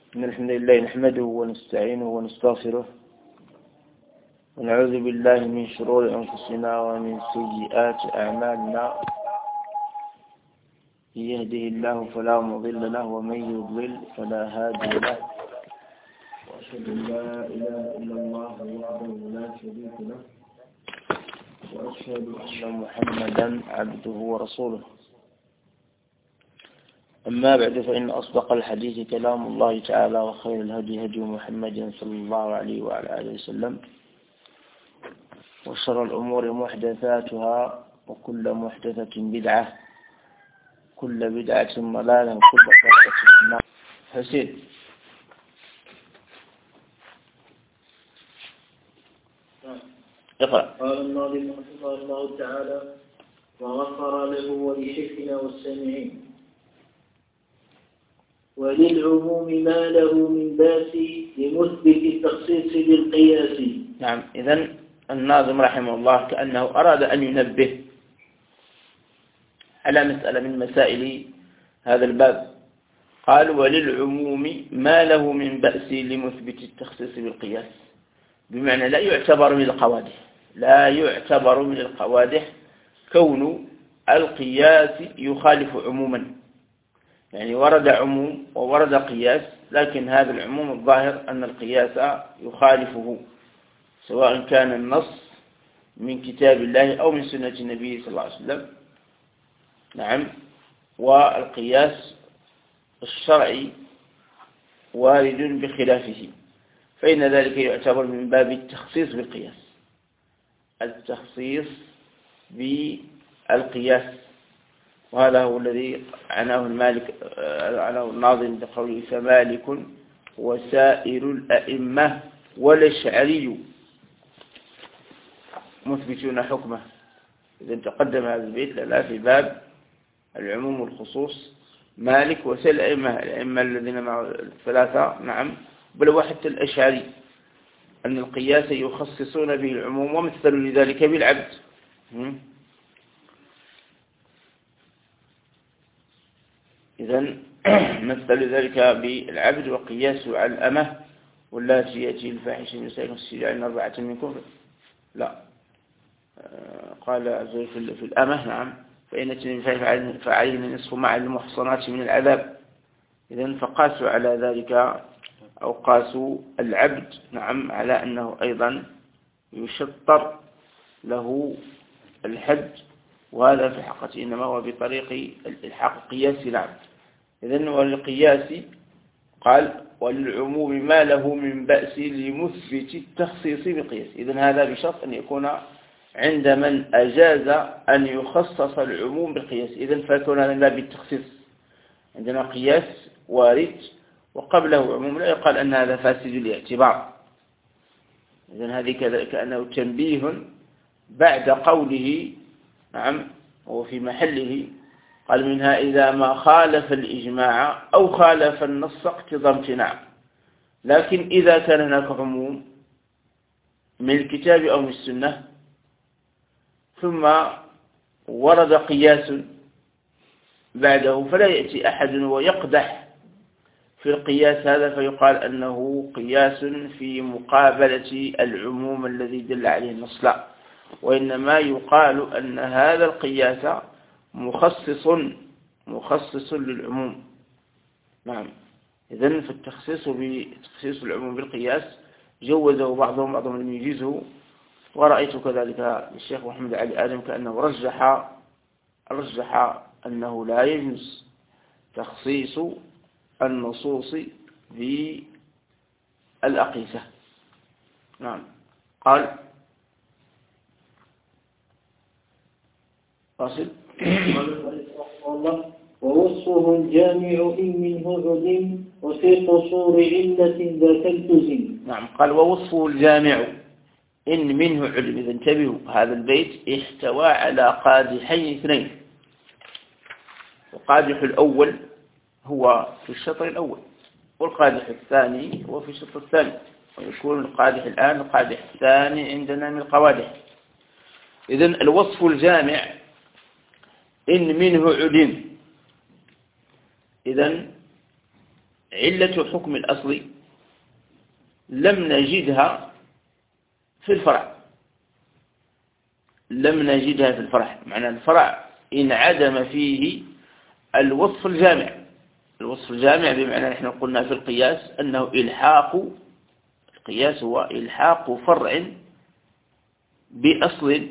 إن الحمد لله نحمده ونستعينه ونستغفره ونعوذ بالله من شرور أنفسنا ومن سيئات أعمالنا. يهده الله فلا مضل له ومن يضلل فلا هادي له، وأشهد أن لا إله إلا الله وحده لا شريك له، وأشهد أن محمدا عبده ورسوله. أما بعد، فإن أصدق الحديث كلام الله تعالى، وخير الهدي هدي محمد صلى الله عليه وعلى آله وسلم، وشر الأمور محدثاتها، وكل محدثة بدعة، كل بدعة ضلالة، وكل ضلالة في النار. حسين اقرأ. قال الناظم رحمه الله تعالى: وغفر له ولشيخنا والسامعين، وللعموم ما له من باس لمثبت التخصيص بالقياس. نعم، إذن الناظم رحمه الله كأنه أراد أن ينبه على مسألة من مسائل هذا الباب. قال: وللعموم ما له من بأس لمثبت التخصيص بالقياس، بمعنى لا يعتبر من القوادح كون القياس يخالف عموما، يعني ورد عموم وورد قياس، لكن هذا العموم الظاهر أن القياس يخالفه، سواء كان النص من كتاب الله أو من سنة النبي صلى الله عليه وسلم. نعم، والقياس الشرعي وارد بخلافه، فإن ذلك يعتبر من باب التخصيص بالقياس، التخصيص بالقياس. وهذا هو الذي عناه الناظم بقوله: فمالك وسائر الأئمة والأشعري مثبتون حكمه. إذا تقدم هذا البيت لا في باب العموم والخصوص، مالك وسائر الأئمة الذين مع الثلاثة، نعم، بل وحتى الأشعري، أن القياس يخصصون به العموم، ومثلوا لذلك بالعبد. إذن مثل ذلك بالعبد، وقياس على الأمة واللاتي يأتي الفاحش من نسائكم فاستحلوا أربعة منكم. لا، قال عز وجل في الأمة، نعم، فإن يأتي فعليهن نصف ما على المحصنات من العذاب. إذن فقاسوا على ذلك، أو قاسوا العبد، نعم، على أنه أيضا يشطر له الحد، وهذا في الحقيقة إنما هو بطريق الإلحاق القياسي العبد. إذن وللقياس قال: وللعموم ما له من بأس لمثبت التخصيص بقياس. إذن هذا بشرط أن يكون عند من أجاز أن يخصص العموم بالقياس. إذن فيكون هذا لا بالتخصيص، عندنا قياس وارد وقبله عموم، لا يقال أن هذا فاسد الاعتبار. إذن هذه كأنه تنبيه بعد قوله، نعم، وهو في محله، قال: منها إذا ما خالف الإجماع أو خالف النص اقتضى امتناع. لكن إذا كان هناك عموم من الكتاب أو من السنة، ثم ورد قياس بعده، فلا يأتي أحد ويقدح في القياس هذا فيقال أنه قياس في مقابلة العموم الذي دل عليه النص، لا، وإنما يقال أن هذا القياس مخصص للعموم. نعم، إذن بتخصيص العموم بالقياس جوزه بعضهم لم يجيزه. ورأيت كذلك الشيخ محمد علي آدم كأنه رجح أنه لا يجوز تخصيص النصوص بالأقيسة. نعم، قال فاصل: ووصفه الجامع إن منه عدم، وفي قصور علة ذاك التزم. نعم، قال: ووصفه الجامع إن منه علم. إذا انتبهوا، هذا البيت احتوى على قادحين اثنين. القادح الأول هو في الشطر الأول، والقادح الثاني هو في الشطر الثاني، ويكون القادح الآن القادح الثاني عندنا من القوادح. إذن الوصف الجامع إن منه علم، إذن علة حكم الأصل لم نجدها في الفرع، لم نجدها في الفرع، معنى الفرع انعدم فيه الوصف الجامع. الوصف الجامع بمعنى نحن قلنا في القياس أنه القياس هو إلحاق فرع بأصل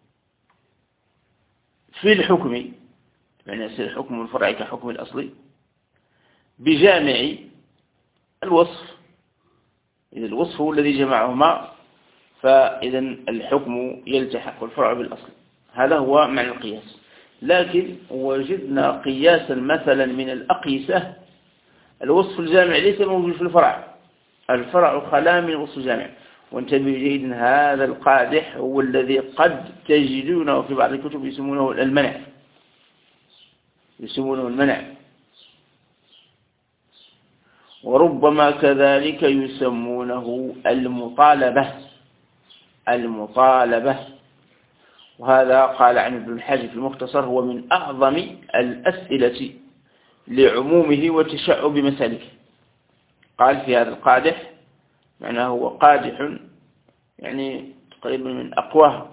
في الحكم، يعني يصير حكم الفرع كحكم الأصل بجامع الوصف. إذا الوصف هو الذي جمعهما، فإذا الحكم يلتحق الفرع بالأصل. هذا هو معنى القياس. لكن وجدنا قياسا مثلا من الأقيسة الوصف الجامع ليس موجود في الفرع، الفرع خلا من الوصف الجامع. وانتبهوا جيدا، هذا القادح هو الذي قد تجدونه في بعض الكتب يسمونه المنع، يسمونه المنع، وربما كذلك يسمونه المطالبة. وهذا قال عن ابن الحاج في المختصر هو من أعظم الأسئلة لعمومه وتشعب مسالكه. قال في هذا القادح معناه هو قادح يعني تقريبا من أقواه.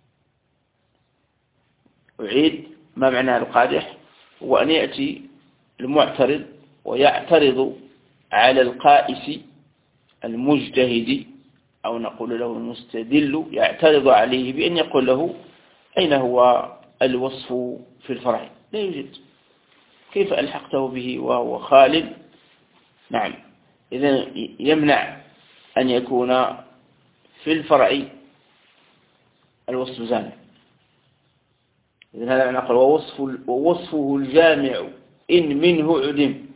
أعيد ما معنى القادح، هو أن يأتي المعترض ويعترض على القائس المجتهد أو نقول له المستدل، يعترض عليه بأن يقول له أين هو الوصف في الفرع؟ لا يوجد، كيف ألحقته به وهو خالد؟ نعم، إذن يمنع أن يكون في الفرع الوصف جامع. إذن هذا نقول ووصفه الجامع إن منه عدم.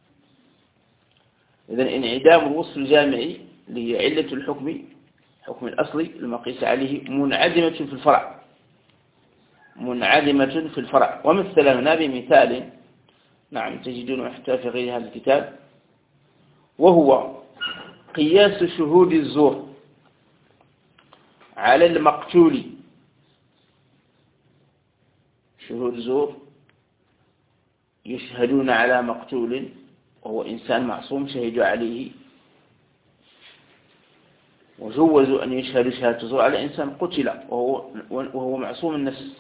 إذن انعدام الوصف الجامعي اللي هي علة الحكم، حكم الأصلي المقيس عليه، منعدمة في الفرع، منعدمة في الفرع. ومثل هنا بمثال نعم تجدون حتى في غير هذا الكتاب، وهو قياس شهود الزور على المقتول. شهود زور يشهدون على مقتول وهو إنسان معصوم، شهدوا عليه وجوزوا أن يشهدوا شهادة زور على إنسان قتل وهو معصوم النفس،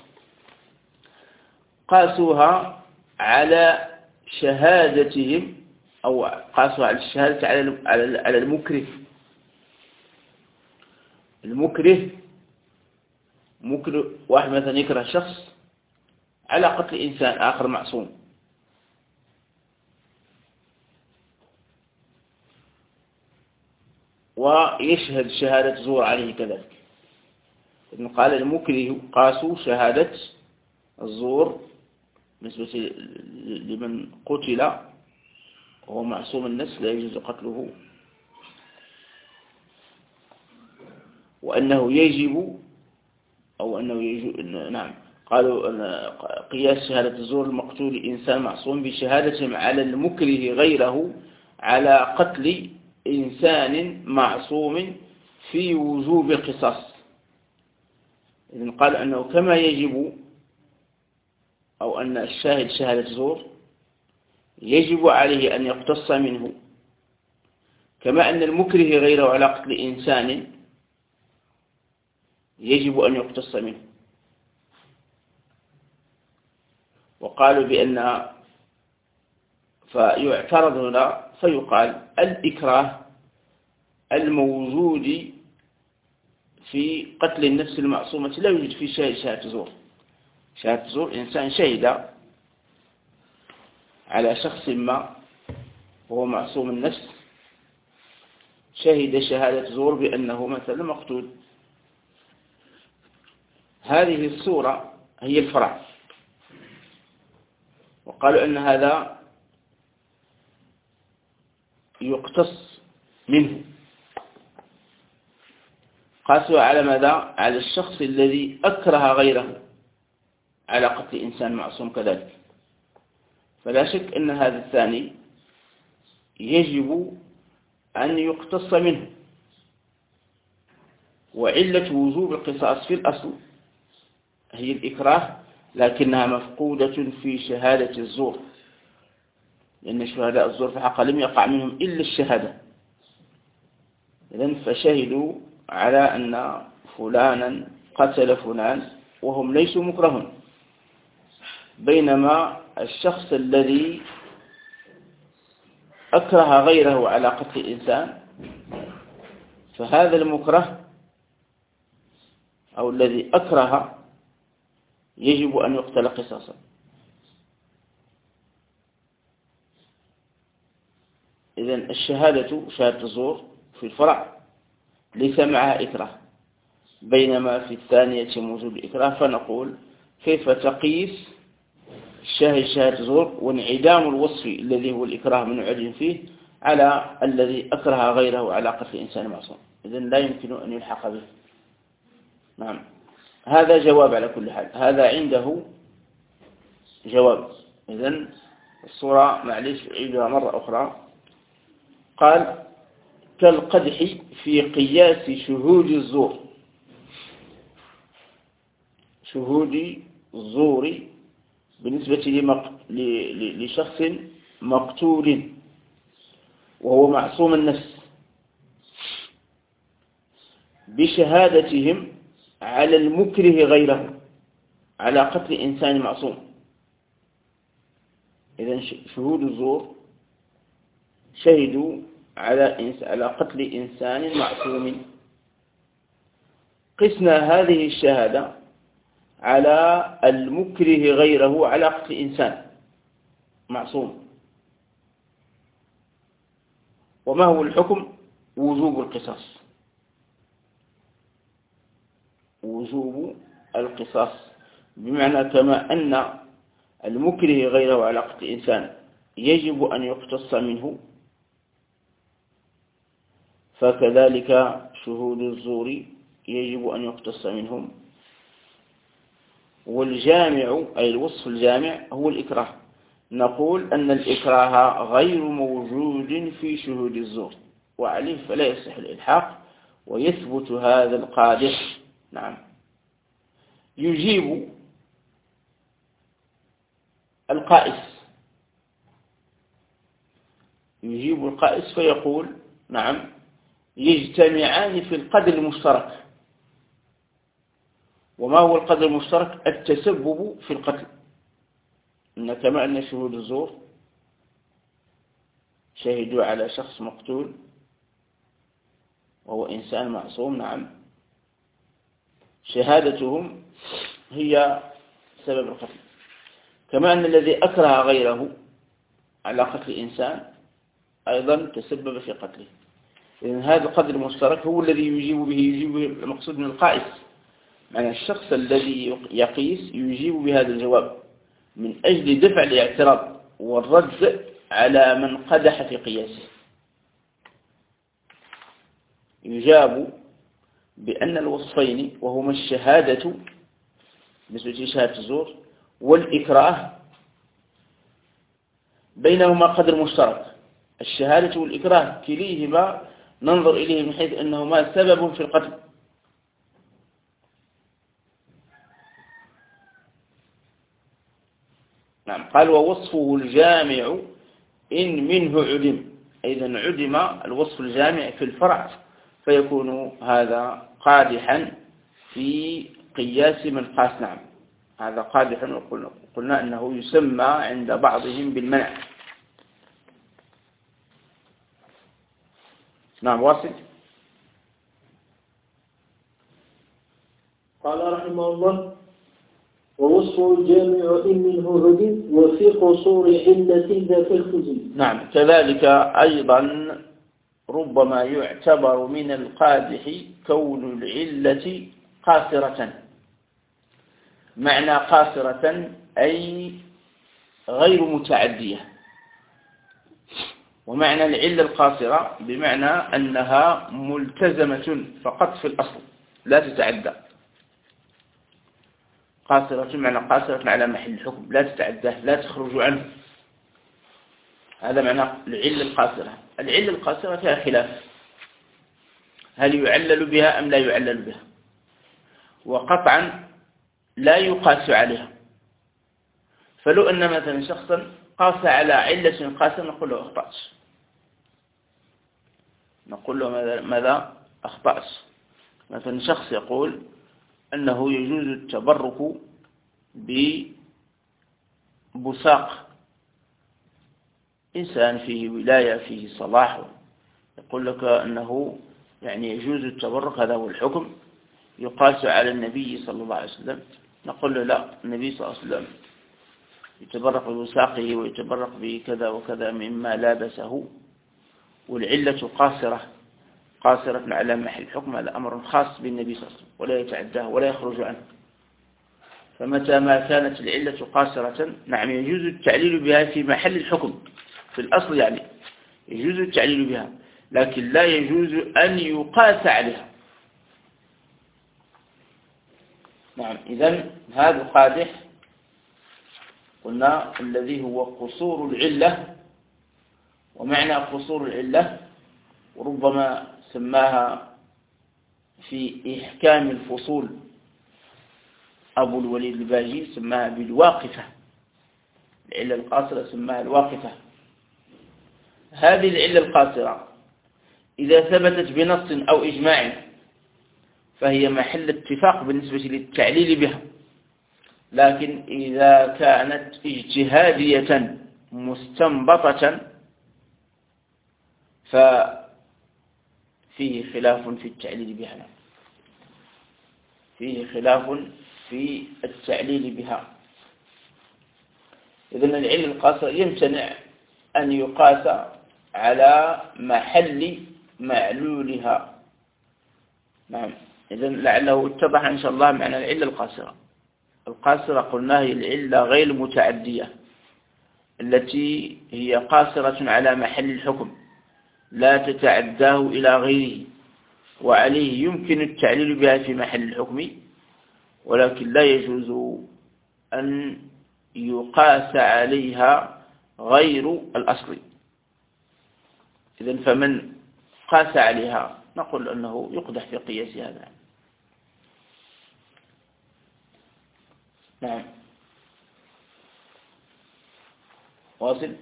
قاسوها على شهادتهم أو قاسوا على الشهادة على المكره. مكره واحد مثلا يكره شخص على قتل إنسان آخر معصوم، ويشهد شهادة زور عليه كذلك. ابن قال المكره قاسوا شهادة الزور بالنسبة لمن قتل وهو معصوم النفس لا يجوز قتله، وأنه يجب نعم قالوا أن قياس شهادة الزور المقتول إنسان معصوم بشهادتهم على المكره غيره على قتل إنسان معصوم في وجوب القصاص. إذن قال أنه كما يجب أو أن الشاهد شهادة زور يجب عليه أن يقتص منه، كما أن المكره غيره على قتل إنسان يجب أن يقتص منه. وقالوا بأن فيعترض هنا فيقال الإكراه الموجود في قتل النفس المعصومة لا يوجد في شهادة زور. شهادة زور إنسان شهد على شخص ما وهو معصوم النفس، شهد شهادة زور بأنه مثلا مقتول. هذه الصورة هي الفرع، وقالوا أن هذا يقتص منه. قاسوا على ماذا؟ على الشخص الذي أكره غيره على قتل إنسان معصوم كذلك. فلا شك أن هذا الثاني يجب أن يقتص منه. وعلة وجوب القصاص في الأصل هي الإكراه، لكنها مفقودة في شهادة الزور. لأن شهداء الزور في حق لم يقع منهم إلا الشهادة. إذن فشهدوا على أن فلانا قتل فلان وهم ليسوا مكرهون، بينما الشخص الذي أكره غيره على قتل الإنسان فهذا المكره أو الذي أكره يجب أن يقتل قصاصا. إذن الشهادة شهادة الزور في الفرع ليس معها إكراه، بينما في الثانية موجود الإكراه. فنقول كيف تقيس شهادة الزور وانعدام الوصف الذي هو الإكراه من عدل فيه على الذي أكره غيره على قتل إنسان معصوم؟ إذن لا يمكن أن يلحق به. نعم، هذا جواب على كل حال، هذا عنده جواب. إذن الصورة معلش أعيدها مرة أخرى. قال كالقدح في قياس شهود الزور، شهود الزور بالنسبة لشخص مقتول وهو معصوم النفس بشهادتهم على المكره غيره على قتل إنسان معصوم. إذن شهود الزور شهدوا على قتل إنسان معصوم. قسنا هذه الشهادة على المكره غيره على قتل إنسان معصوم. وما هو الحكم؟ وجوب القصاص، وجوب القصاص، بمعنى كما أن المكره غيره على قتل إنسان يجب أن يقتص منه، فكذلك شهود الزور يجب أن يقتص منهم. والجامع أي الوصف الجامع هو الإكراه. نقول أن الإكراه غير موجود في شهود الزور، وعليه فلا يصح الإلحاق ويثبت هذا القادح. نعم، يجيب القائس، يجيب القائس فيقول نعم يجتمعان في القدر المشترك. وما هو القدر المشترك؟ التسبب في القتل. إن كما أن شهود الزور شهدوا على شخص مقتول وهو إنسان معصوم، نعم، شهادتهم هي سبب القتل، كما أن الذي أكره غيره على قتل إنسان أيضا تسبب في قتله. إذن هذا القدر المشترك هو الذي يجيب به المقصود من القائس، معنى الشخص الذي يقيس يجيب بهذا الجواب من أجل دفع الاعتراض والرد على من قدح في قياسه. يجاب بأن الوصفين وهما الشهادة بالنسبة لشهادة الزور والإكراه بينهما قدر مشترك. الشهادة والإكراه كليهما ننظر إليه من حيث أنهما سبب في القتل. نعم، قال ووصفه الجامع إن منه عدم. إذن عدم الوصف الجامع في الفرع فيكون هذا قادحا في قياس من قاس. نعم، هذا قادحا، وقلنا أنه يسمى عند بعضهم بالمنع. نعم، واصل. قال رحمه الله ووصفه الجامع إن منه عدم وفي قصور علة ذات الخزي. نعم، كذلك أيضا ربما يعتبر من القادح كون العلة قاصرة. معنى قاصرة أي غير متعدية، ومعنى العلة القاصرة بمعنى أنها ملتزمة فقط في الأصل لا تتعدى. قاصرة معنى قاصرة على محل الحكم، لا تتعداه، لا تخرج عنه. هذا معنى العلة القاصرة. العلة القاصرة فيها خلاف، هل يعلل بها أم لا يعلل بها، وقطعا لا يقاس عليها. فلو أن مثلا شخصا قاس على علة قاسة نقول له أخطأت، نقول له ماذا أخطأت. مثلا شخص يقول أنه يجوز التبرك ببساق إنسان فيه ولاية فيه صلاح، يقول لك أنه يعني يجوز التبرك، هذا هو الحكم، يقاس على النبي صلى الله عليه وسلم. نقول له لا، النبي صلى الله عليه وسلم يتبرك بوساقه ويتبرك بكذا وكذا مما لابسه، والعلة قاصرة على محل الحكم، هذا أمر خاص بالنبي صلى الله عليه وسلم ولا يتعداه ولا يخرج عنه. فمتى ما كانت العلة قاصرة نعم يجوز التعليل بها في محل الحكم، في الأصل يعني يجوز التعليل بها، لكن لا يجوز أن يقاس عليها. نعم، إذن هذا القادح قلنا الذي هو قصور العلة. ومعنى قصور العلة وربما سماها في إحكام الفصول أبو الوليد الباجي سماها بالواقفة، العلة القاصرة سماها الواقفة. هذه العلة القاصرة إذا ثبتت بنص أو إجماع فهي محل اتفاق بالنسبة للتعليل بها، لكن إذا كانت اجتهادية مستنبطة ففيه خلاف في التعليل بها، فيه خلاف في التعليل بها. إذن العلة القاصرة يمتنع أن يقاس على محل معلولها. نعم، إذن لعله اتضح إن شاء الله معنى العلة القاصرة. القاصرة قلنا هي العلة غير المتعدية التي هي قاصرة على محل الحكم لا تتعداه إلى غيره، وعليه يمكن التعليل بها في محل الحكم، ولكن لا يجوز أن يقاس عليها غير الأصل. إذن فمن قاس عليها نقول أنه يقدح في قياس هذا. نعم، واصل.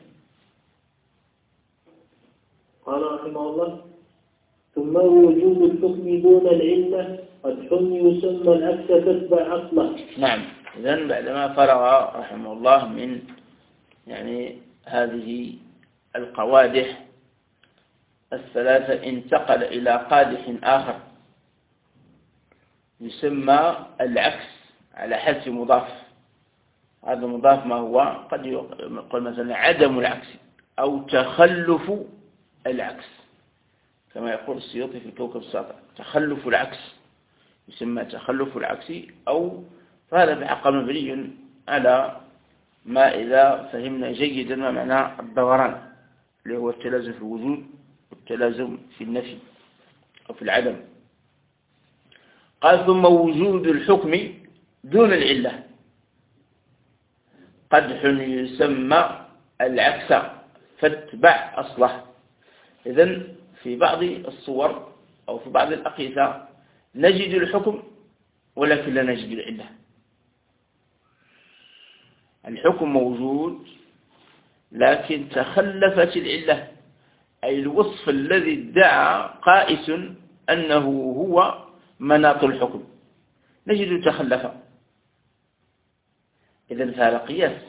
قال رحمه الله: ثم وجود الحكم دون العلة قدح يسمى العكس تتبع أصله. نعم، إذن بعدما فرغ رحمه الله من يعني هذه القوادح الثلاثة انتقل إلى قادح آخر يسمى العكس على حذف مضاف. هذا المضاف ما هو؟ قد يقول مثلا عدم العكس أو تخلف العكس، كما يقول السيوطي في كوكب الساطع تخلف العكس، يسمى تخلف العكس. أو فهذا بحق مبني على ما إذا فهمنا جيدا ما معنى الدوران، اللي هو التلازم في الوجود والتلازم في النفي أو في العدم. قال: ثم وجود الحكم دون العلة قدح يسمى العكس فاتبع أصله. إذن في بعض الصور أو في بعض الأقيسة نجد الحكم ولكن لا نجد العلة. الحكم موجود لكن تخلفت العلة، أي الوصف الذي ادعى قائس أنه هو مناط الحكم نجد تخلف. إذن فهذا قياس،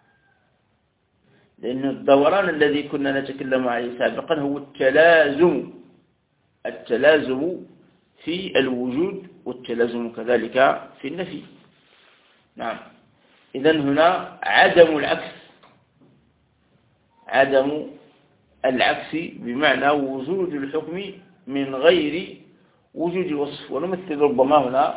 لأن الدوران الذي كنا نتكلم عليه سابقا هو التلازم في الوجود والتلازم كذلك في النفي. نعم، إذن هنا عدم العكس بمعنى وجود الحكم من غير وجود الوصف. ونمثل ربما هنا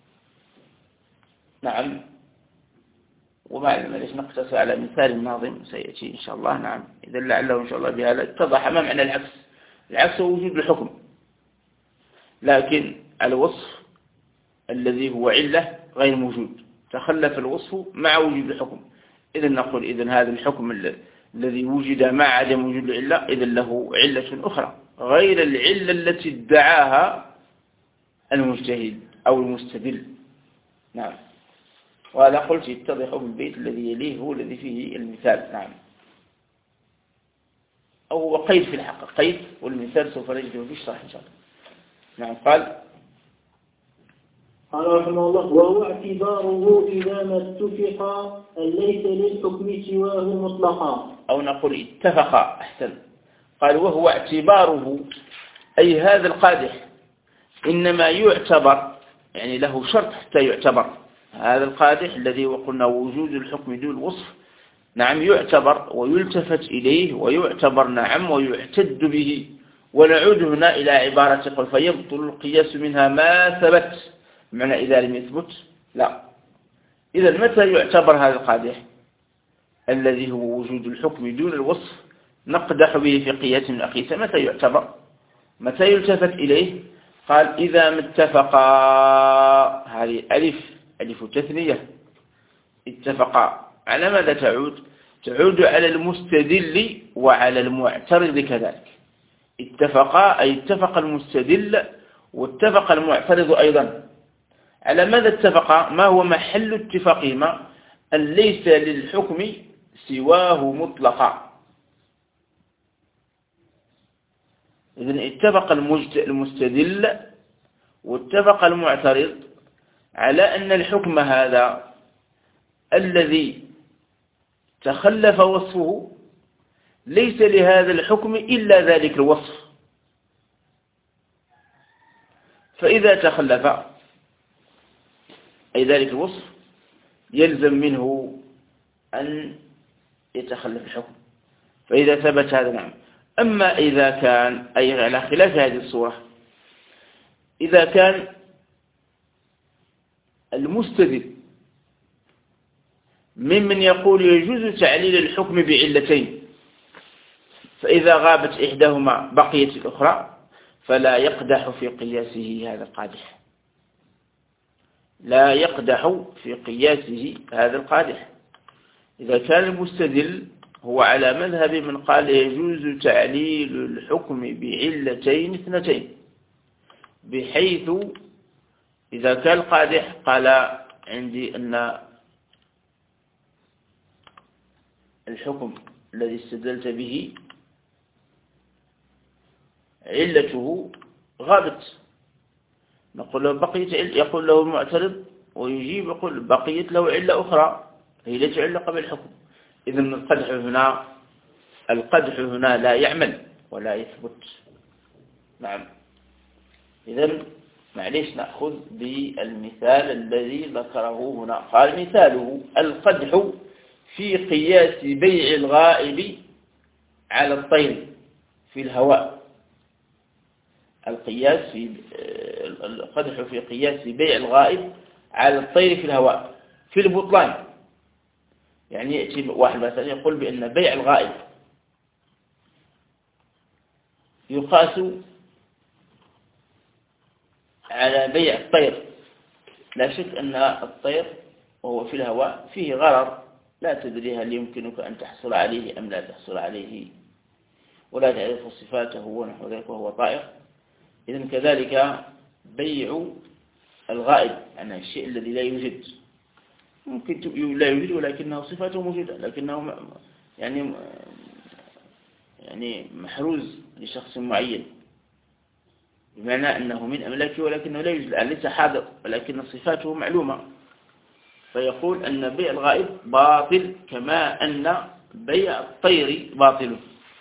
نعم، ومعلم ليش نقتصر على مثال الناظم سيأتي إن شاء الله. نعم، إذن لعله إن شاء الله بهذا اتضح ما معنى العكس. العكس هو وجود الحكم لكن الوصف الذي هو علة غير موجود، تخلف الوصف مع وجود الحكم. إذن نقول إذن هذا الحكم الذي وجد مع عدم وجود العلة إذن له علة أخرى غير العلة التي ادعاها المجتهد أو المستدل. نعم، وهذا قلت يتضح بالبيت الذي يليه هو الذي فيه المثال. نعم، أو هو قيد في الحق، قيد، والمثال سوف نجده في الشرح إن شاء الله. نعم. قال رحمه الله: وهو اعتباره إذا ما اتفق أن ليس للحكم سواه مطلقا، أو نقول اتفق أحسن. قال وهو اعتباره، أي هذا القادح إنما يعتبر، يعني له شرط حتى يعتبر. هذا القادح الذي وقلنا وجود الحكم دون الوصف، نعم، يعتبر ويلتفت إليه ويعتبر، نعم، ويعتد به. ونعود هنا إلى عبارة قل فيبطل القياس منها ما ثبت، معنى إذا لم يثبت لا. إذا متى يعتبر هذا القادح الذي هو وجود الحكم دون الوصف نقدح به في قياس من الأقيسة؟ متى يعتبر؟ متى يلتفت إليه؟ قال إذا ما اتفقا، هذه ألف تثنية، اتفقا على ماذا تعود؟ تعود على المستدل وعلى المعترض كذلك. اتفقا أي اتفق المستدل واتفق المعترض أيضا. على ماذا اتفقا؟ ما هو محل اتفاقهما؟ أن ليس للحكم سواه مطلقا. إذن اتفق المستدل واتفق المعترض على أن الحكم هذا الذي تخلف وصفه ليس لهذا الحكم إلا ذلك الوصف. فإذا تخلف أي ذلك الوصف يلزم منه أن يتخلف الحكم. فإذا ثبت هذا نعم. أما إذا كان، أي على خلاف هذه الصورة، إذا كان المستدل ممن يقول يجوز تعليل الحكم بعلتين، فإذا غابت إحداهما بقيت الأخرى، فلا يقدح في قياسه هذا القادح، لا يقدح في قياسه هذا القادح. إذا كان المستدل هو على مذهب من قال يجوز تعليل الحكم بعلتين اثنتين، بحيث إذا كان القادح قال عندي أن الحكم الذي استدلت به علته غابت، نقول له بقيت، يقول له المعترض ويجيب يقول بقيت له علة أخرى هي لا تعلق بالحكم. إذن القدح هنا لا يعمل ولا يثبت. نعم. إذن معليش نأخذ بالمثال الذي ذكره هنا. قال مثاله القدح في قياس بيع الغائب على الطير في الهواء. القدح في قياس بيع الغائب على الطير في الهواء في البطلان. يعني يأتي واحد مثلا يقول بأن بيع الغائب يقاس على بيع الطير. لا شك أن الطير وهو في الهواء فيه غرر لا تدري هل يمكنك أن تحصل عليه أم لا تحصل عليه، ولا تعرف صفاته ونحو ذلك وهو طائر. إذن كذلك بيع الغائب، يعني الشيء الذي لا يوجد، ممكن لا يوجد ولكنه صفاته موجودة، لكنه يعني محروز لشخص معين، بمعنى أنه من أملاكه ولكنه لا يوجد، ليس حاضر ولكن صفاته معلومة. فيقول أن بيع الغائب باطل كما أن بيع الطير باطل.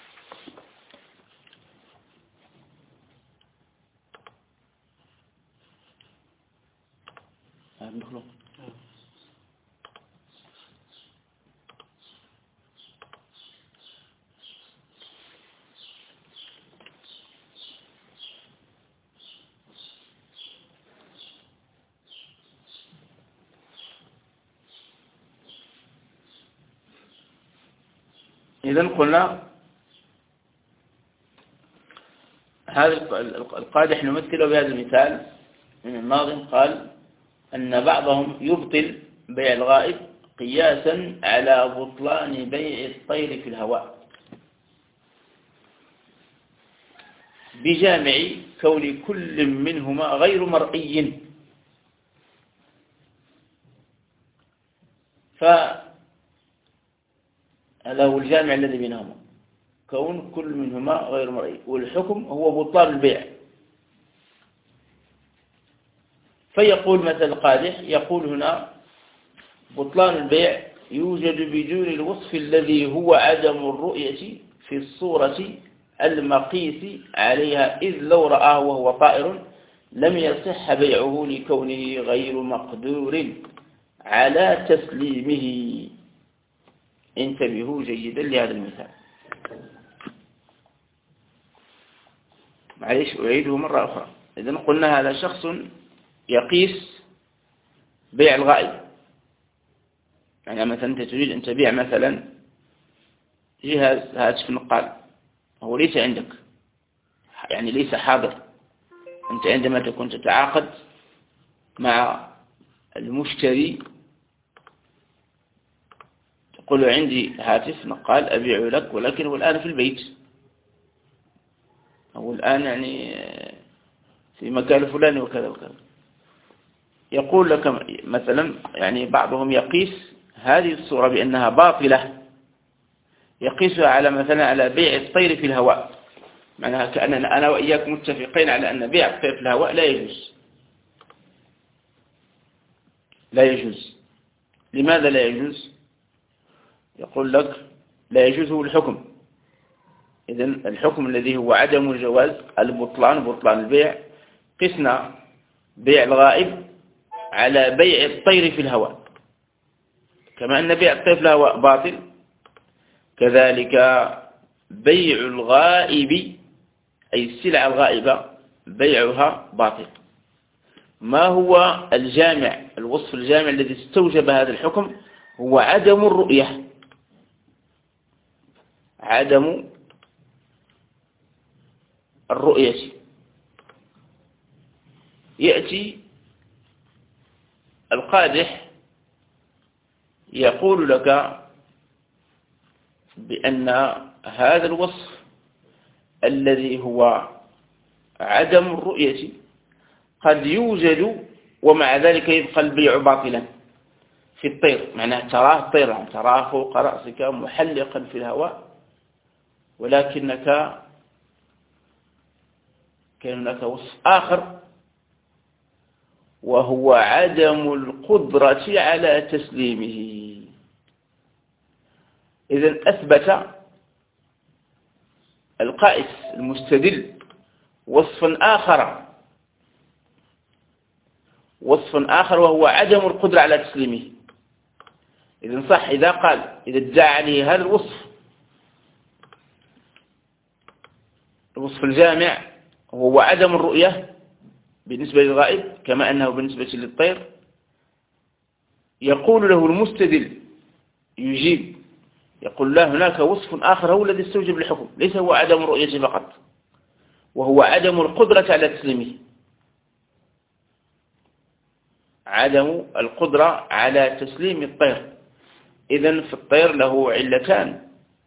إذن قلنا هذا القادح نمثله بهذا المثال من الناظم. قال أن بعضهم يبطل بيع الغائب قياسا على بطلان بيع الطير في الهواء بجامع كون كل منهما غير مرئي. فهذا هو الجامع الذي بينهما. كون كل منهما غير مرئي، والحكم هو بطلان البيع. فيقول مثل القادح، يقول هنا بطلان البيع يوجد بدون الوصف الذي هو عدم الرؤية في الصورة المقيس عليها، إذ لو رآه وهو طائر لم يصح بيعه لكونه غير مقدور على تسليمه. انتبهوا جيدا لهذا المثال. معليش أعيده مرة أخرى. إذن قلنا هذا شخص يقيس بيع الغائب، يعني مثلا أنت تريد أن تبيع مثلا جهاز هاتف نقال، هو ليس عندك، يعني ليس حاضر. أنت عندما تكون تتعاقد مع المشتري تقول عندي هاتف نقال أبيع لك، ولكن هو الآن في البيت، أو الآن يعني في مكان فلاني وكذا وكذا. يقول لك مثلا، يعني بعضهم يقيس هذه الصورة بأنها باطلة، يقيسها على مثلا على بيع الطير في الهواء، معناها كأننا أنا وإياك متفقين على أن بيع الطير في الهواء لا يجوز. لا يجوز. لماذا لا يجوز؟ يقول لك لا يجوز هو الحكم. إذن الحكم الذي هو عدم الجواز البطلان، بطلان البيع، قسنا بيع الغائب على بيع الطير في الهواء، كما أن بيع الطير في الهواء باطل، كذلك بيع الغائب أي السلعة الغائبة بيعها باطل. ما هو الجامع، الوصف الجامع الذي استوجب هذا الحكم؟ هو عدم الرؤية، عدم الرؤية. يأتي القادح يقول لك بأن هذا الوصف الذي هو عدم الرؤية قد يوجد ومع ذلك يبقى البيع باطلا في الطير، معناه تراه طيرا، تراه فوق رأسك محلقا في الهواء، ولكنك كان هناك وصف آخر وهو عدم القدرة على تسليمه. إذن أثبت القائس المستدل وصفا آخر وهو عدم القدرة على تسليمه. إذن صح إذا قال، إذا ادعى عليه هذا الوصف الجامع وهو عدم الرؤية بالنسبة للغائب كما أنه بالنسبة للطير، يقول له المستدل، يجيب يقول له هناك وصف آخر هو الذي استوجب الحكم، ليس هو عدم الرؤية فقط، وهو عدم القدرة على تسليمه. عدم القدرة على تسليم الطير. إذن في الطير له علتان،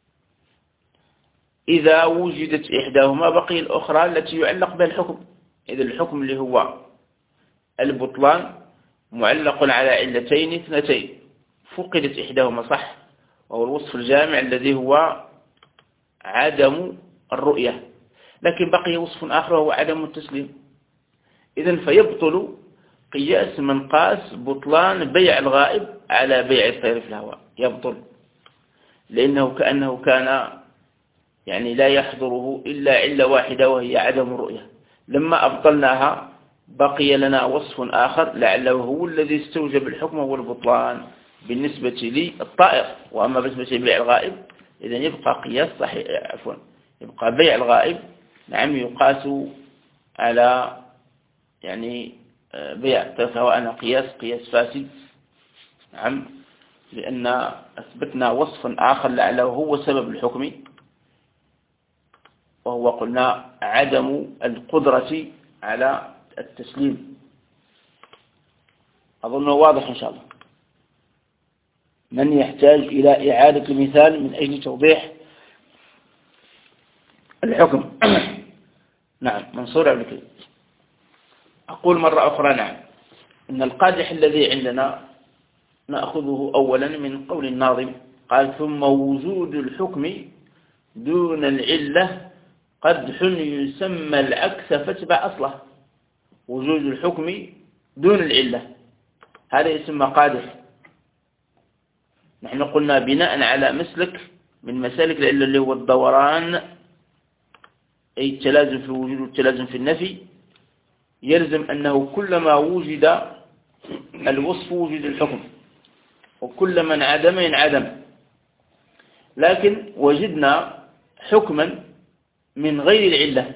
إذا وجدت إحداهما بقي الأخرى التي يعلق بها الحكم. إذن الحكم اللي هو البطلان معلق على علتين اثنتين، فقدت إحداهما صح، وهو الوصف الجامع الذي هو عدم الرؤية، لكن بقي وصف آخر وهو عدم التسليم. إذن فيبطل قياس من قاس بطلان بيع الغائب على بيع الطير في الهواء، يبطل، لأنه كأنه كان يعني لا يحضره إلا علة واحدة وهي عدم الرؤية. لما أبطلناها بقي لنا وصف آخر لعله هو الذي استوجب الحكم هو البطلان بالنسبة للطائر. وأما بالنسبة لبيع الغائب إذن يبقى قياس صحيح، عفوا يبقى بيع الغائب نعم يقاس على يعني بيع، سواء قياس فاسد نعم، لأن أثبتنا وصفا آخر لعله هو سبب الحكم، وهو قلنا عدم القدرة على التسليم. أظنه واضح إن شاء الله. من يحتاج إلى إعادة المثال من أجل توضيح الحكم؟ نعم منصور عبد الكريم. أقول مرة أخرى نعم، إن القادح الذي عندنا نأخذه أولا من قول الناظم، قال ثم وجود الحكم دون العلة قدح يسمى العكس فاتبع أصله. وجود الحكم دون العلة هذا يسمى قادح. نحن قلنا بناء على مسلك من مسالك العلة اللي هو الدوران، أي التلازم في الوجود والتلازم في النفي، يلزم أنه كلما وجد الوصف وجد الحكم، وكلما انعدم ينعدم. لكن وجدنا حكما من غير العلة،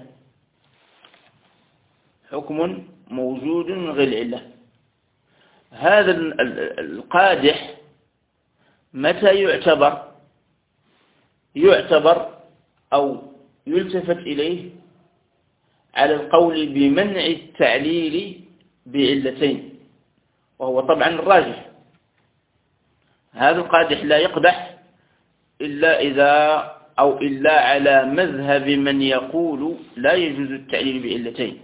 حكم موجود من غير العلة. هذا القادح متى يعتبر أو يلتفت إليه على القول بمنع التعليل بعلتين، وهو طبعا الراجح. هذا القادح لا يقدح إلا على مذهب من يقول لا يجوز التعليل بعلتين.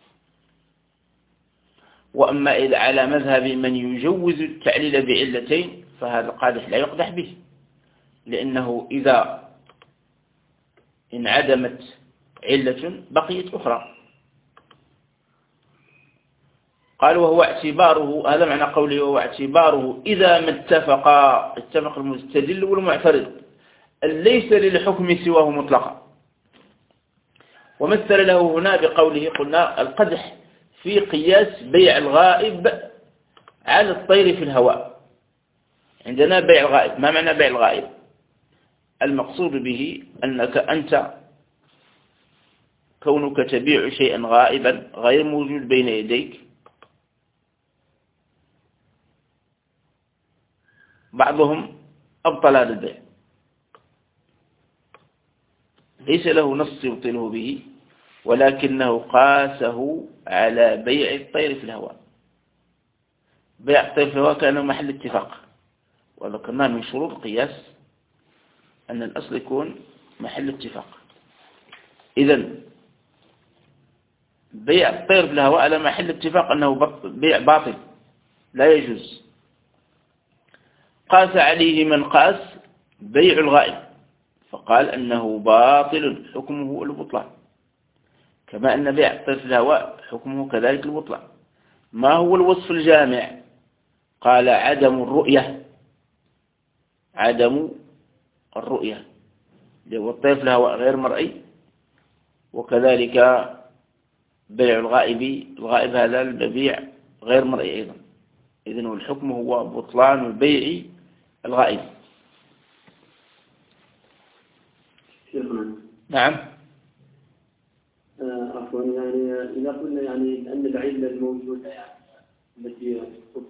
وأما إذا على مذهب من يجوز التعليل بعلتين فهذا القادح لا يقدح به، لأنه إذا انعدمت علة بقيت أخرى. قال وهو اعتباره، هذا معنى قوله وهو اعتباره إذا ما اتفق المستدل والمعترض ليس للحكم سواه مطلقا. ومثل له هنا بقوله قلنا القدح في قياس بيع الغائب على الطير في الهواء. عندنا بيع الغائب، ما معنى بيع الغائب؟ المقصود به أنك أنت كونك تبيع شيئا غائبا غير موجود بين يديك. بعضهم أبطل هذا البيع، ليس له نص يبطله به، ولكنه قاسه على بيع الطير في الهواء. بيع الطير في الهواء كان محل اتفاق، وذكرنا من شروط القياس أن الأصل يكون محل اتفاق. إذن بيع الطير في الهواء على محل اتفاق أنه بيع باطل لا يجوز. قاس عليه من قاس بيع الغائب فقال أنه باطل حكمه البطلان، كما أن بيع الطير في الهواء حكمه كذلك البطلان. ما هو الوصف الجامع؟ قال عدم الرؤية. عدم الرؤية لأن الطير في الهواء غير مرئي، وكذلك بيع الغائب هذا المبيع غير مرئي أيضا. إذن الحكم هو بطلان البيع الغائب. نعم. عفوا، يعني إذا قلنا يعني أن العلة الموجودة يعني التي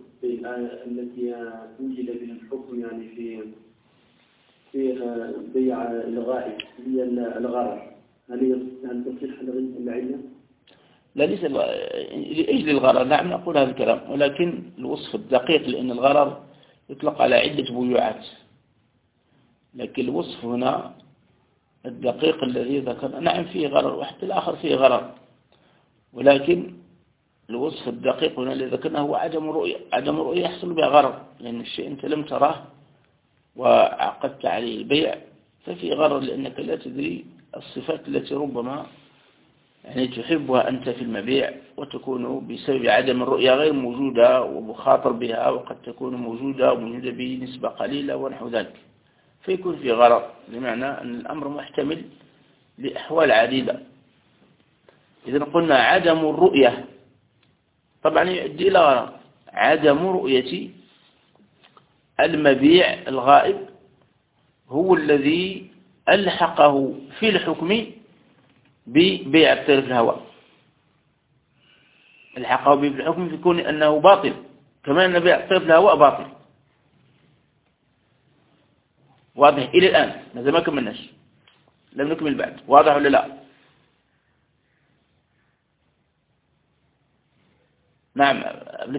توجد بها الحكم يعني في بيع الغائب هي الغرر، هل تصح العلة؟ لا، ليس لأجل الغرر. نعم نقول هذا الكلام، ولكن الوصف الدقيق، لأن الغرر يطلق على عدة بيوعات، لكن الوصف هنا الدقيق الذي ذكر نعم فيه غرر، وحتى الآخر فيه غرر، ولكن الوصف الدقيق هنا الذي ذكرناه هو عدم الرؤية. عدم الرؤية يحصل بها غرر، لأن الشيء أنت لم تراه وعقدت عليه البيع ففي غرر، لأنك لا تدري الصفات التي ربما يعني تحبها أنت في المبيع، وتكون بسبب عدم الرؤية غير موجودة ومخاطر بها، وقد تكون موجودة بنسبة قليلة ونحو ذلك، فيكون في غرر، بمعنى أن الأمر محتمل لأحوال عديدة. إذا قلنا عدم الرؤية طبعا يؤدي إلى غرر. عدم رؤية المبيع الغائب هو الذي ألحقه في الحكم ببيع الطير في الهواء، الحقه به في الحكم في كون أنه باطل، كما أن بيع الطير في الهواء باطل. واضح إلى الآن؟ ماذا ما كملناش، لم نكمل بعد. واضح ولا لا؟ نعم ابن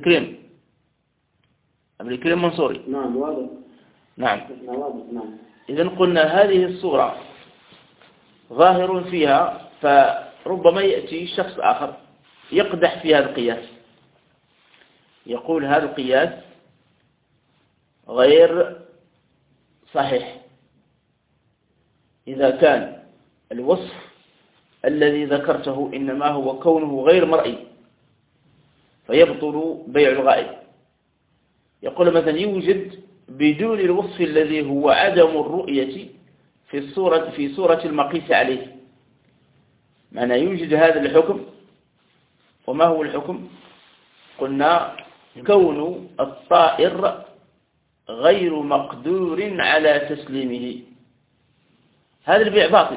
الكريم منصوري. نعم واضح. نعم. نعم. إذن قلنا هذه الصورة ظاهر فيها، فربما يأتي شخص آخر يقدح في هذا القياس، يقول هذا القياس غير صحيح، إذا كان الوصف الذي ذكرته إنما هو كونه غير مرئي فيبطل بيع الغائب. يقول مثلا يوجد بدون الوصف الذي هو عدم الرؤية في صورة المقيس عليه، معنى يوجد هذا الحكم. وما هو الحكم؟ قلنا كون الطائر غير مقدور على تسليمه، هذا البيع باطل،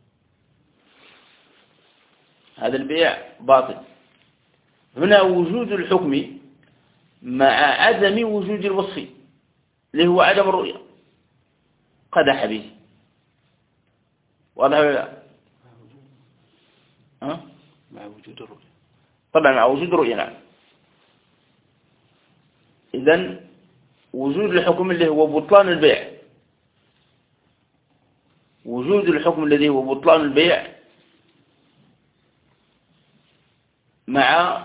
هذا البيع باطل. هنا وجود الحكم مع عدم وجود الوصف اللي هو عدم الرؤية قدح به. واضح ولا لا؟ مع وجود الرؤية، طبعا مع وجود الرؤية، نعم. إذن وجود الحكم اللي هو بطلان البيع، وجود الحكم الذي هو بطلان البيع مع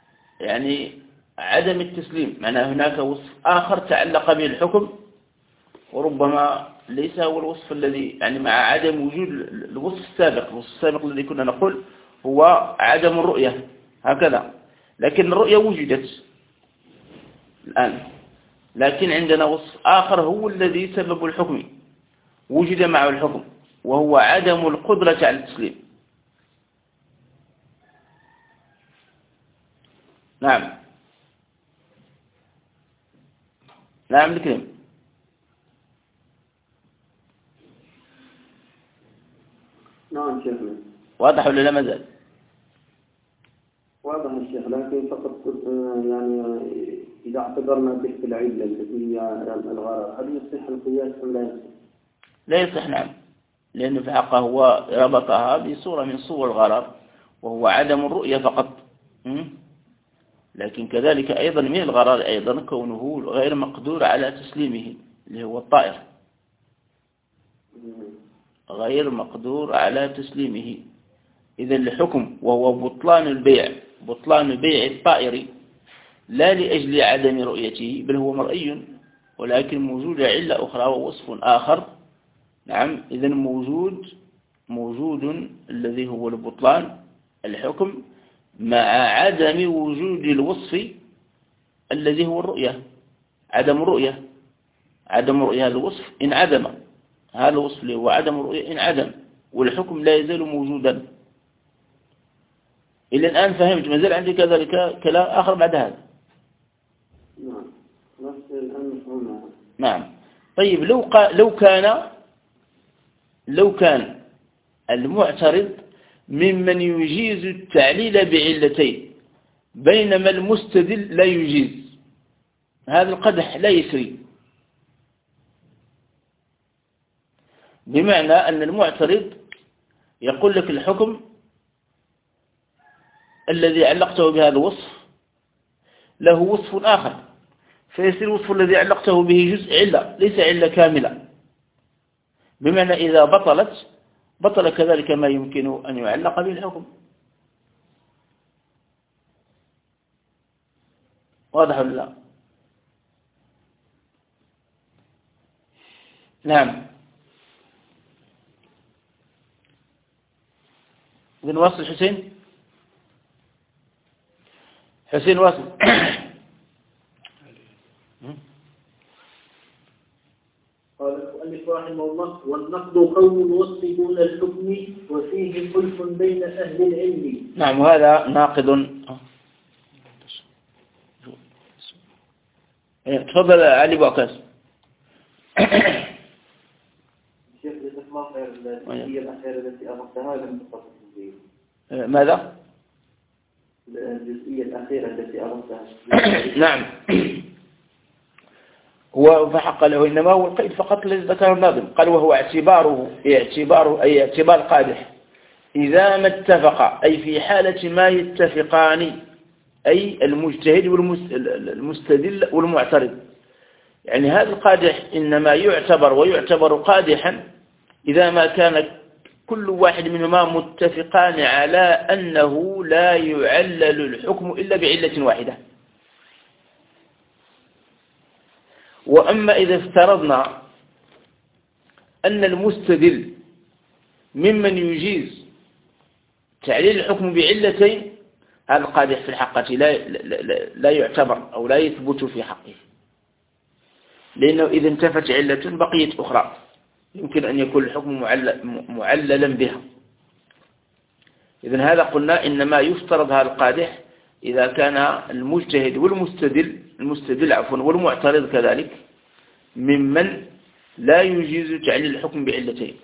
عدم التسليم، معنى هناك وصف آخر تعلق به الحكم وربما ليس هو الوصف الذي مع عدم وجود الوصف السابق. الوصف السابق الذي كنا نقول هو عدم الرؤية هكذا، لكن الرؤية وجدت الآن، لكن عندنا وصف آخر هو الذي سبب الحكم وجد معه الحكم، وهو عدم القدرة على التسليم. نعم نعم نكلم. نعم شيخنا. واضح ولا لا مازال؟ واضح الشيخ، لكن فقط إذا اعتبرنا تلك العلة التي هي الغرض، هل يصح القياس أم لا يصح؟ لا يصح، نعم، لأنه في حقه هو ربطها بصورة من صور الغرض وهو عدم الرؤية فقط. لكن كذلك أيضا من الغرض أيضا كونه غير مقدور على تسليمه اللي هو الطائر، غير مقدور على تسليمه. إذا الحكم وهو بطلان البيع، بطلان بيع الطائر لا لأجل عدم رؤيته بل هو مرئي، ولكن موجود علة أخرى ووصف آخر. نعم، إذا موجود الذي هو البطلان الحكم مع عدم وجود الوصف الذي هو الرؤية، عدم الرؤية، عدم رؤية الوصف إن عدم، هذا الوصف اللي هو عدم الرؤية إن عدم، والحكم لا يزال موجودا. إلى الآن فهمت؟ ما زال عندي كذلك كلام آخر بعد هذا. نعم نفس الآن مفهوم. نعم. طيب لو كان المعترض ممن يجيز التعليل بعلتين بينما المستدل لا يجيز، هذا القدح لا يسري. بمعنى أن المعترض يقول لك الحكم الذي علقته بهذا الوصف له وصف آخر، فيصير الوصف الذي علقته به جزء علة ليس علة كاملة، بمعنى إذا بطل كذلك ما يمكن أن يعلق به الحكم. واضح ولا لا؟ نعم. إذن واصل حسين واصل. قال المؤلف رحمه الله: والنقد قول الوصف دون الحكم وفيه خلف بين أهل العلم. نعم، وهذا ناقض. تفضل علي بوعكاس. الشيخ لتفضل الجزئية الأخيرة التي أردتها لم تفصل فيها. ماذا؟ الجزئية الأخيرة التي أردتها. نعم، هو فحق له، إنما هو القيد فقط الذي ذكره الناظم. قال وهو اعتبار أي اعتبار قادح إذا ما اتفق، أي في حالة ما يتفقان، أي المجتهد والمستدل والمعترض. يعني هذا القادح إنما يعتبر قادحا إذا ما كان كل واحد منهما متفقان على أنه لا يعلل الحكم إلا بعلة واحدة. وأما إذا افترضنا أن المستدل ممن يجيز تعليل الحكم بعلتين، هذا القادح في الحقيقة لا يعتبر أو لا يثبت في حقه، لأنه إذا انتفت علة بقيت أخرى يمكن أن يكون الحكم معللا بها. إذن هذا قلنا إنما يفترض هذا القادح إذا كان المجتهد المستدل والمعترض كذلك ممن لا يجيز تعليل الحكم بعلتين.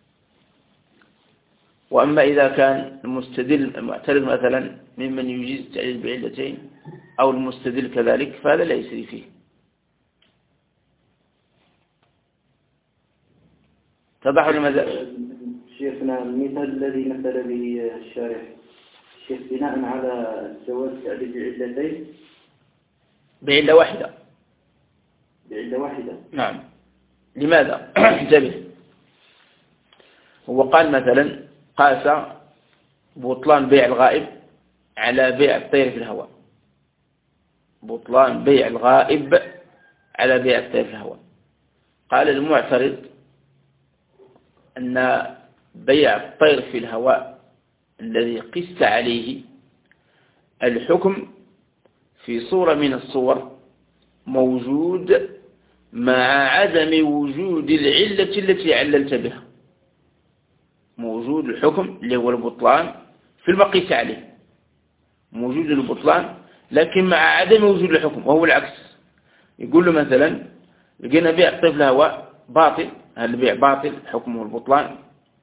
وأما إذا كان المعترض مثلا ممن يجيز تعليل بعلتين أو المستدل كذلك فهذا لا يسري فيه. تضح لماذا؟ شيخنا المثال الذي مثل به الشارح شيخ بناء على جواز تعليل بعلتين بعلة واحدة. بعلة واحدة. نعم. لماذا؟ انتبه. هو قال مثلا قاس بطلان بيع الغائب على بيع الطير في الهواء. بطلان بيع الغائب على بيع الطير في الهواء. قال المعترض أن بيع الطير في الهواء الذي قست عليه الحكم في صورة من الصور موجود مع عدم وجود العلة التي عللت بها. موجود الحكم اللي هو البطلان في المقيس عليه، موجود البطلان لكن مع عدم وجود الحكم، وهو العكس. يقول له مثلا لقينا بيع الطير في الهواء باطل، هذا البيع باطل حكمه البطلان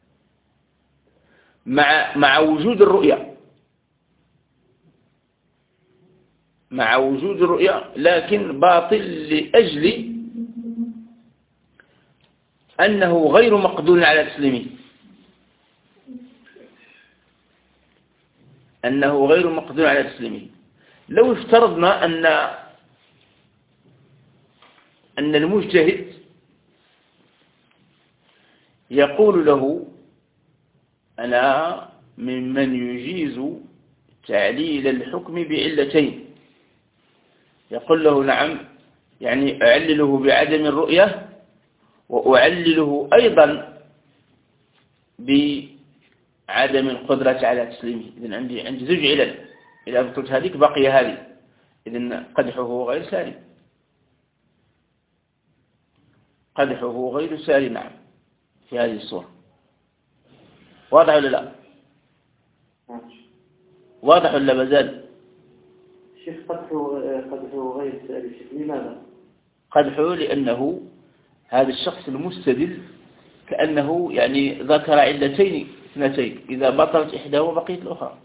مع وجود الرؤية، مع وجود الرؤية، لكن باطل لأجل أنه غير مقدور على تسليمه، أنه غير مقدور على تسليمه. لو افترضنا أن المجتهد يقول له أنا ممن يجيز تعليل الحكم بعلتين، يقول له نعم، يعني أعلله بعدم الرؤية وأعلله أيضا بعدم القدرة على تسليمه. إذن عندي زوج علل، إذا قلت هذيك بقي هذه، إذن قدحه غير سالم، قدحه غير سالم. نعم في هذه الصورة. واضح ولا لا؟ واضح ولا بزال؟ شيخ قدحه غير سالم، لماذا؟ قدحه لأنه هذا الشخص المستدل كأنه يعني ذكر علتين اثنتين، إذا بطلت إحداهما بقيت الأخرى،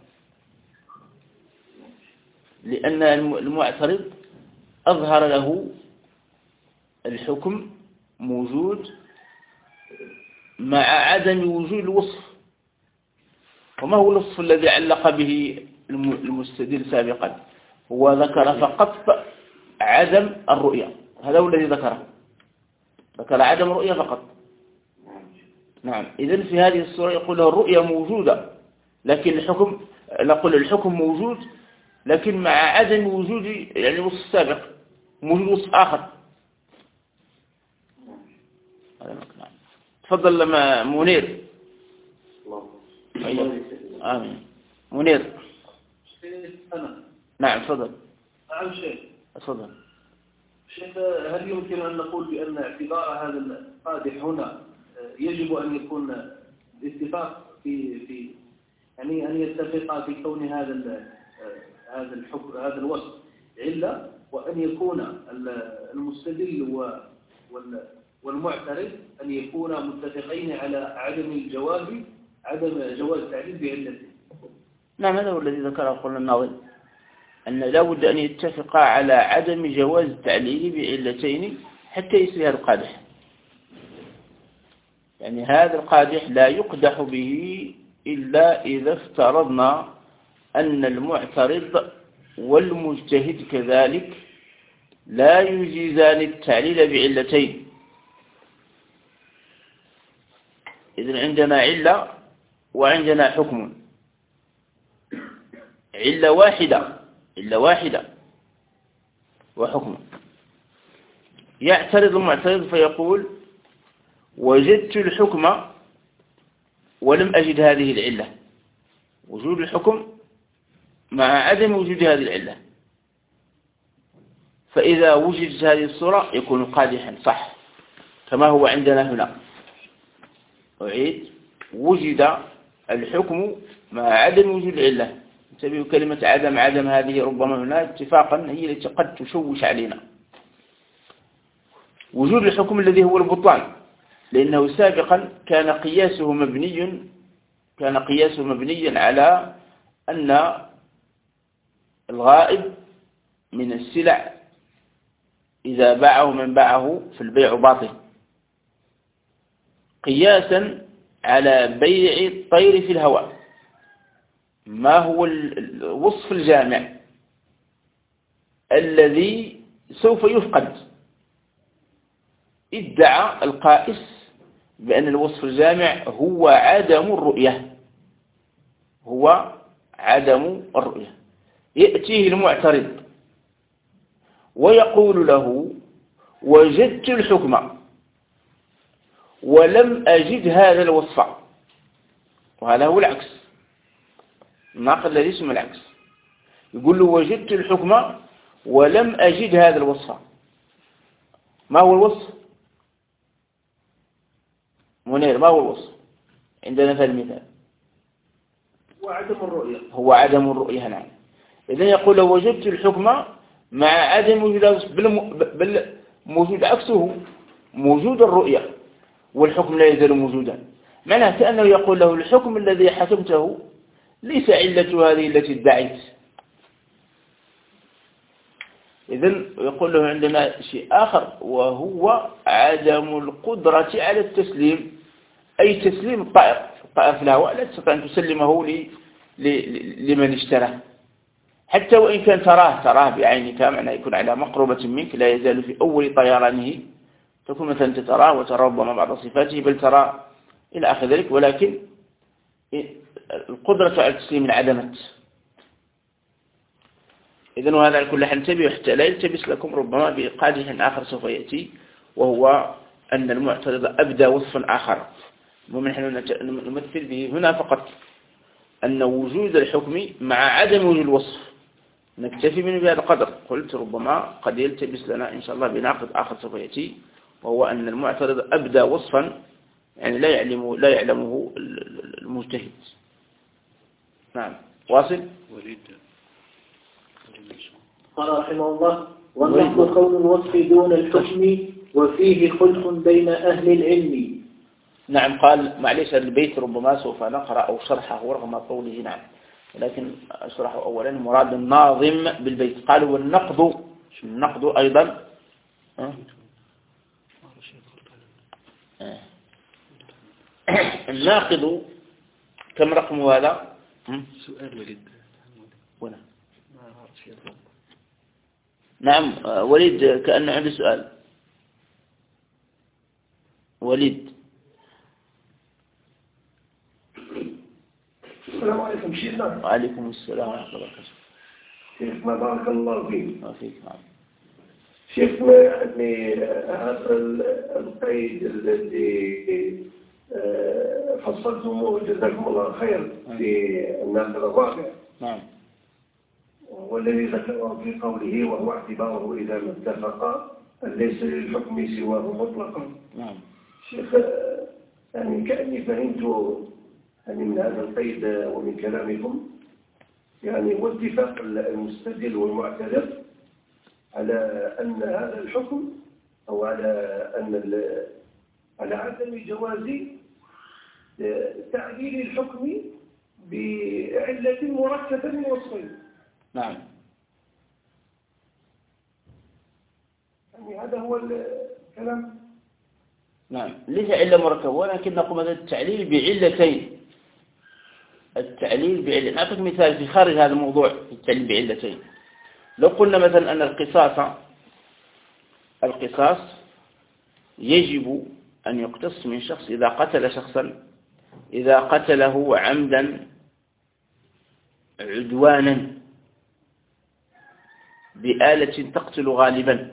لأن المعترض أظهر له الحكم موجود مع عدم وجود الوصف. وما هو الوصف الذي علق به المستدل سابقا؟ هو ذكر فقط عدم الرؤية، هذا هو الذي ذكره، ذكر عدم الرؤية فقط. نعم. إذن في هذه الصورة يقول له الرؤية موجودة، لكن الحكم نقول الحكم موجود لكن مع عدم وجود يعني وصف سابق، موجود وصف آخر. تفضل لما منير. آمين. منير. نعم تفضل. نعم شيخ. تفضل. شيخ، هل يمكن أن نقول بأن اعتبار هذا القادح هنا يجب أن يكون الاتفاق في يعني أن يتفق في كون هذا الحكم هذا الوصف علة، وأن يكون المستدل والمعترض أن يكونا متفقين على عدم جواز تعليل بعلته. نعم هذا هو الذي ذكره قلنا الناظم، أن لا بد أن يتفقا على عدم جواز التعليل بعلتين حتى يصير القادح. يعني هذا القادح لا يقدح به إلا إذا افترضنا أن المعترض والمجتهد كذلك لا يجيزان التعليل بعلتين. إذن عندنا علة وعندنا حكم، علة واحدة وحكم. يعترض المعترض فيقول وجدت الحكم ولم أجد هذه العلة، وجود الحكم مع عدم وجود هذه العلة، فإذا وجدت هذه الصورة يكون قادحا صح كما هو عندنا هنا. أعيد: وجد الحكم مع عدم وجود العلة. انتبهوا، كلمة عدم هذه ربما هنا اتفاقا هي التي قد تشوش علينا. وجود الحكم الذي هو البطلان، لأنه سابقا كان قياسه مبنيا على أن الغائب من السلع إذا باعه من باعه في البيع باطل، قياسا على بيع الطير في الهواء. ما هو الوصف الجامع الذي سوف يفقد؟ ادعى القائس بأن الوصف الجامع هو عدم الرؤية. يأتيه المعترض ويقول له: وجدت الحكم ولم أجد هذا الوصف. وهذا هو العكس، الناقض الذي اسمه العكس. يقول له: وجدت الحكم ولم أجد هذا الوصف. ما هو الوصف؟ منير، ما هو الوصف عندنا في المثال؟ هو عدم الرؤية. نعم. إذن يقول له: وجدت الحكم مع عدم وجود الوصف، بل موجود عكسه، موجود الرؤية والحكم لا يزال موجودا. معناه كأنه يقول له: الحكم الذي حكمته ليس علة هذه التي ادعيت. إذن يقول له: عندنا شيء آخر، وهو عدم القدرة على التسليم، أي تسليم الطائر في الهواء لا تستطيع أن تسلمه لمن اشتراه، حتى وإن كان تراه بعينك، معناه يكون على مقربة منك، لا يزال في أول طيرانه، تكون مثلا تراه وترى ربما بعض صفاته، بل ترى إلى آخر ذلك، ولكن القدرة على التسليم انعدمت. إذن وهذا على كل حال انتبهوا حتى لا يلتبس لكم ربما بقادح آخر سوف يأتي، وهو أن المعترض أبدى وصفا آخر، ونحن نمثل به هنا فقط أن وجود الحكم مع عدم وجود الوصف، نكتفي منه بهذا القدر. قلت ربما قد يلتبس لنا إن شاء الله بناقض آخر سوف يأتي، وهو أن المعترض أبدى وصفا يعني لا يعلمه المجتهد. نعم. واصل. قال رحمه الله: والنقل كون الوصف دون الحكم وفيه خلف بين أهل العلم. نعم. قال معليش البيت ربما سوف نقرأ أو شرحه رغم طوله، نعم، ولكن أشرحه أولا. مراد الناظم بالبيت. قال: والنقد أيضا الناقض كم رقم هذا؟ سؤال وليد. نعم وليد، كأنه عنده سؤال. وليد. السلام عليكم شيخنا. وعليكم السلام ورحمة الله وبركاته. شيخنا بارك الله فيك. وفيك. نعم. شيخنا يعني هذا القيد الذي فصلتموه جزاكم الله خير في الناقض الرابع. نعم. والذي ذكره في قوله: وهو اعتباره إذا ما اتفق أن ليس للحكم سواه مطلقا. نعم. شيخ يعني كأني فهمت يعني من هذا القيد ومن كلامكم يعني هو اتفاق المستدل والمعترض على أن هذا الحكم أو على عدم جواز تعديل الحكم بعلة مركبة من وصفين. نعم. يعني هذا هو الكلام. نعم. ليس علة مركبة، ولكن نقوم بالتعليل بعلتين. التعليل بعلة. نعطيك مثال في خارج هذا الموضوع في التعليل بعلتين. لو قلنا مثلا أن القصاص يجب أن يقتص من شخص إذا قتل شخصا، إذا قتله عمدا عدوانا بآلة تقتل غالبا،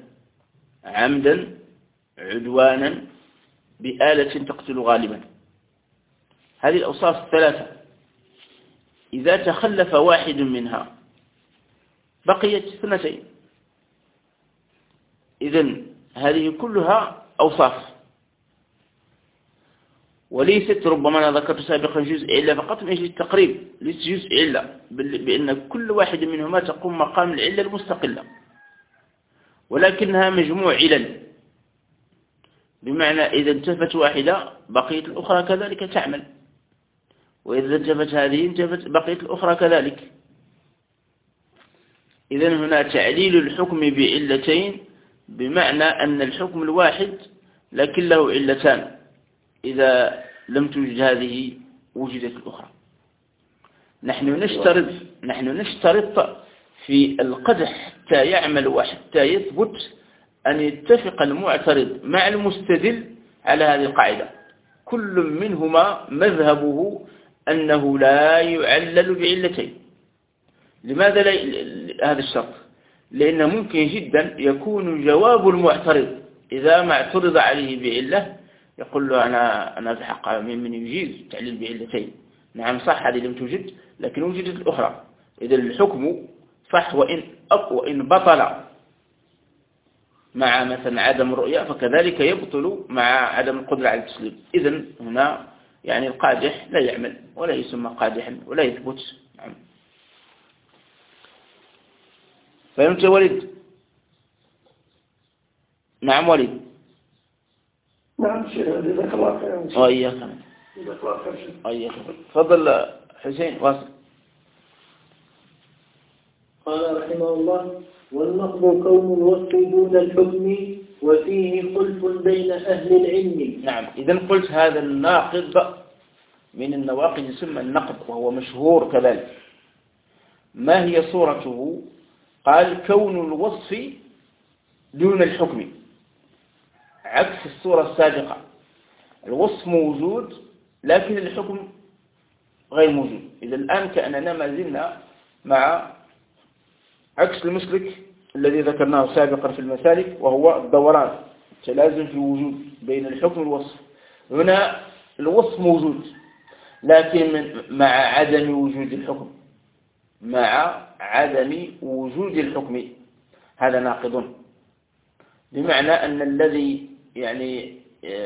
عمدا عدوانا بآلة تقتل غالبا. هذه الأوصاف الثلاثة إذا تخلف واحد منها بقيت اثنتين. إذن هذه كلها أوصاف، وليست ربما أنا ذكرت سابقا جزء علة فقط من أجل التقريب، ليس جزء علة، بأن كل واحد منهما تقوم مقام العلة المستقلة، ولكنها مجموع علل، بمعنى إذا انتفت واحدة بقيت الأخرى كذلك تعمل، وإذا انتفت هذه انتفت بقيت الأخرى كذلك. إذن هنا تعليل الحكم بعلتين، بمعنى أن الحكم الواحد لكن له علتان، إذا لم توجد هذه وجدت الأخرى. نحن نشترط في القدح حتى يعمل وحتى يثبت أن يتفق المعترض مع المستدل على هذه القاعدة، كل منهما مذهبه أنه لا يعلل بعلتين. لماذا هذا الشرط؟ لأنه ممكن جدا يكون جواب المعترض إذا ما اعترض عليه بعلة يقول له أنا في حق من يجيز تعليل بعلتين، نعم صح هذه لم توجد لكن وجدت الأخرى. إذا الحكم صح وإن بطل مع مثلا عدم الرؤية فكذلك يبطل مع عدم القدرة على التسليم. إذن هنا يعني القادح لا يعمل ولا يسمى قادحا ولا يثبت. نعم. فهمت يا وليد؟ نعم وليد. نعم شيخ جزاك الله خيرا. وإياك. جزاك الله خير. وإياك. تفضل حسين واصل. قال رحمه الله: والنقض كون الوصف دون الحكم وفيه خلف بين أهل العلم. نعم. إذا قلت هذا الناقض من النواقض يسمى النقض وهو مشهور كذلك. ما هي صورته؟ قال كون الوصف دون الحكم، عكس الصورة السابقة. الوصف موجود لكن الحكم غير موجود. إذا الآن كأننا ما زلنا مع عكس المسلك الذي ذكرناه سابقا في المسالك، وهو الدوران، تلازم في الوجود بين الحكم والوصف. هنا الوصف موجود لكن مع عدم وجود الحكم، مع عدم وجود الحكم. هذا ناقض، بمعنى أن الذي يعني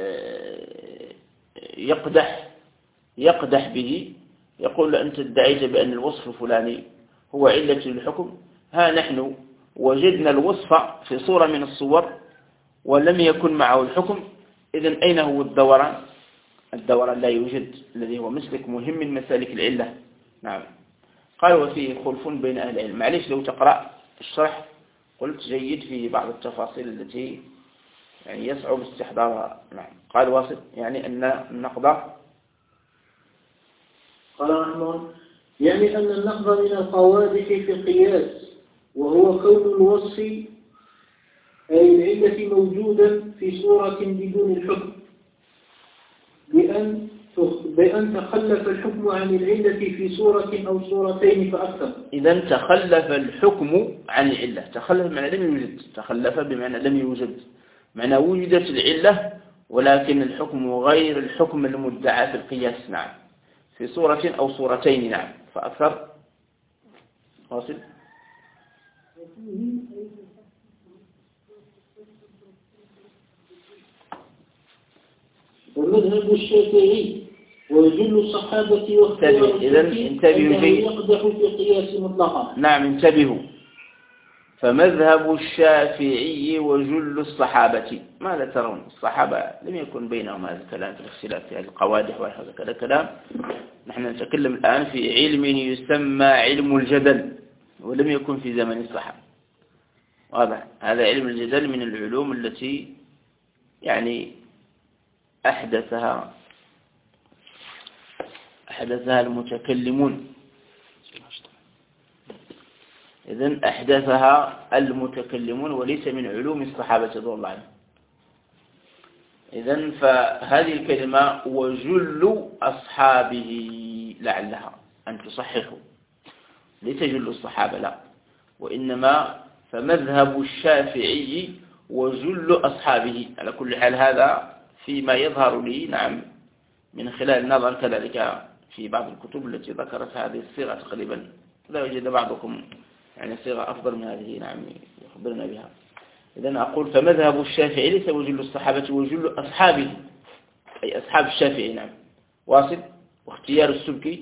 يقدح به يقول أنت ادعيت بأن الوصف الفلاني هو علة الحكم، ها نحن وجدنا الوصف في صورة من الصور ولم يكن معه الحكم، إذن أين هو الدوران؟ الدوران لا يوجد، الذي هو مسلك مهم من مسالك العلة. نعم. قال وفيه خلف بين أهل العلم. معليش لو تقرأ الشرح قلت جيد في بعض التفاصيل التي يعني يصعب استحضارها. نعم. قال واصل يعني أن النقض، قال رحمه يعني أن النقض من القوادح في القياس، وهو كون الوصف أي العلة موجودا في صورة بدون الحكم، بأن تخلف الحكم عن العلة في صورة أو صورتين فأكثر. إذا تخلف الحكم عن العلة. تخلف بمعنى لم يوجد، تخلف بمعنى لم يوجد، معنى وجدت العلة ولكن الحكم غير الحكم المدعى في القياس. نعم. في صورة أو صورتين. نعم. فأكثر. واصل. ومذهب الشافعي وجل الصحابة واختيار أنه يقدح في قياس مطلقا. نعم انتبهوا. فمذهب الشافعي وجل الصحابة، ماذا ترون؟ الصحابة لم يكن بينهم هذا الكلام في الاختلاف في هذه القوادح وهذا كذا كلام. نحن نتكلم الآن في علم يسمى علم الجدل، ولم يكن في زمن الصحابة. واضح؟ هذا علم الجدل من العلوم التي يعني أحدثها المتكلمون. إذن أحدثها المتكلمون وليس من علوم الصحابة رضي الله عنهم. إذن فهذه الكلمة وجل أصحابه لعلها أن تصححوا، ليس جل الصحابة لا، وإنما فمذهب الشافعي وجل أصحابه. على كل حال هذا فيما يظهر لي نعم من خلال النظر كذلك في بعض الكتب التي ذكرت هذه الصيغة تقريبا لا يوجد بعضكم يعني صيغة أفضل من هذه نعم يخبرنا بها. إذن أقول فمذهب الشافعي ليس وجل الصحابة وجل أصحابه أي أصحاب الشافعي نعم. واصل. واختيار السبكي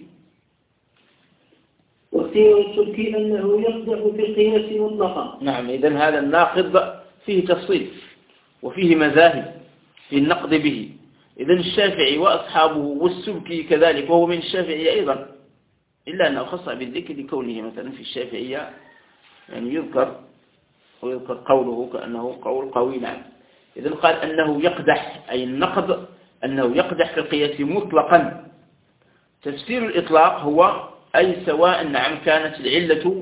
أنه يقدح في القياس مطلقا. نعم. إذن هذا الناقض فيه تفصيل وفيه مذاهب في النقد به. إذن الشافعي وأصحابه والسبكي كذلك وهو من الشافعية أيضا إلا أنه خص بالذكر لكونه مثلا في الشافعية يعني يذكر ويذكر قوله كأنه قول قوي نعم. إذن قال أنه يقدح أي النقد أنه يقدح في القياس مطلقا. تفسير الإطلاق هو أي سواء نعم كانت العلة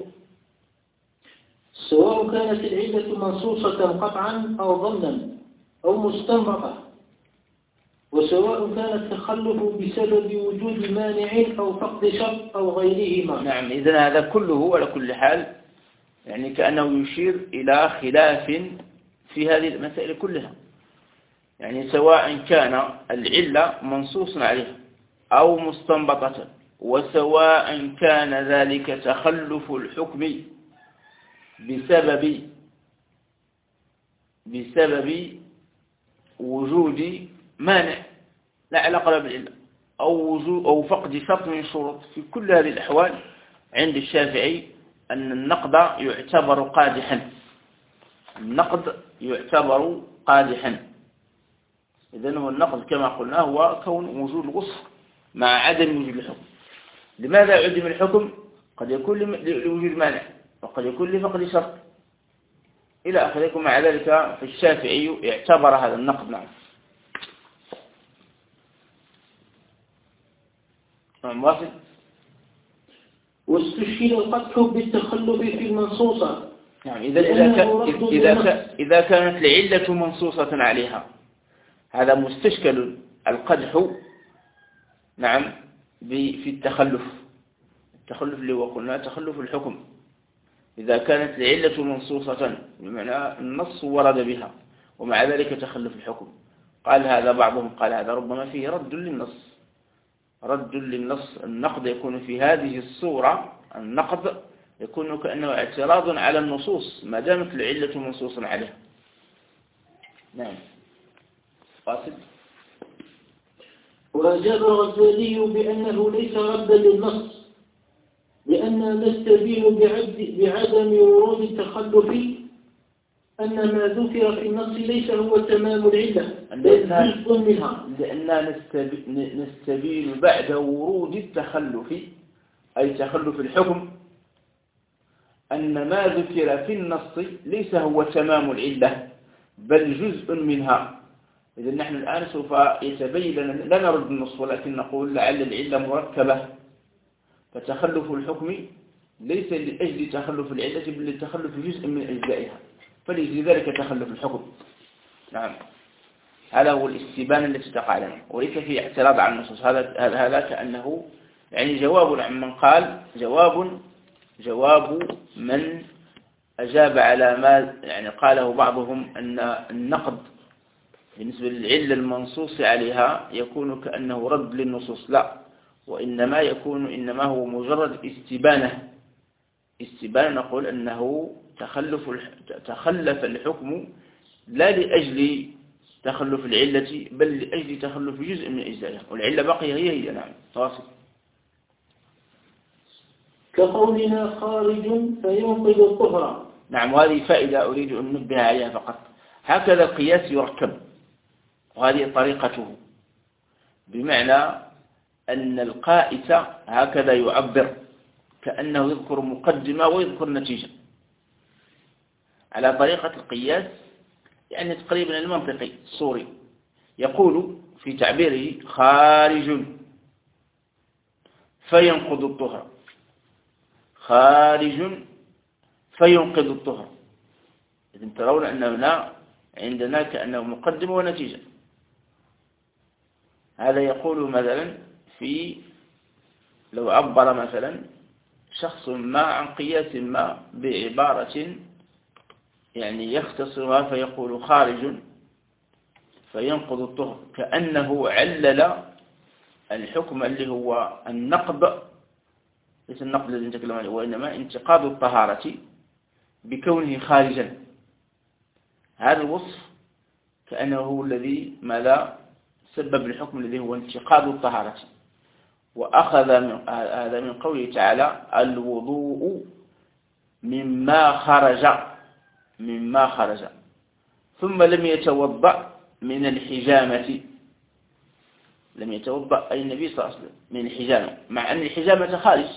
منصوصة قطعا أو ضمنا أو مستنبطة، وسواء كان التخلف بسبب وجود مانع أو فقد شرط أو غيرهما. نعم. إذن هذا كله على كل حال يعني كأنه يشير إلى خلاف في هذه المسائل كلها. يعني سواء كان العلة منصوص عليها أو مستنبطة، وسواء كان ذلك تخلف الحكم بسبب وجود مانع لا علاقة له بالعلة أو فقد شرط من شروط. في كل هذه الأحوال عند الشافعي أن النقد يعتبر قادحا. النقد يعتبر قادحا. إذن هو النقد كما قلنا هو كون وجود الوصف مع عدم وجود الحكم. لماذا عدم الحكم؟ قد يكون لوجود مانع وقد يكون لفقد شرط إلى آخره. مع ذلك في الشافعي اعتبر هذا النقد نعم. واصل. واستشكل القدح بالتخلف في المنصوصة. نعم. إذا كانت العلة منصوصة عليها هذا مستشكل القدح نعم في التخلف اللي هو قلنا تخلف الحكم. إذا كانت العلة منصوصة بمعنى النص ورد بها ومع ذلك تخلف الحكم. قال هذا بعضهم قال هذا ربما فيه رد للنص. النقد يكون في هذه الصورة. النقد يكون كأنه اعتراض على النصوص ما دامت العلة منصوصا عليها. نعم. فاصل. وأجاب الغزالي بأنه ليس ردا للنص، لأن نستبين بعدم ورود التخلف أن ما ذكر في النص ليس هو تمام العلة بل جزء منها. لأننا نستبين بعد ورود التخلف أي تخلف الحكم أن ما ذكر في النص ليس هو تمام العلة بل جزء منها. إذن نحن الآن سوف يتبين لنا لا نرد النص ولكن نقول لعل العلة مركبة، فتخلف الحكم ليس لأجل تخلف العلة بل لتخلف جزء من أجزائها، فلذلك تخلف الحكم. نعم. هذا هو الاستبانة التي تقع لنا وليس في اعتراض على النصوص. هذا كأنه يعني جواب عن من قال جواب من أجاب على ما يعني قاله بعضهم أن النقد بالنسبة للعلة المنصوص عليها يكون كأنه رد للنصوص. لا، إنما هو مجرد استبانة. نقول أنه تخلف الحكم لا لأجل تخلف العلة بل لأجل تخلف جزء من أجزائها، والعلة باقية هي. نعم. تواصل. كقولنا خارج فينقض الطهر. نعم. وهذه فائدة أريد أن ننبه عليها فقط. هكذا القياس يركب وهذه طريقته، بمعنى أن القائس هكذا يعبر كأنه يذكر مقدمة ويذكر نتيجة على طريقة القياس، يعني تقريبا المنطقي الصوري. يقول في تعبيره خارج فينقض الطهر، خارج فينقض الطهر. إذن ترون أن هنا عندنا كأنه مقدمة ونتيجة. هذا يقول مثلا لو عبر مثلا شخص ما عن قياس ما بعبارة يعني يختصرها فيقول خارج فينقض الطهر، كأنه علل الحكم اللي هو النقض، ليس النقض الذي نتكلم عنه، وإنما انتقاض الطهارة بكونه خارجا. هذا الوصف كأنه هو الذي ماذا سبب الحكم الذي هو انتقاض الطهارة. وأخذ هذا من قوله تعالى الوضوء مما خرج ثم لم يتوضأ من الحجامة. لم يتوضأ أي النبي صلى الله عليه وسلم من الحجامة، مع أن الحجامة خارج.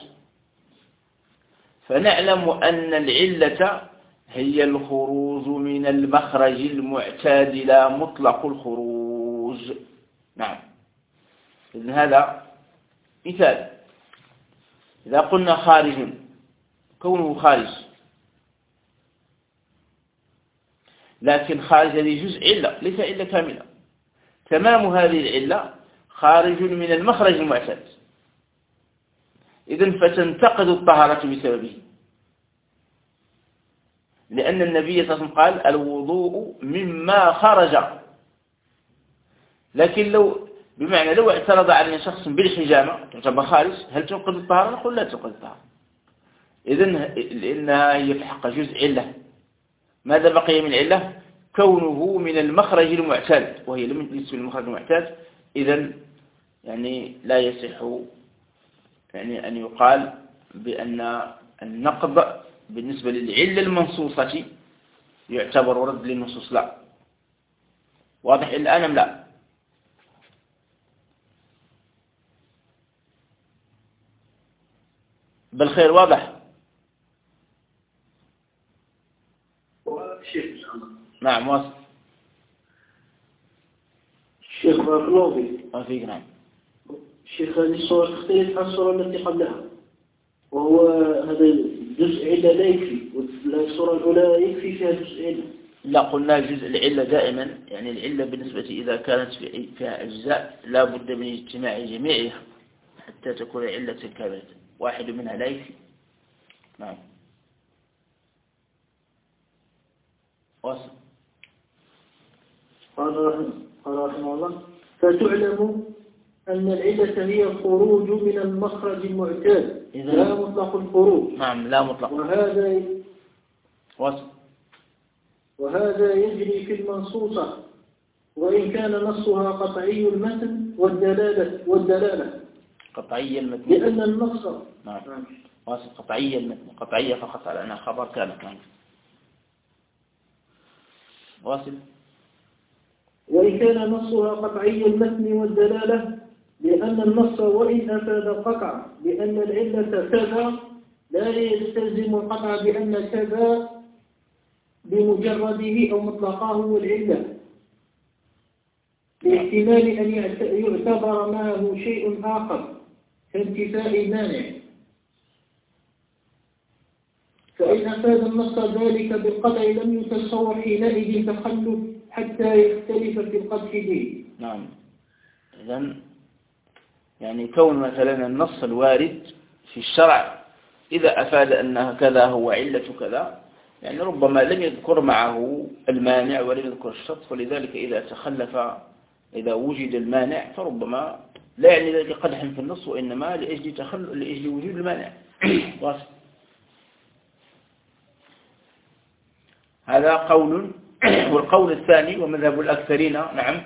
فنعلم أن العلة هي الخروج من المخرج المعتاد لا مطلق الخروج. نعم، إذن هذا مثال. إذا قلنا خارج، كونه خارج، لكن خارج هذه جزء علة ليس علة كاملة. تمام هذه العلة خارج من المخرج المعتاد، إذن فتنتقد الطهارة بسببه، لأن النبي صلى الله عليه وسلم قال الوضوء مما خرج. لكن بمعنى لو اعترض على شخص بالحجامة تعتبر خارج، هل تنقض الطهارة؟ نقول لا تنقض الطهارة. إذن لأنها هي في حق جزء علة. ماذا بقي من علة؟ كونه من المخرج المعتاد، وهي ليس من المخرج المعتاد. إذن يعني لا يصح يعني أن يقال بأن النقض بالنسبة للعلة المنصوصة يعتبر رد للنصوص، لا. واضح الآن أم لا؟ بالخير واضح. نعم واضح. الشيخ بارك الله فيك. فيك نعم. الشيخ هذه الصورة تختلف عن الصورة التي قبلها، وهو هذا الجزء علة لا يكفي، والصورة الأولى يكفي فيها جزء علة. لا، قلنا جزء العلة دائما، يعني العلة بالنسبة إذا كانت فيها أجزاء لا بد من اجتماع جميعها حتى تكون علة كاملة، واحد منها لا يكفي. نعم. قال رحمه الله فتعلم أن العلة هي الخروج من المخرج المعتاد لا مطلق الخروج. نعم، لا مطلق. وهذا يجري في المنصوصة، وإن كان نصها قطعي المتن والدلالة قطعي المتن، لأن النص نعم قطعي المتن، قطعية فقط على أنها خبر كانت. نعم. واصل. وإن كان نصها قطعي المتن والدلالة لأن النص وإن أفاد القطع بأن العلة كذا لا يستلزم القطع بأن كذا بمجرده أو مطلقاه والعلة، لاحتمال أن يعتبر معه شيء آخر كانتفاء المانع. فإن أفاد النص ذلك بالقطع لم يتصور حينئذ تخلف حتى يختلف في القدح به. نعم. إذن يعني كون مثلا النص الوارد في الشرع إذا أفاد أن كذا هو علة كذا، يعني ربما لم يذكر معه المانع ولم يذكر الشرط، ولذلك إذا وجد المانع فربما لا يعني ذلك قدح في النص، وإنما لأجل وجود المانع. هذا قول. والقول الثاني ومذهب الأكثرين، نعم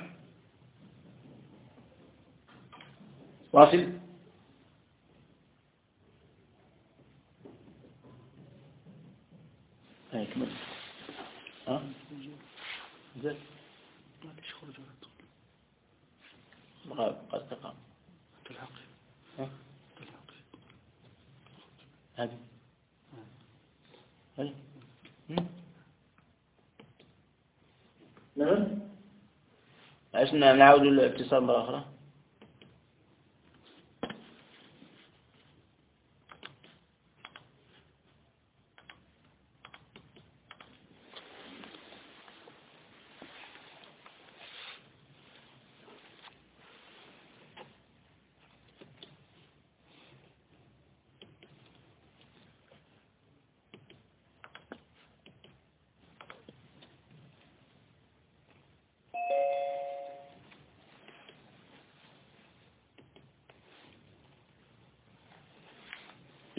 واصل. هاي كمل. زين. ما فيش خروج ولا دخول. قد تقام. تلحقي. هذه. هاي. نعم. عشنا نعود للاتصال مرة أخرى.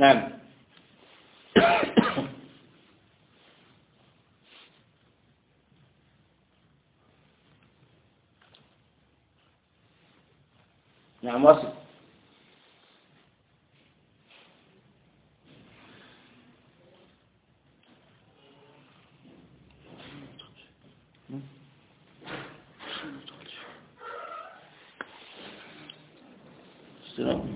نعم. نعم واصل. السلام.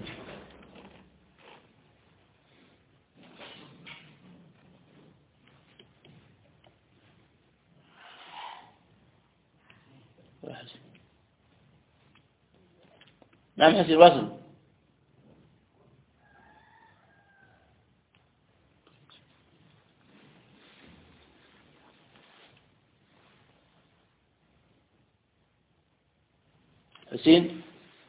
نعم حسين واصل. حسين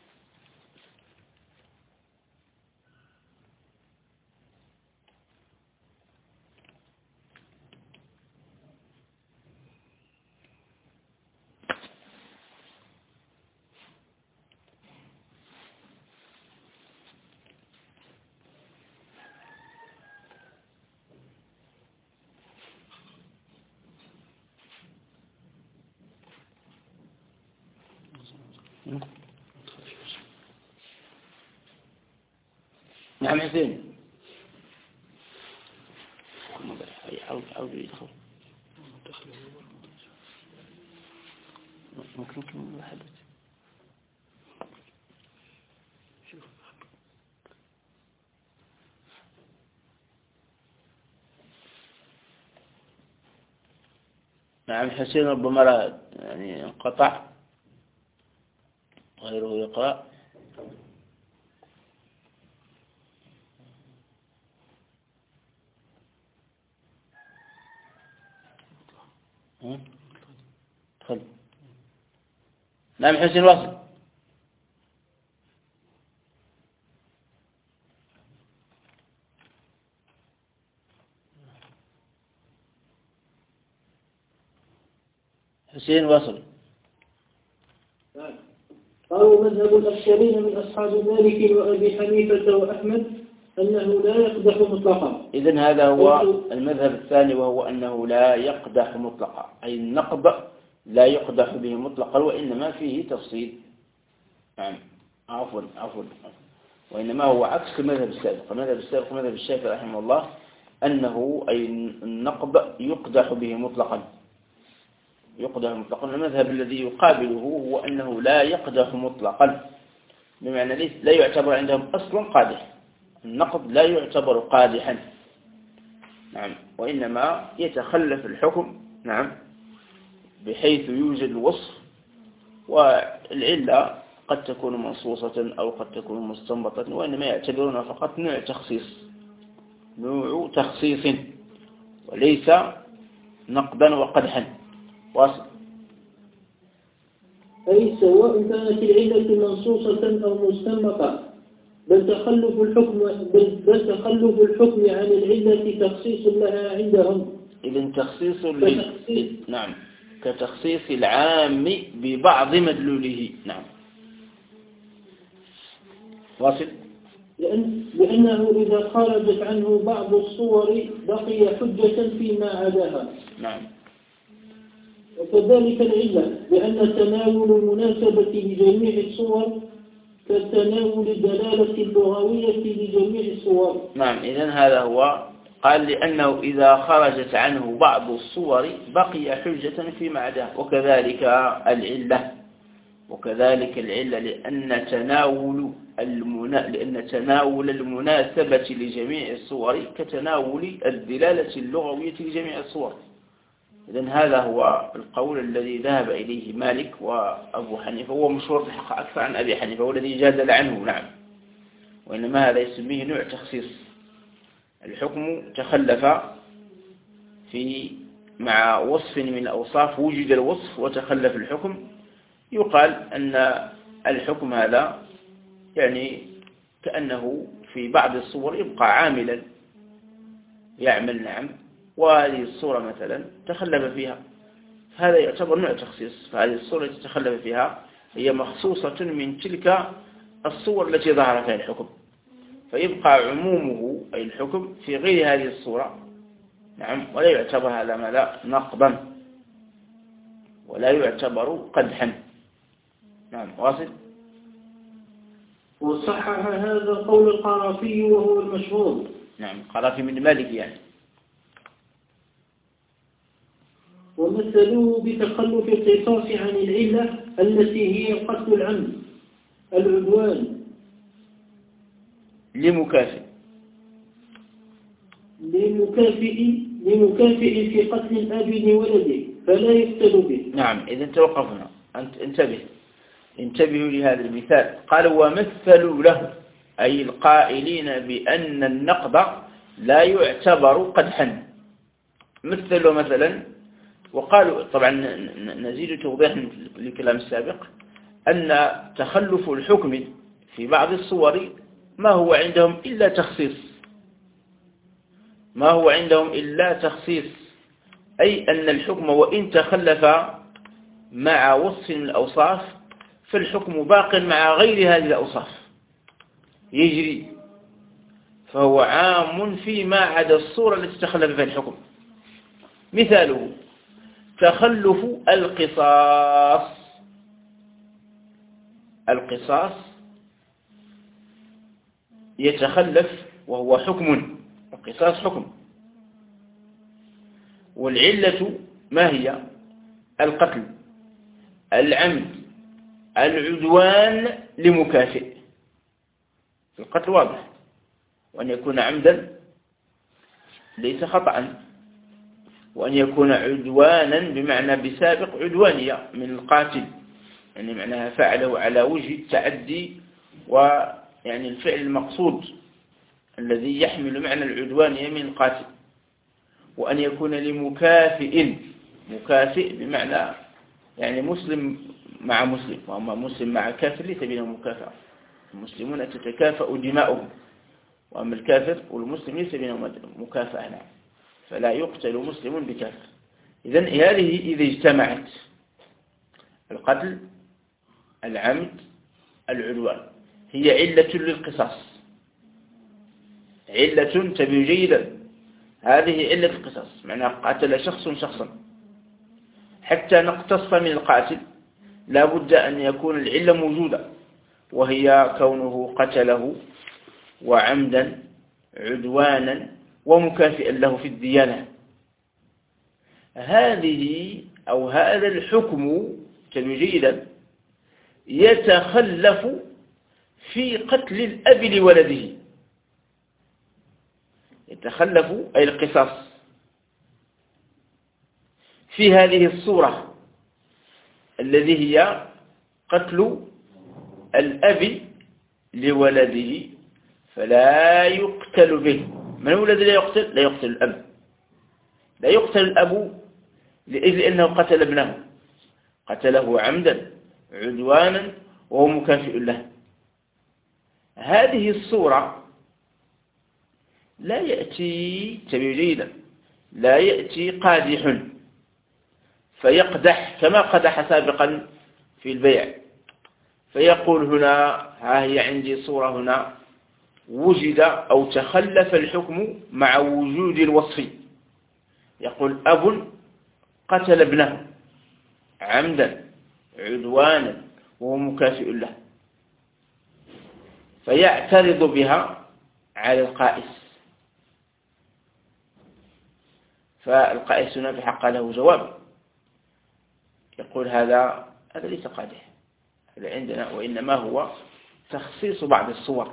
نعم حسين عاود يدخل ممكن كم واحد نعم حسين ربما لا يعني انقطع غيره يقرأ. دخل. نعم حسين واصل. حسين واصل. قالوا مذهب الأكثرين من أصحاب مالك وأبي حنيفة وأحمد أنه لا يقدح مطلقا. إذن هذا هو المذهب الثاني، وهو أنه لا يقدح مطلقا، أي النقض لا يقدح به مطلقا، وإنما فيه تفصيل. نعم عفوا وإنما هو عكس المذهب السابق. المذهب السابق مذهب الشافعي رحمه الله أنه أي النقض يقدح به مطلقا، المذهب الذي يقابله هو أنه لا يقدح مطلقا، بمعنى لا يعتبر عندهم أصلا قادح، النقض لا يعتبر قادحا. نعم وإنما يتخلف الحكم. نعم بحيث يوجد الوصف، والعلة قد تكون منصوصة أو قد تكون مستنبطة، وإنما يعتبرونها فقط نوع تخصيص وليس نقدا وقدحا. واصل. أي سواء كانت العلة منصوصة أو مستنبطة، بل تخلف الحكم عن العلة تخصيص لها عندهم. إذن تخصيص نعم كتخصيص العام ببعض مدلوله. نعم واصل. لأنه إذا خرجت عنه بعض الصور بقي حجة فيما عداها. نعم. وكذلك العلة، لأن تناول المناسبة لجميع الصور كتناول الدلالة اللغوية لجميع الصور. نعم إذن هذا هو قال لأنه إذا خرجت عنه بعض الصور بقي حجة فيما عداه. وكذلك العلة لأن تناول المناسبة لجميع الصور كتناول الدلالة اللغوية لجميع الصور. إذن هذا هو القول الذي ذهب إليه مالك وأبو حنيفة، هو مشهور بالحق أكثر عن أبي حنيفة والذي جادل عنه. نعم وإنما هذا يسميه نوع تخصيص، الحكم تخلف مع وصف من الأوصاف، وجد الوصف وتخلف الحكم، يقال أن الحكم هذا يعني كأنه في بعض الصور يبقى عاملا يعمل. نعم وهذه الصورة مثلا تخلف فيها، هذا يعتبر نوع تخصيص، فهذه الصورة التي تخلف فيها هي مخصوصة من تلك الصور التي ظهر فيها الحكم. فيبقى عمومه أي الحكم في غير هذه الصورة. نعم. ولا يعتبر هذا ماذا نقضا ولا يعتبر قدحا. نعم. واصل. وصحح هذا قول القرافي وهو المشهور. نعم. قرافي من مالك يعني. ومثلوه بتخلف القصاص عن العلة التي هي قتل العمد العدوان لمكافئ في قتل الأب لولده فلا يقتل به. نعم. إذا توقفنا. انتبهوا لهذا المثال. قال ومثلوا له أي القائلين بأن النقض لا يعتبر قدحا. مثلوا مثلا وقالوا طبعا نزيد توضيحا للكلام السابق أن تخلف الحكم في بعض الصور ما هو عندهم إلا تخصيص أي أن الحكم وإن تخلف مع وصف من الأوصاف فالحكم باق مع غير هذه الأوصاف يجري، فهو عام فيما عدا الصورة التي تخلف فيها الحكم. مثاله تخلف القصاص يتخلف وهو حكم. القصاص حكم والعلة ما هي؟ القتل، العمد، العدوان لمكافئ. القتل واضح، وأن يكون عمدا ليس خطأ، وأن يكون عدوانا بمعنى بسابق عدوانية من القاتل، يعني معناها فعله على وجه التعدي ويعني الفعل المقصود الذي يحمل معنى العدوانية من القاتل. وأن يكون لمكافئ، مكافئ بمعنى يعني مسلم مع مسلم، وأما مسلم مع كافر ليس بينهم مكافأة. المسلمون تتكافأ دماؤهم، وأما الكافر والمسلم ليس بينهم مكافأة، فلا يقتل مسلم بكافر. إذن هذه إذا اجتمعت القتل، العمد، العدوان هي علة للقصاص، علة تبي جيدا، هذه علة القصاص، معناها قتل شخص شخصا. حتى نقتص من القاتل لا بد أن يكون العلة موجودة، وهي كونه قتله وعمدا عدوانا ومكافئا له في الديانة. هذه أو هذا الحكم تبي جيدا يتخلف في قتل الأب لولده، يتخلف أي القصاص في هذه الصورة الذي هي قتل الأب لولده فلا يقتل به. من هو الذي لا يقتل؟ لا يقتل الأب، لا يقتل الأب لأجل أنه قتل ابنه، قتله عمدا عدوانا وهو مكافئ له. هذه الصورة لا يأتي تبي جيدا، لا يأتي قادح فيقدح كما قدح سابقا في البيع، فيقول هنا ها هي عندي صورة هنا وجد أو تخلف الحكم مع وجود الوصف. يقول أب قتل ابنه عمدا عدوانا وهو مكافئ له، فيعترض بها على القائس، فالقائس هنا بحق له جواب، يقول هذا ليس قادح، هذا عندنا وإنما هو تخصيص بعض الصور،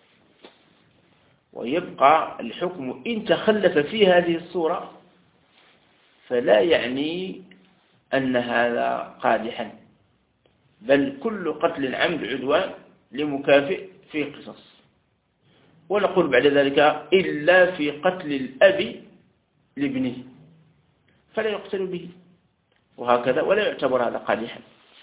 ويبقى الحكم إن تخلف في هذه الصورة فلا يعني أن هذا قادحا، بل كل قتل عمد عدوان لمكافئ فيه قصص. ونقول بعد ذلك إلا في قتل الأب لابنه فلا يقتل به، وهكذا ولا يعتبر هذا قادحا.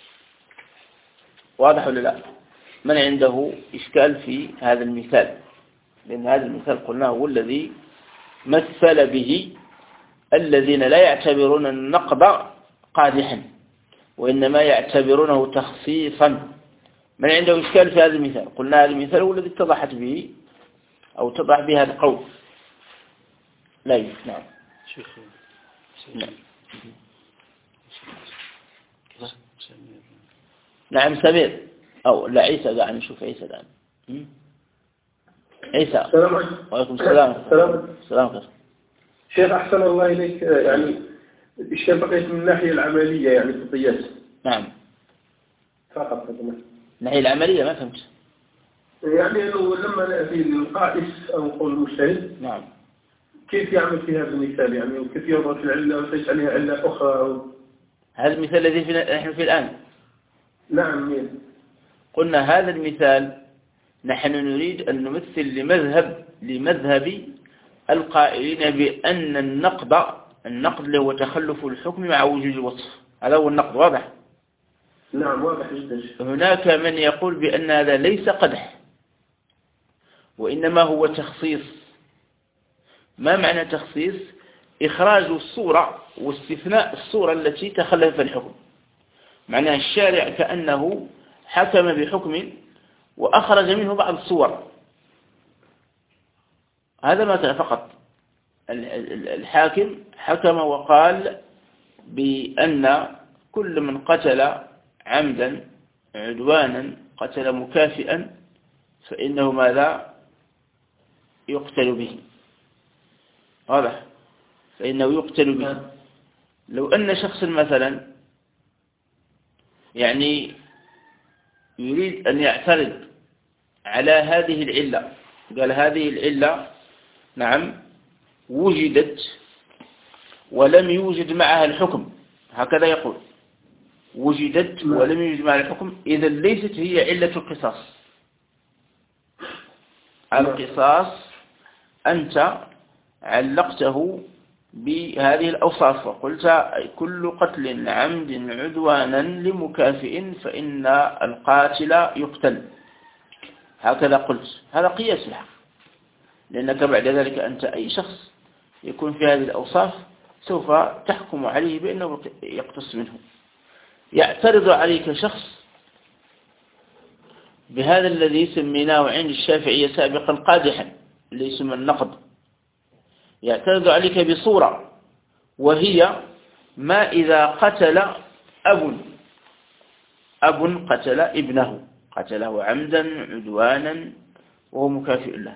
واضح ولا لا؟ من عنده إشكال في هذا المثال؟ لأن هذا المثال قلناه هو الذي مثل به الذين لا يعتبرون النقض قادحا وإنما يعتبرونه تخصيصا. من عنده إشكال في هذا المثال؟ قلنا هذا المثال هو الذي اتضحت به أو تضع بها القول. لا يوجد. نعم شيخ نعم. نعم سمير أو لا عيسى قاعد نشوف عيسى الآن. عيسى. السلام عليكم. وعليكم السلام. السلام. شيخ أحسن الله إليك، يعني الإشكال بقيت من الناحية العملية يعني في القياس. نعم. فقط. الناحية العملية ما فهمت. يعني أنه لما نأتي للقائس أو قول المجتهد. نعم. كيف يعمل في هذا المثال يعني، وكيف ينظر في العلة وليس عليها علة أخرى أو... هذا المثال الذي نحن فيه الآن. نعم. قلنا هذا المثال نحن نريد أن نمثل لمذهب القائلين بأن النقد اللي هو تخلف الحكم مع وجود الوصف، هذا هو النقد. واضح؟ نعم واضح جدا. هناك من يقول بأن هذا ليس قدح وإنما هو تخصيص. ما معنى تخصيص؟ إخراج الصورة واستثناء الصورة التي تخلف الحكم. معنى الشارع كأنه حكم بحكم وأخرج منه بعض الصور. هذا ما فقط. الحاكم حكم وقال بأن كل من قتل عمدا عدوانا قتل مكافئا فإنه ماذا؟ يقتل به. واضح؟ فإنه يقتل به. لو أن شخص مثلا يعني يريد أن يعترض على هذه العلة، قال هذه العلة نعم وجدت ولم يوجد معها الحكم، هكذا يقول وجدت ولم يوجد معها الحكم، إذا ليست هي علة القصاص. القصاص أنت علقته بهذه الأوصاف وقلت كل قتل عمد عدوانا لمكافئ فإن القاتل يقتل، هكذا قلت. هذا قياس الحق، لأنك بعد ذلك أنت أي شخص يكون في هذه الأوصاف سوف تحكم عليه بأنه يقتص منه. يعترض عليك شخص بهذا الذي سميناه عند الشافعية سابقا قادحا، اللي يسمى النقد. يعترض عليك بصورة وهي ما إذا قتل أب قتل ابنه، قتله عمدا عدوانا وهو مكافئ له،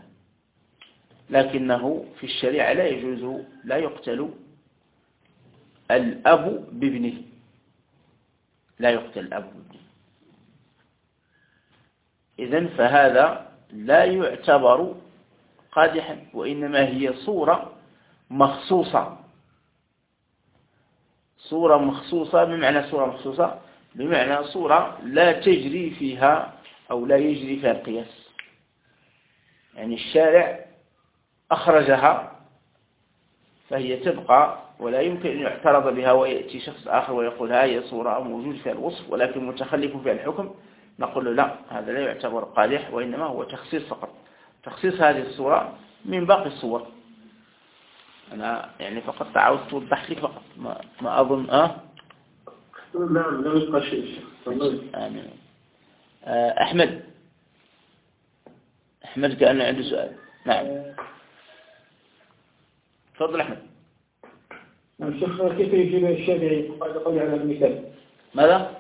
لكنه في الشريعة لا يجوز، لا يقتل الأب بابنه، لا يقتل الأب بابنه. إذن فهذا لا يعتبر قادحا، وإنما هي صورة مخصوصة. صورة مخصوصة بمعنى صورة مخصوصة بمعنى صورة لا تجري فيها أو لا يجري فيها القياس، يعني الشارع أخرجها فهي تبقى ولا يمكن أن يعترض بها ويأتي شخص آخر ويقول هذه صورة موجود فيها الوصف ولكن متخلف فيها الحكم، نقول له لا، هذا لا يعتبر قادح وإنما هو تخصيص فقط، تخصيص هذه الصورة من باقي الصور. أنا يعني فقط تعودت توضح لك فقط، ما أظن نعم لا يبقى شيء. آمين. أحمد كأنه عنده سؤال. نعم تفضل أحمد. نعم شيخ، كيف يجيب الشافعي قال قولي على المثال؟ ماذا؟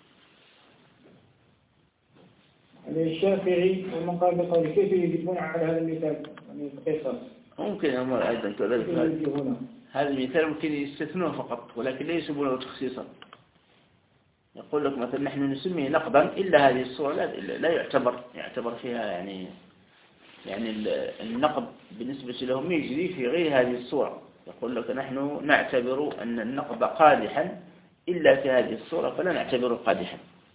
يعني الشافعي ومن قال بقوله كيف يجيبون على هذا المثال يعني القصص؟ ممكن أمر أيضا كذلك. هذا المثال ممكن يستثنوه فقط ولكن لا يسمونه تخصيصا. يقول لك مثلا نحن نسميه نقضا إلا هذه الصورة لا يعتبر فيها يعني النقض بالنسبة لهم يجري في غير هذه الصورة. يقول لك نحن نعتبر أن النقض قادحا إلا في هذه الصورة فلا نعتبره قادحا.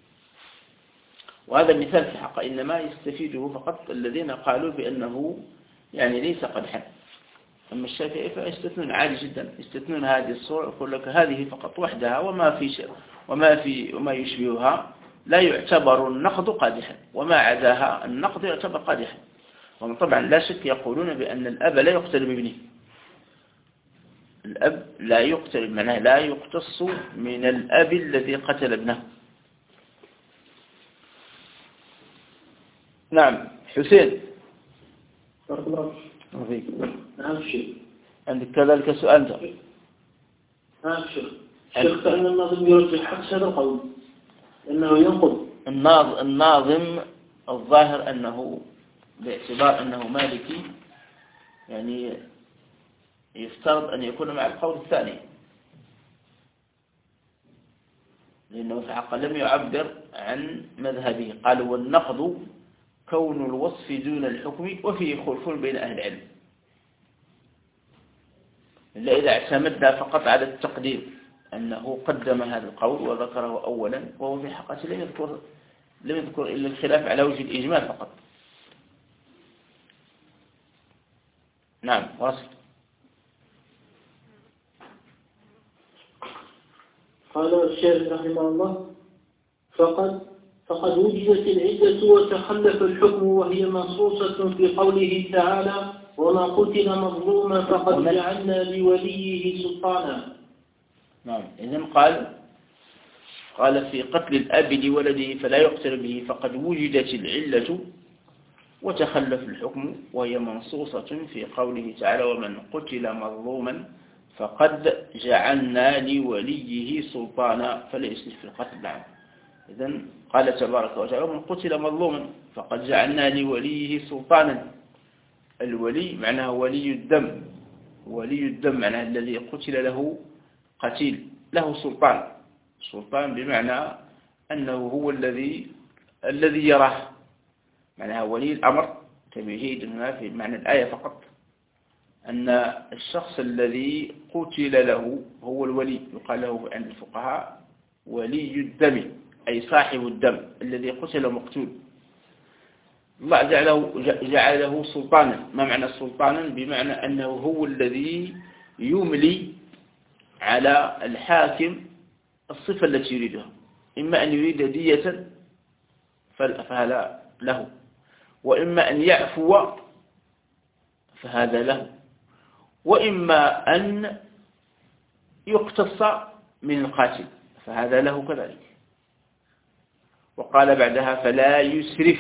وهذا المثال في حق إنما يستفيده فقط الذين قالوا بأنه يعني ليس قدحا. أما الشافعي فيستثنون عادي جدا، يستثنون هذه الصورة، يقول لك هذه فقط وحدها وما وما يشبهها لا يعتبر النقد قادحا، وما عداها النقد يعتبر قادحا. وطبعا لا شك يقولون بأن الأب لا يقتل بابنه، الأب لا يقتل، معناه لا يقتص من الأب الذي قتل ابنه. نعم حسين. بارك الله فيك. نعم شيخ. عندك كذلك سؤال أنت؟ نعم شيخ. شيخ كأن الناظم يرجح حق هذا القول أنه ينقض. الناظم الظاهر أنه باعتبار أنه مالكي يعني يفترض أن يكون مع القول الثاني، لأنه في حقا لم يعبر عن مذهبه. قال والنقض كون الوصف دون الحكم وفيه خلف بين أهل العلم، إلا إذا اعتمدنا فقط على التقدير أنه قدم هذا القول وذكره أولا، وهو في حقيقة لم يذكر إلا الخلاف على وجه الإجمال فقط. نعم واصل. قال الشيخ رحمه الله فقد وجدت العدة وتخلف الحكم وهي منصوصة في قوله تعالى وما قتل مظلوما فقد جعلنا لوليه سلطانا. نعم. إذن قال في قتل الأب لولده فلا يقتل به فقد وجدت العلة وتخلف الحكم وهي منصوصة في قوله تعالى ومن قتل مظلوما فقد جعلنا لوليه سلطانا فلا يسرف في القتل. نعم. إذن قال تبارك وتعالى ومن قتل مظلوما فقد جعلنا لوليه سلطانا. الولي معناه ولي الدم، ولي الدم معناه الذي قتل له قتيل له سلطان بمعنى أنه هو الذي يراه، معناها ولي الأمر. تبيه هنا في معنى الآية فقط أن الشخص الذي قتل له هو الولي، يقال له عند الفقهاء ولي الدم أي صاحب الدم الذي قتل مقتول. الله جعله سلطانا. ما معنى سلطانا؟ بمعنى أنه هو الذي يملي على الحاكم الصفة التي يريدها، إما أن يريد دية فهذا له، وإما أن يعفو فهذا له، وإما أن يقتص من القاتل فهذا له كذلك. وقال بعدها فلا يسرف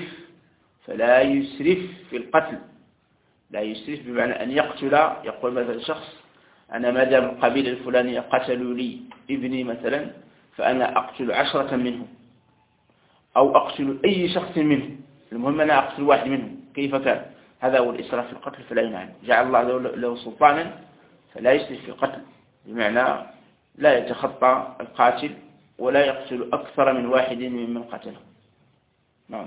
في القتل. لا يسرف بمعنى أن يقتل، يقول مثلا شخص أنا ما دام القبيلة الفلانية قتلوا لي ابني مثلا فأنا أقتل 10 منهم، أو أقتل أي شخص منهم، المهم أنا أقتل واحد منهم كيف كان. هذا هو الإسراف في القتل فلا ينعم. جعل الله له سلطانا فلا يسرف في القتل، بمعنى لا يتخطى القاتل ولا يقتل أكثر من واحد ممن قتله. نعم.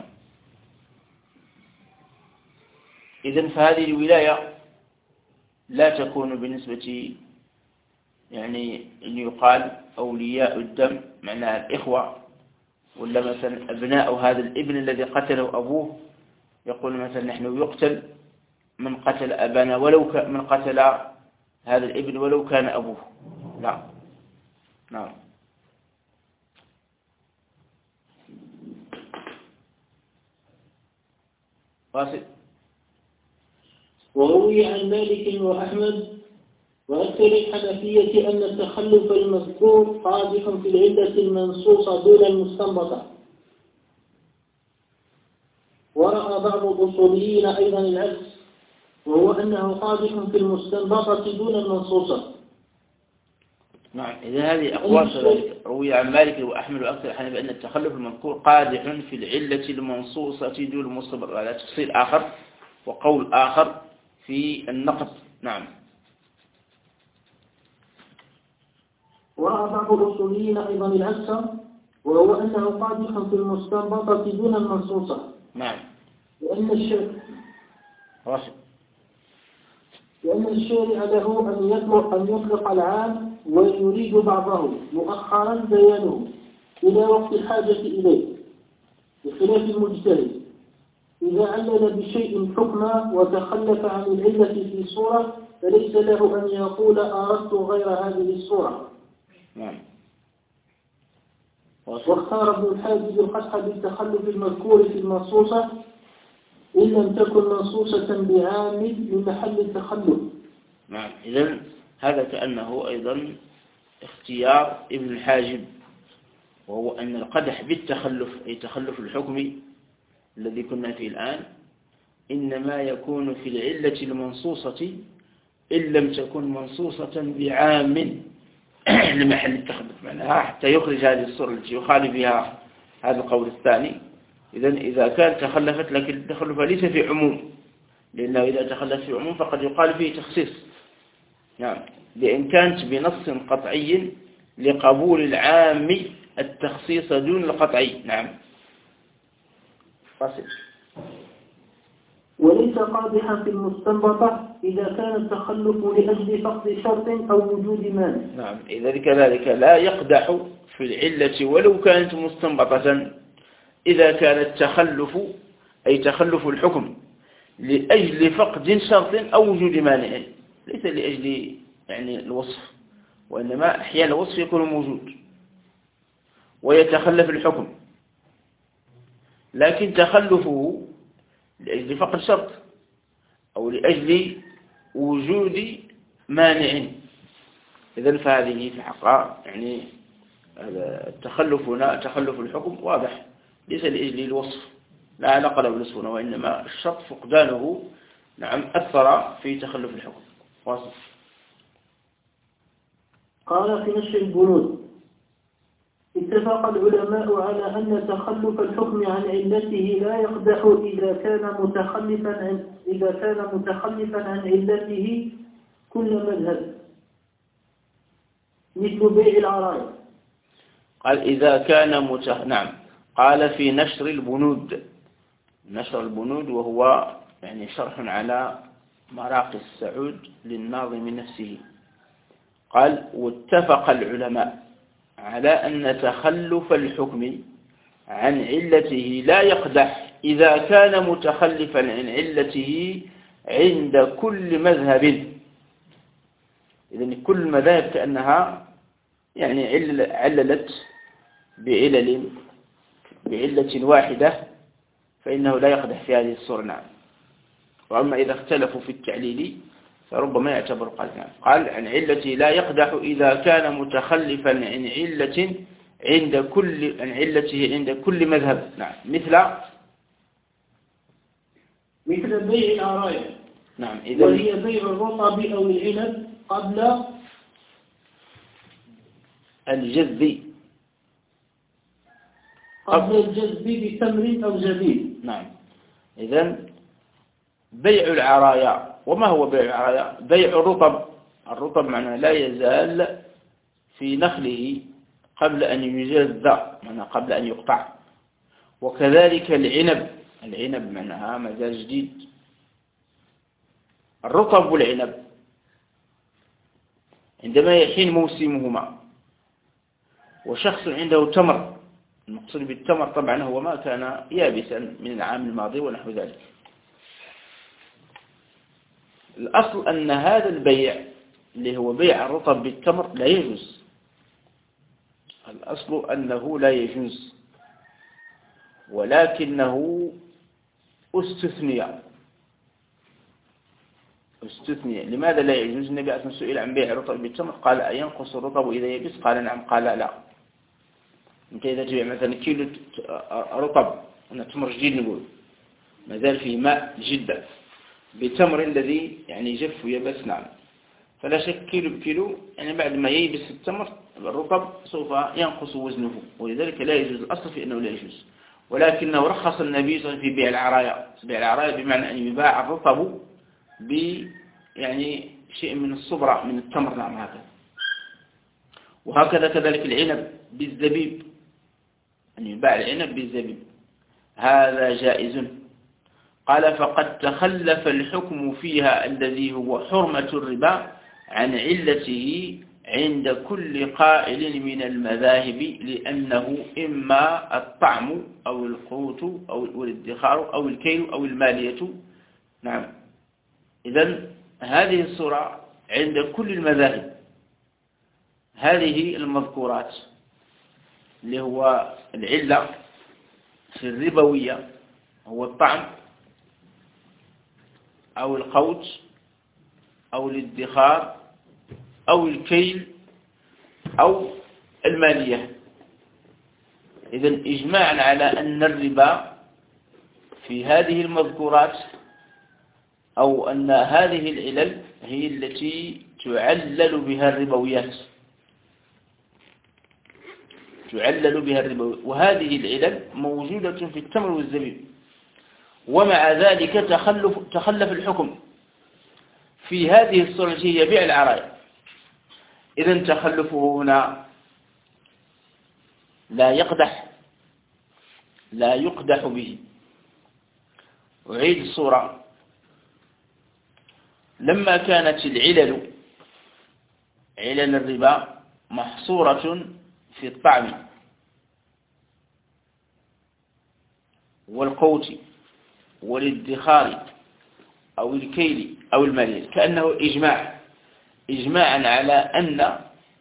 إذن فهذه الولاية لا تكون بالنسبة يعني أن يقال أولياء الدم معناها الإخوة، ولا مثلا أبناء هذا الابن الذي قتله أبوه، يقول مثلا نحن يقتل من قتل أبانا من قتل هذا الابن ولو كان أبوه. لا. نعم. واصل. وروي عن مالك وأحمد وأكثر الحنفية أن التخلف المذكور قادح في العلة المنصوصة دون المستنبطة. ورأى بعض الأصوليين أيضا العكس، وهو أنه قادح في المستنبطة دون المنصوصة. نعم. إذا هذه أقوال كذلك. روي عن مالك وأحمد وأكثر الحنفية أن التخلف المذكور قادح في العلة المنصوصة دون المستنبطة. هذا تفصيل آخر وقول آخر في النقص. نعم. ورأى بعض الأصوليين أيضا العكس، وهو أنه قادح في المستنبطة دون المنصوصة. نعم. لأن الشارع له أن يطلق العام ويريد بعضه مؤخرا بيانه إلى وقت الحاجة إليه، بخلاف المجتهد إذا علل بشيء حكما وتخلف عن العلة في صورة فليس له أن يقول أردت غير هذه الصورة. نعم. واختار ابن الحاجب القدح بالتخلف المذكور في المنصوصة إن لم تكن منصوصة بعامل لمحل التخلف. نعم. إذن هذا كأنه أيضا اختيار ابن الحاجب، وهو أن القدح بالتخلف أي تخلف الحكم الذي كنا فيه الآن إنما يكون في العلة المنصوصة إن لم تكن منصوصة بعام لمحل التخلف معناها حتى يخرج هذه الصورة التي يخالف بها هذا القول الثاني. إذا كانت تخلفت لكن التخلف ليس في عموم، لأنه إذا تخلف في عموم فقد يقال فيه تخصيص، نعم، لأن كانت بنص قطعي لقبول العام التخصيص دون القطعي. نعم. فاصل. وليس قادحا في المستنبطة إذا كان التخلف لأجل فقد شرط أو وجود مانع. نعم، إذا كذلك لا يقدح في العلة ولو كانت مستنبطة إذا كان التخلف أي تخلف الحكم لأجل فقد شرط أو وجود مانع، ليس لأجل يعني الوصف، وإنما أحيانا الوصف يكون موجود ويتخلف الحكم، لكن تخلفه لأجل فقد شرط أو لأجل وجود مانع. إذن فهذه في حقها يعني التخلف هنا تخلف الحكم واضح، ليس لأجل الوصف، لا علاقة له بالوصف، وإنما الشرط فقدانه نعم أثر في تخلف الحكم. واصل. قال في نشر البنود: اتفق العلماء على أن تخلف الحكم عن علته لا يقدح إذا كان متخلفا عن علته كل مذهب، مثل بيع العرايا. قال إذا كان نعم. قال في نشر البنود، نشر البنود وهو يعني شرح على مراقي السعود للناظم نفسه. قال واتفق العلماء على أن تخلف الحكم عن علته لا يقدح إذا كان متخلفا عن علته عند كل مذهب. إذن كل المذاهب كأنها يعني عللت بعلة واحدة، فإنه لا يقدح في هذه الصورة. نعم. وأما إذا اختلفوا في التعليل فربما يعتبر قال عن علته لا يقدح إذا كان متخلفا عن علته عند كل مذهب. نعم. مثل بيع العرايا. نعم. وهي بيع الرطب أو العنب قبل الجذب بتمر أو زبيب. نعم. إذن بيع العرايا. وما هو بيع العرايا؟ بيع الرطب معناه لا يزال في نخله قبل أن يجذ، معناه قبل أن يقطع. وكذلك العنب معناها ما زال جديد. الرطب والعنب عندما يحين موسمهما وشخص عنده تمر، المقصود بالتمر طبعا هو ما كان يابسا من العام الماضي ونحو ذلك. الأصل أن هذا البيع اللي هو بيع الرطب بالتمر لا يجوز، الأصل أنه لا يجوز، ولكنه استثني. لماذا لا يجوز؟ النبي عليه الصلاة والسلام سئل عن بيع الرطب بالتمر قال أينقص الرطب إذا يبس؟ قال نعم. قال لا. أنت إذا تبيع مثلا كيلو رطب، أنا تمر جديد نقول ما زال فيه ماء جدا، بتمر الذي يعني جف ويبس، نعم، فلا شك كيلو بكيلو يعني بعد ما ييبس التمر الرطب سوف ينقص وزنه، ولذلك لا يجوز. الأصل في أنه لا يجوز، ولكنه رخص النبي صلى الله عليه وسلم في بيع العرايا. بيع العرايا بمعنى أن يباع الرطب يعني شيء من الصبرة من التمر، نعم هكذا. وهكذا كذلك العنب بالزبيب، أن يباع العنب بالزبيب، هذا جائز. قال فقد تخلف الحكم فيها الذي هو حرمة الربا عن علته عند كل قائل من المذاهب، لأنه إما الطعم أو القوت أو الادخار أو الكيل أو المالية. نعم. إذن هذه الصورة عند كل المذاهب، هذه المذكورات اللي هو العلة في الربوية هو الطعم أو القوت أو الادخار أو الكيل أو المالية. إذن إجماعا على أن الربا في هذه المذكورات أو أن هذه العلل هي التي تعلل بها الربويات، تعلل بها الربويات، وهذه العلل موجودة في التمر والزبيب، ومع ذلك تخلف الحكم في هذه الصورة هي بيع العرايا. إذن تخلفه هنا لا يقدح به. أعيد الصورة. لما كانت العلل علل الربا محصورة في الطعم والقوت والادخار أو الكيل أو المليل، كأنه إجماعا على أن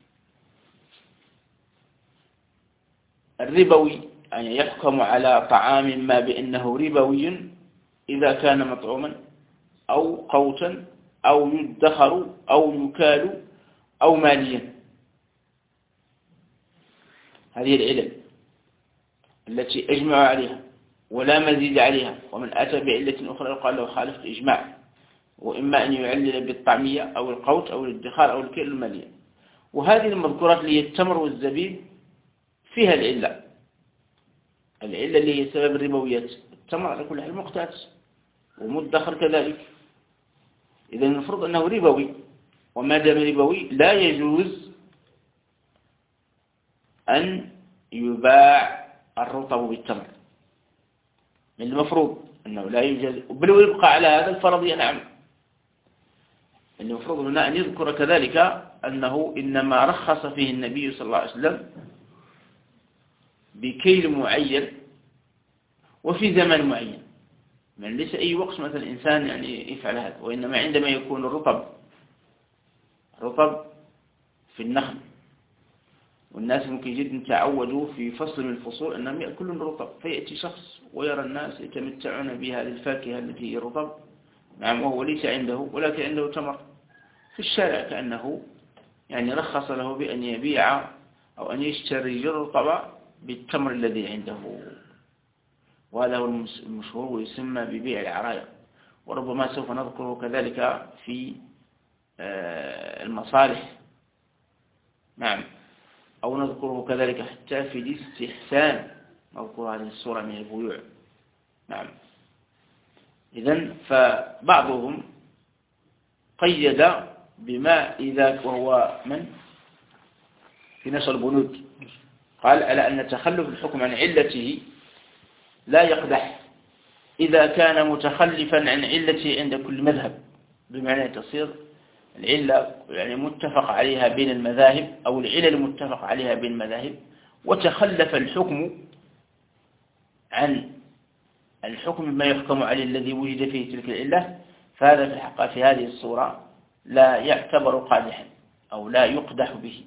الربوي يعني يحكم على طعام ما بأنه ربوي إذا كان مطعوما أو قوتا أو يدخر أو يكال أو ماليا. هذه العلل التي أجمع عليها ولا مزيد عليها، ومن أتى بعلة أخرى قال له خالف الإجماع، وإما أن يعلل بالطعمية أو القوت أو الادخار أو الكيل المالية. وهذه المذكورات اللي هي التمر والزبيب فيها العلة اللي هي سبب الربويات. التمر على كل حال مقتات ومدخر كذلك، إذا المفروض أنه ربوي، وما دام ربوي لا يجوز أن يباع الرطب بالتمر. من المفروض أنه لا يوجد، بل ويبقى على هذا الفرضية. نعم، المفروض هنا أن يذكر كذلك أنه إنما رخص فيه النبي صلى الله عليه وسلم بكيل معين وفي زمن معين، من ليس أي وقت مثلا الإنسان يعني يفعل هذا، وإنما عندما يكون الرطب في النخل، والناس ممكن جدا تعودوا في فصل من الفصول أنهم يأكلون الرطب، فيأتي شخص ويرى الناس يتمتعون بهذه الفاكهة التي هي الرطب، نعم، وهو ليس عنده ولكن عنده تمر في الشارع، كأنه يعني رخص له بأن يبيع أو أن يشتري الرطب بالتمر الذي عنده. وهذا هو المشهور ويسمى ببيع العرايا، وربما سوف نذكره كذلك في المصالح، نعم، أو نذكره كذلك حتى في الاستحسان، نذكر هذه الصورة من البيوع، نعم. إذن فبعضهم قيد بما إذا وهو من في نشر البنود قال على أن تخلف الحكم عن علته لا يقدح إذا كان متخلفا عن علته عند كل مذهب، بمعنى تصير العلة يعني متفق عليها بين المذاهب، أو العلل متفق عليها بين المذاهب، وتخلف الحكم عن الحكم ما يحكم عليه الذي وجد فيه تلك العلة، فهذا في الحقيقة في هذه الصورة لا يعتبر قادحا أو لا يقدح به.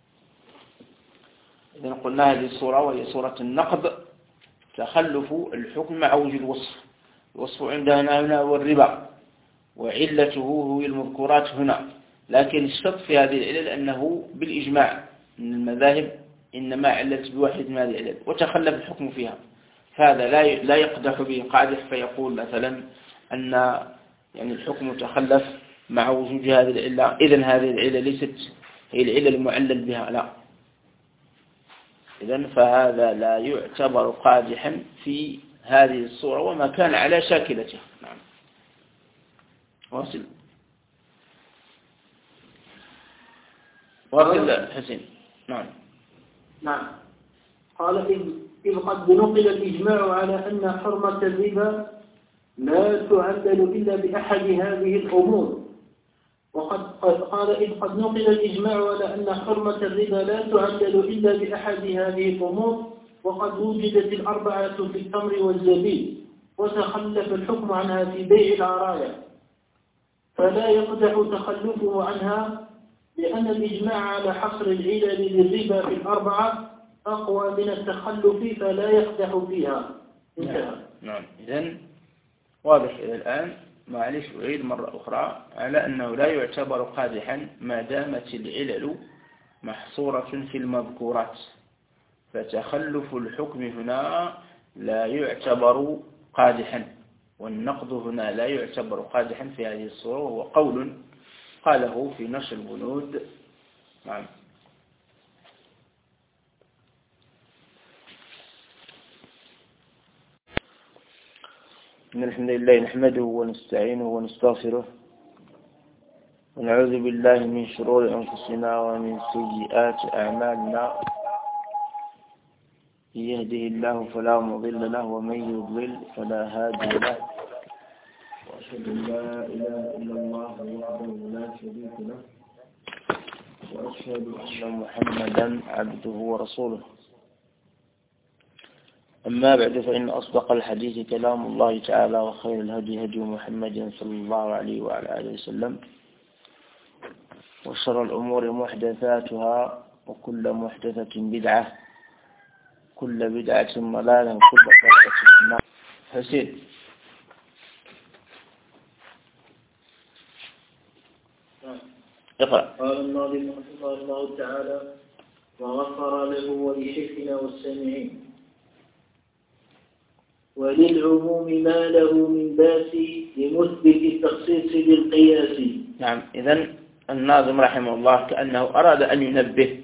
إذن قلنا هذه الصورة وهي صورة النقض، تخلف الحكم مع وجود الوصف. الوصف عندنا هنا هو الربا، وعلته هو المذكورات هنا، لكن الشرط في هذه العلل أنه بالإجماع من المذاهب إنما علت بواحد من هذه العلل وتخلف الحكم فيها، هذا لا يقدح به قادح فيقول مثلا أن يعني الحكم تخلف مع وجود هذه العلة، إذن هذه العلة ليست هي العلة المعلل بها، لا. إذن فهذا لا يعتبر قادحا في هذه الصورة وما كان على شاكلته. نعم، واصل حسين. نعم. قال إذ قد نقل الإجماع على أن حرمة الربا لا تعلل إلا بأحد هذه الأمور، إذ قد نقل الإجماع على أن حرمة الربا لا تعلل إلا بأحد هذه الأمور، وقد وجدت الأربعة في التمر والزبيب، وتخلف الحكم عنها في بيع العرايا، فلا يقدح تخلفه عنها، لأن الإجماع على حصر العلل للربا في الأربعة أقوى من التخلف فلا يقدح فيها. نعم. إذن واضح إلى الآن. معلش أعيد مرة أخرى على أنه لا يعتبر قادحا ما دامت العلل محصورة في المذكورات، فتخلف الحكم هنا لا يعتبر قادحا والنقض هنا لا يعتبر قادحا في هذه الصورة، وهو قول قاله في نشر البنود. نعم. إن الحمد لله نحمده ونستعينه ونستغفره ونعوذ بالله من شرور أنفسنا ومن سيئات أعمالنا. إن يهده الله فلا مضل له ومن يضلل فلا هادي له، وأشهد أن لا إله إلا الله وحده لا شريك له، وأشهد أن محمدا عبده ورسوله. أما بعد، فإن أصدق الحديث كلام الله تعالى، وخير الهدي هدي محمد صلى الله عليه وعلى آله وسلم، وشر الأمور محدثاتها، وكل محدثة بدعة، كل بدعة ضلالة، وكل ضلالة في النار. حسين. اقرأ. قال الناظم رحمه الله تعالى: وغفر له ولشيخنا والسامعين. وللعموم ما له من باس لمثبت التخصيص بالقياس. نعم. إذن الناظم رحمه الله كأنه أراد أن ينبه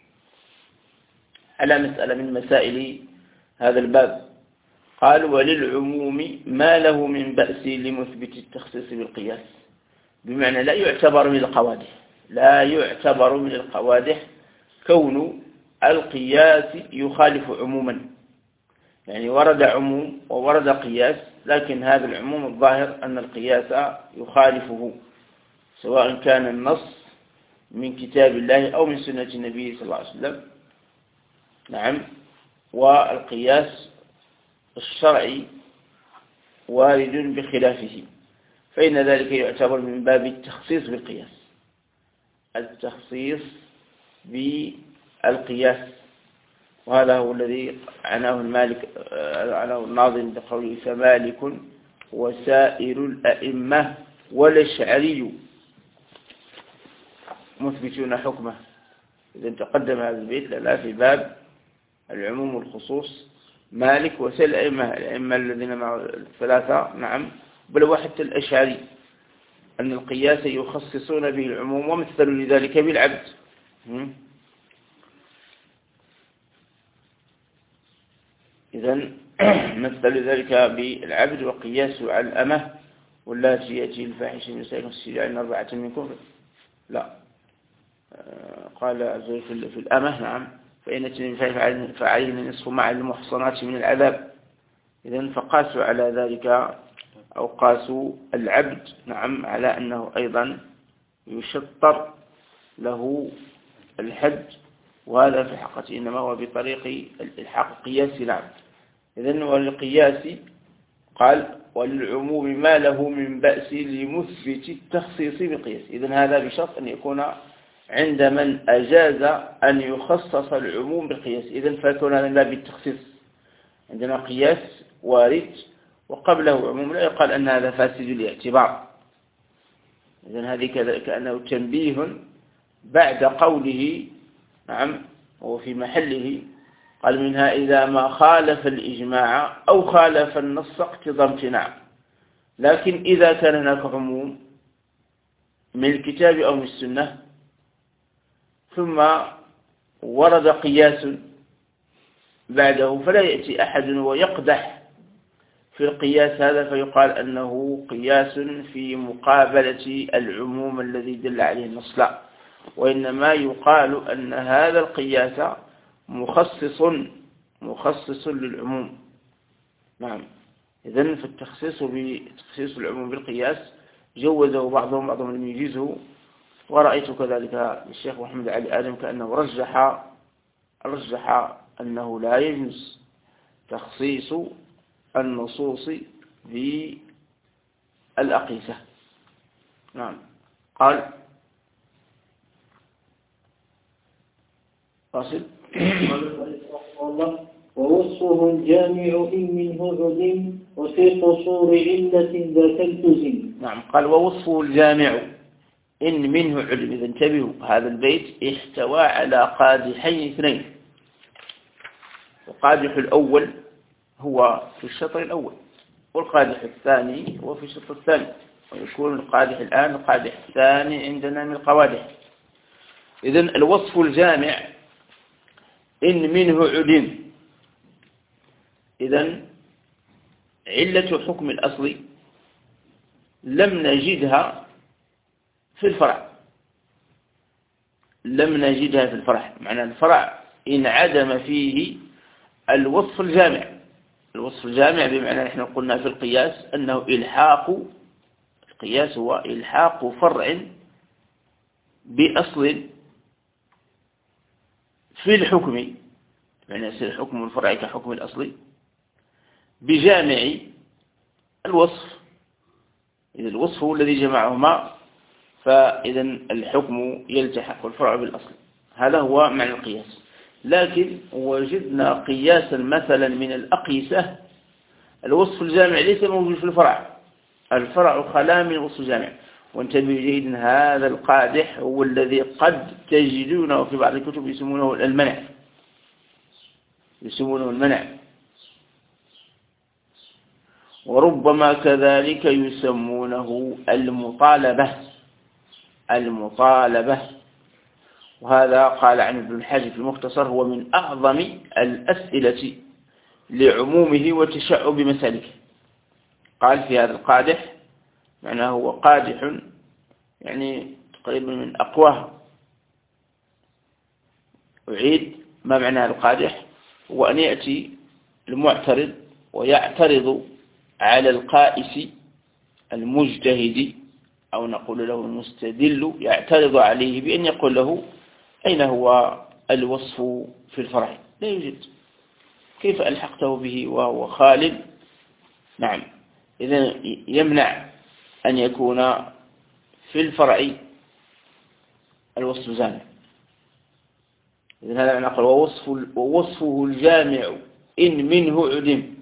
على مسألة من مسائل هذا الباب. قال: وللعموم ما له من بأس لمثبت التخصيص بالقياس، بمعنى لا يعتبر من القوادح، لا يعتبر من القوادح كون القياس يخالف عموما. يعني ورد عموم وورد قياس، لكن هذا العموم الظاهر أن القياس يخالفه، سواء كان النص من كتاب الله أو من سنة النبي صلى الله عليه وسلم. نعم. والقياس الشرعي وارد بخلافه، فإن ذلك يعتبر من باب التخصيص بالقياس، التخصيص بالقياس. وهذا هو الذي عناه الناظم بقوله: فمالك وسائر الأئمة والأشعري مثبتون حكمه. إذا تقدم هذا البيت لا في باب العموم والخصوص مالك وسائر الأئمة الذين مع الثلاثة. نعم. بل حتى الأشعري أن القياس يخصصون به العموم، ومثلوا لذلك بالعبد. إذن مثل ذلك بالعبد، وقياس على الأمة واللاتي يأتي الفاحشة من نسائكم فاستحلوا 4 منكم. لا، قال عز وجل في الأمة. نعم. فإن فعليهن نصف مع المحصنات من العذاب. إذن فقاسوا على ذلك، أو قاسوا العبد نعم على أنه أيضا يشطر له الحد، وهذا في الحقيقة إنما هو بطريق الإلحاق القياسي. نعم. إذن وللقياس قال: وللعموم ما له من بأس لمثبت التخصيص بالقياس. إذن هذا بشرط أن يكون عند من أجاز أن يخصص العموم بالقياس. إذن فيكون هذا من باب التخصيص. عندنا قياس وارد وقبله عموم، لا يقال أن هذا فاسد الاعتبار. إذن هذه كأنه تنبيه بعد قوله. نعم. وهو في محله. قال: منها إذا ما خالف الإجماع أو خالف النص اقتضى امتناع. لكن إذا كان هناك عموم من الكتاب أو من السنة، ثم ورد قياس بعده، فلا يأتي أحد ويقدح في القياس هذا فيقال أنه قياس في مقابلة العموم الذي دل عليه النص. لا، وإنما يقال أن هذا القياس مخصص للعموم. نعم. إذن بتخصيص العموم بالقياس جوزه بعضهم لم يجيزه. ورأيت كذلك الشيخ محمد علي آدم كأنه رجح أنه لا يجوز تخصيص النصوص بالأقيسة. نعم. قال قاصد: ووصفه الجامع إن منه عدم وفي قصور علة ذاك التزم. نعم. قال: ووصفه الجامع إن منه علم. إذا انتبهوا، هذا البيت احتوى على قادحين اثنين. القادح الأول هو في الشطر الأول، والقادح الثاني هو في الشرط الثاني، ويكون القادح الآن القادح الثاني عندنا من القوادح. إذن الوصف الجامع إن منه عدم. إذن علة حكم الأصل لم نجدها في الفرع، لم نجدها في الفرع، معنى الفرع انعدم فيه الوصف الجامع. الوصف الجامع بمعنى نحن قلنا في القياس أنه القياس هو إلحاق فرع بأصل في الحكم، يعني يصير الحكم الفرعي كحكم الأصل بجامع الوصف. إذا الوصف هو الذي جمعهما، فإذا الحكم يلتحق الفرع بالأصل. هذا هو معنى القياس. لكن وجدنا قياسا مثلا من الأقيسة الوصف الجامع ليس موجود في الفرع، الفرع خلا من الوصف الجامع. وانتبهوا جيدا، هذا القادح هو الذي قد تجدونه في بعض الكتب يسمونه المنع، يسمونه المنع، وربما كذلك يسمونه المطالبة. وهذا قال عن ابن الحاج في المختصر هو من أعظم الأسئلة لعمومه وتشعب مسالكه. قال في هذا القادح معناه هو قادح يعني تقريبا من أقواه. أعيد ما معنى القادح، هو أن يأتي المعترض ويعترض على القائس المجتهد، أو نقول له المستدل، يعترض عليه بأن يقول له أين هو الوصف في الفرع؟ لا يوجد، كيف ألحقته به وهو خالد؟ نعم، إذن يمنع أن يكون في الفرع الوصف الجامع. إذن هذا نقول ووصفه الجامع إن منه عدم.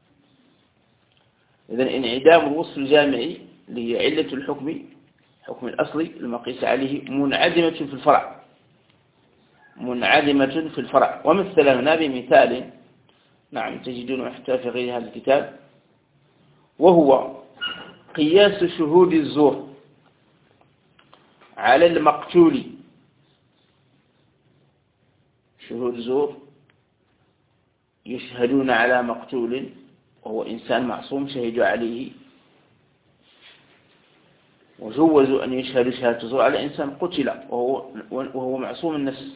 إذن انعدام الوصف الجامعي اللي هي علة الحكم، حكم الأصلي المقيس عليه، منعدمة في الفرع، منعدمة في الفرع. ومثل هنا بمثال نعم تجدون حتى في غير هذا الكتاب، وهو قياس شهود الزور على المقتول. شهود الزور يشهدون على مقتول وهو إنسان معصوم، شهدوا عليه وجوزوا أن يشهدوا شهادة الزور على إنسان قتل وهو معصوم النفس.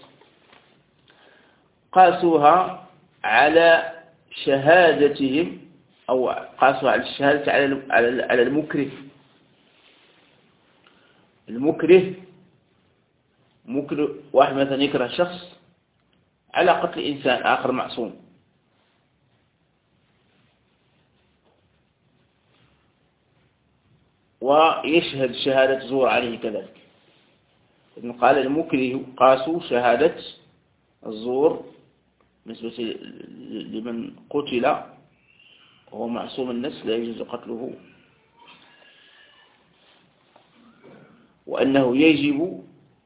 قاسوها على شهادتهم، أو قاسوا على الشهادة على المكره. المكره واحد مثلا يكره شخص على قتل إنسان آخر معصوم، ويشهد شهادة زور عليه كذلك. ابن قال المكره قاسوا شهادة الزور بالنسبة لمن قتل وهو معصوم النفس لا يجوز قتله، وأنه يجب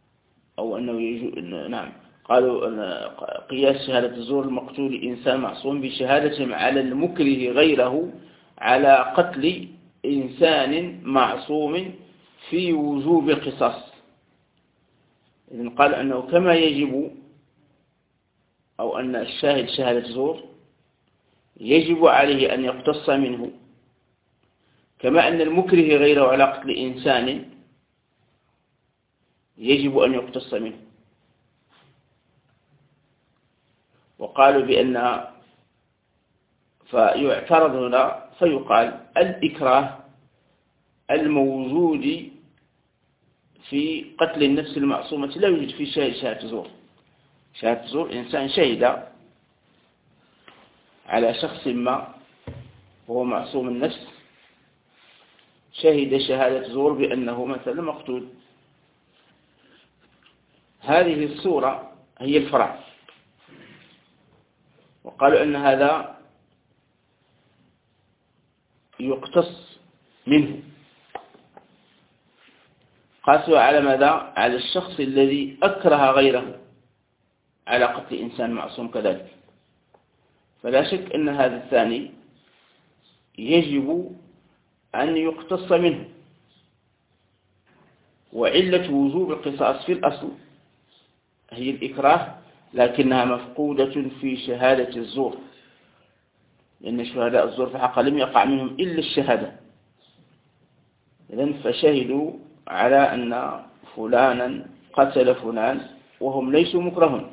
نعم، قالوا أن قياس شهادة الزور المقتول إنسان معصوم بشهادتهم على المكره غيره على قتل إنسان معصوم في وجوب القصاص. إذن قال أنه كما يجب، أو أن الشاهد شهادة زور يجب عليه أن يقتص منه، كما أن المكره غيره على قتل إنسان يجب أن يقتص منه. وقالوا بأن فيعترض هنا فيقال الإكراه الموجود في قتل النفس المعصومة لا يوجد في شهادة زور. شهادة زور إنسان شهد على شخص ما وهو معصوم النفس، شهد شهادة زور بأنه مثلا مقتول. هذه الصورة هي الفرع، وقالوا أن هذا يقتص منه. قاسوا على ماذا؟ على الشخص الذي أكره غيره على قتل إنسان معصوم كذلك. فلا شك أن هذا الثاني يجب أن يقتص منه. وعلة وجوب القصاص في الأصل هي الإكراه، لكنها مفقودة في شهادة الزور، لأن شهداء الزور في الحقيقة لم يقع منهم إلا الشهادة. إذن فشهدوا على أن فلانا قتل فلان وهم ليسوا مكرهون،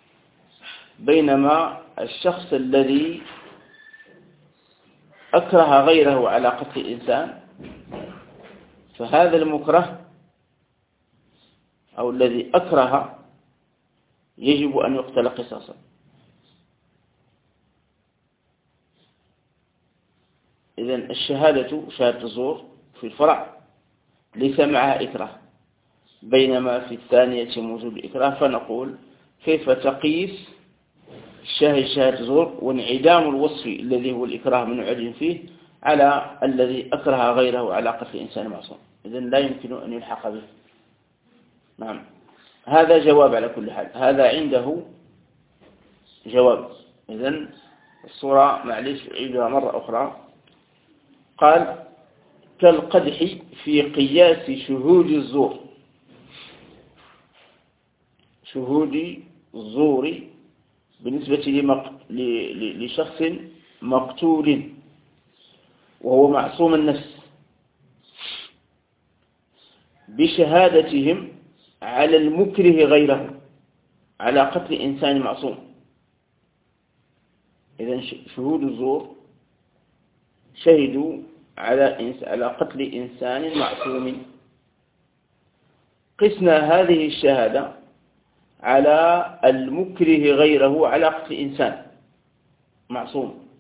بينما الشخص الذي أكره غيره على قتل الإنسان فهذا المكره أو الذي أكره يجب أن يقتل قصاصا. إذن الشهادة شهادة الزور في الفرع ليس معها إكراه، بينما في الثانية موجود الإكراه. فنقول كيف تقيس شهادة الزور وانعدام الوصف الذي هو الإكراه من عدل فيه على الذي أكره غيره على قتل إنسان معصوم؟ إذن لا يمكن أن يلحق به. نعم، هذا جواب على كل حال، هذا عنده جواب. إذن الصورة معلش عيدها مرة أخرى. قال كالقدح في قياس شهود الزور، شهود الزور بالنسبة لشخص مقتول وهو معصوم النفس بشهادتهم على المكره غيره على قتل إنسان معصوم. إذن شهود الزور شهدوا على قتل إنسان معصوم. قسنا هذه الشهادة على المكره غيره على قتل إنسان معصوم.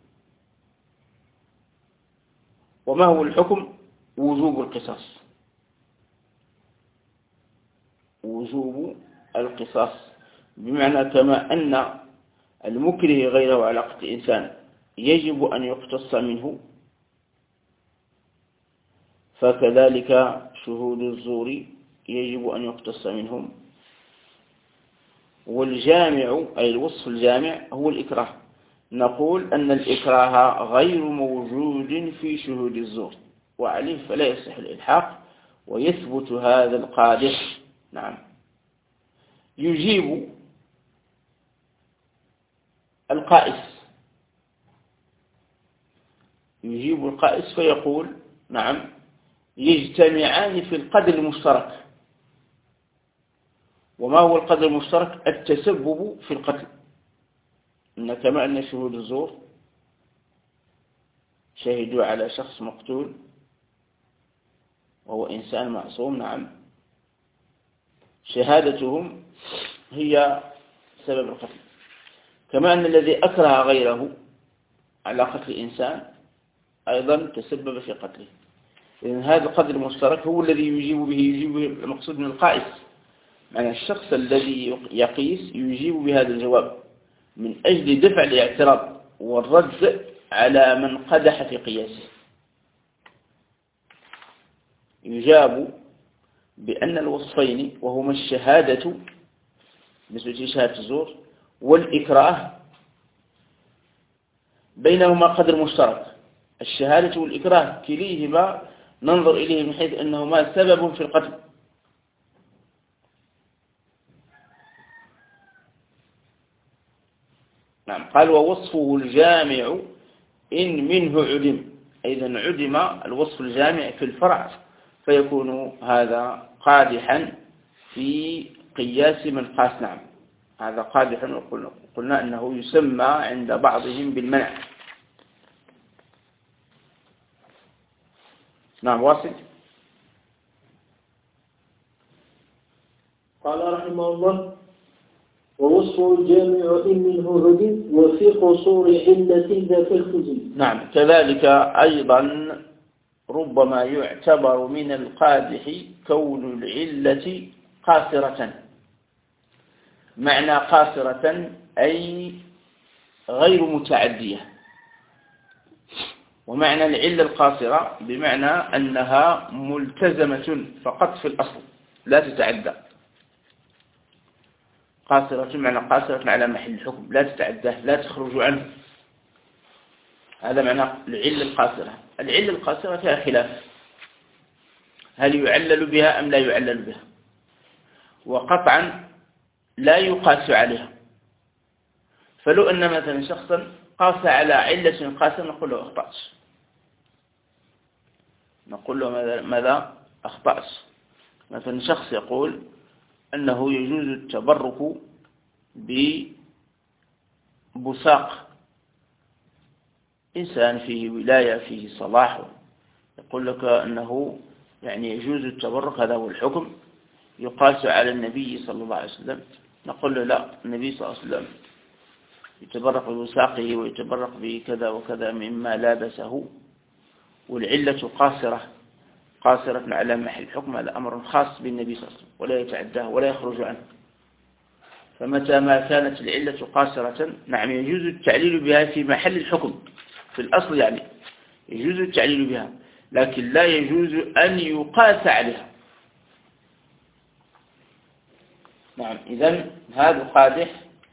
وما هو الحكم؟ وجوب القصاص، وجوب القصاص، بمعنى كما أن المكره غيره على قتل إنسان يجب أن يقتص منه، فكذلك شهود الزور يجب أن يقتص منهم. والجامع أي الوصف الجامع هو الإكراه. نقول أن الإكراه غير موجود في شهود الزور، وعليه فلا يصح الإلحاق ويثبت هذا القادح. نعم، يجيب القائس، يجيب القائس فيقول نعم يجتمعان في القدر المشترك. وما هو القدر المشترك؟ التسبب في القتل. إن كما أن شهود الزور شهدوا على شخص مقتول وهو إنسان معصوم، نعم شهادتهم هي سبب القتل، كما أن الذي أكره غيره على قتل إنسان أيضا تسبب في قتله. إذن هذا القدر المشترك هو الذي يجيب به المقصود من القائس، يعني الشخص الذي يقيس يجيب بهذا الجواب من أجل دفع الاعتراض والرد على من قدح في قياسه. يجاب بأن الوصفين وهما الشهادة بالنسبة لشهادة الزور والإكراه بينهما قدر مشترك. الشهادة والإكراه كليهما ننظر إليه من حيث أنهما سبب في القتل. نعم، قال ووصفه الجامع إن منه عدم. إذن عدم الوصف الجامع في الفرع فيكون هذا قادحا في قياس من قاس. نعم، هذا قادحا، وقلنا أنه يسمى عند بعضهم بالمنع. نعم، واصل. قال رحمه الله ووصفه الجامع إن منه هدم وفي قصور علة ذات الخزي. نعم، كذلك أيضا ربما يعتبر من القادح كون العلة قاصرة. معنى قاصرة أي غير متعدية، ومعنى العلة القاصرة بمعنى أنها ملتزمة فقط في الأصل لا تتعدى. قاصرة معنى قاصرة على محل الحكم، لا تتعدى لا تخرج عنه. هذا معنى العلة القاصرة. العلة القاصرة فيها خلاف، هل يعلل بها أم لا يعلل بها؟ وقطعا لا يقاس عليها. فلو أن مثلا شخصا قاس على علة قاسرة نقول له أخطأت، نقول له ماذا أخطأت. مثلا شخص يقول أنه يجوز التبرك ببصاق إنسان فيه ولاية فيه صلاح، يقول لك أنه يعني يجوز التبرك، هذا هو الحكم، يقاس على النبي صلى الله عليه وسلم. نقول له لا، النبي صلى الله عليه وسلم يتبرك بوساقه ويتبرك بكذا وكذا مما لابسه، والعلة قاصرة على محل الحكم، هذا أمر خاص بالنبي صلى الله عليه وسلم ولا يتعداه ولا يخرج عنه. فمتى ما كانت العلة قاصرة نعم يجوز التعليل بها في محل الحكم، في الأصل يعني يجوز التعليل بها، لكن لا يجوز أن يقاس عليها. نعم. إذن هذا القادح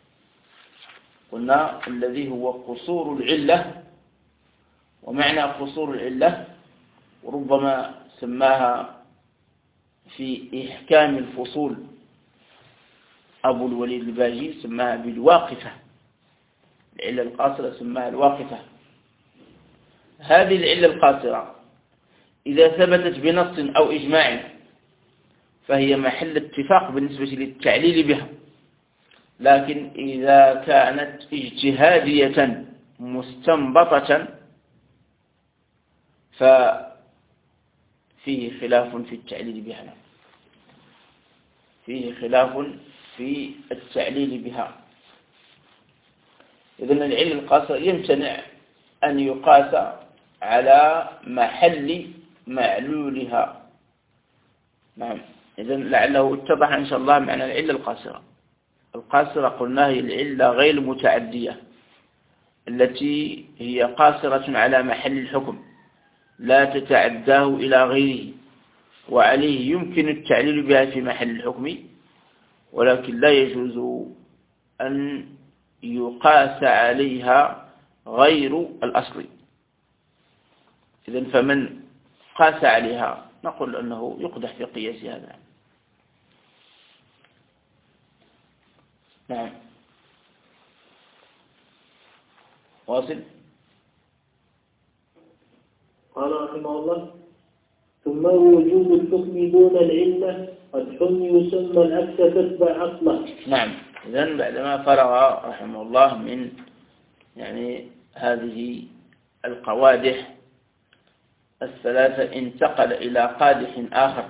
قلنا الذي هو قصور العلة، ومعنى قصور العلة وربما سماها في إحكام الفصول أبو الوليد الباجي سماها بالواقفة، العلة القاصرة سماها الواقفة. هذه العلة القاصرة إذا ثبتت بنص أو إجماع فهي محل اتفاق بالنسبة للتعليل بها، لكن إذا كانت اجتهادية مستنبطة ففيه خلاف في التعليل بها، فيه خلاف في التعليل بها. إذن العلة القاصرة يمتنع أن يقاس على محل معلولها. نعم. إذن لعله اتضح إن شاء الله معنى العلة القاصرة. القاصرة قلنا هي العلة غير المتعدية التي هي قاصرة على محل الحكم لا تتعداه إلى غيره، وعليه يمكن التعليل بها في محل الحكم، ولكن لا يجوز أن يقاس عليها غير الأصل. إذن فمن قاس عليها نقول أنه يقدح في قياس هذا. نعم. واصل. قال رحمه الله: ثم وجود الحكم دون العلة قد يسمى العكس تتبع أصله. نعم. إذن بعدما فرغ رحمه الله من يعني هذه القوادح الثلاثة انتقل إلى قادح آخر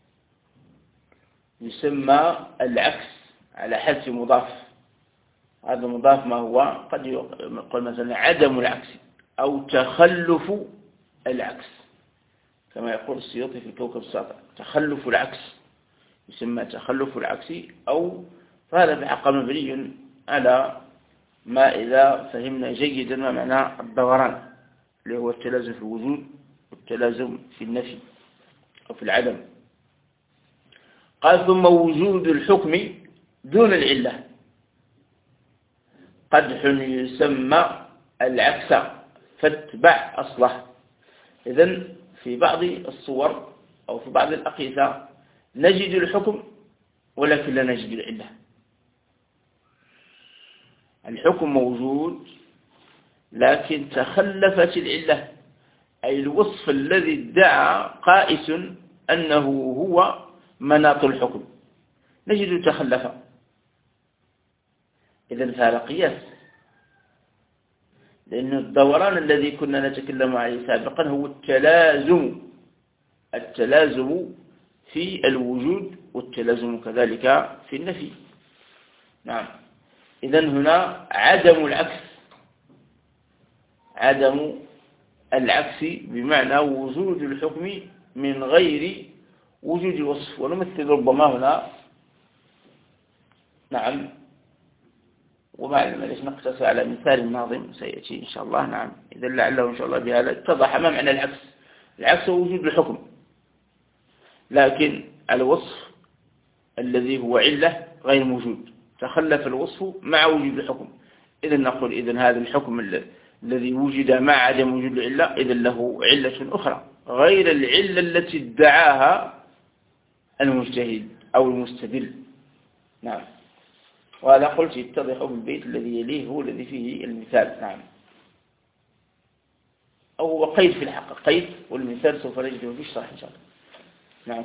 يسمى العكس على حذف مضاف. هذا مضاف ما هو؟ قد يقول مثلا عدم العكس أو تخلف العكس، كما يقول السيوطي في كوكب الساطع تخلف العكس، يسمى تخلف العكس. أو فهذا بحق مبني على ما إذا فهمنا جيدا ما معنى الدوران، اللي هو التلازم في الوجود والتلازم في النفي أو في العدم. قال: ثم وجود الحكم دون العلة قدح يسمى العكس فاتبع أصله. إذن في بعض الصور أو في بعض الأقيسة نجد الحكم ولكن لا نجد العلة. الحكم موجود لكن تخلفت العلة، أي الوصف الذي ادعى قائس أنه هو مناط الحكم نجد تخلف. إذن فهذا قياس، لأن الدوران الذي كنا نتكلم عليه سابقا هو التلازم في الوجود والتلازم كذلك في النفي. نعم. إذن هنا عدم العكس بمعنى وجود الحكم من غير وجود وصف. ونمثل ربما هنا نعم، ومعلم ليش نقتصر على مثال الناظم سيأتي إن شاء الله. نعم. إذن لعله إن شاء الله بهذا اتضح ما معنى العكس. العكس هو وجود الحكم لكن الوصف الذي هو علة غير موجود، تخلف الوصف مع وجود الحكم. إذن نقول إذن هذا الحكم الذي وجد مع عدم وجود العلة إذا له علة أخرى غير العلة التي ادعاها المجتهد أو المستدل. نعم. وهذا قلت يتضح بالبيت الذي يليه هو الذي فيه المثال. نعم. أو هو قيد في الحق، قيد، والمثال سوف نجده في الشرح إن شاء الله. نعم.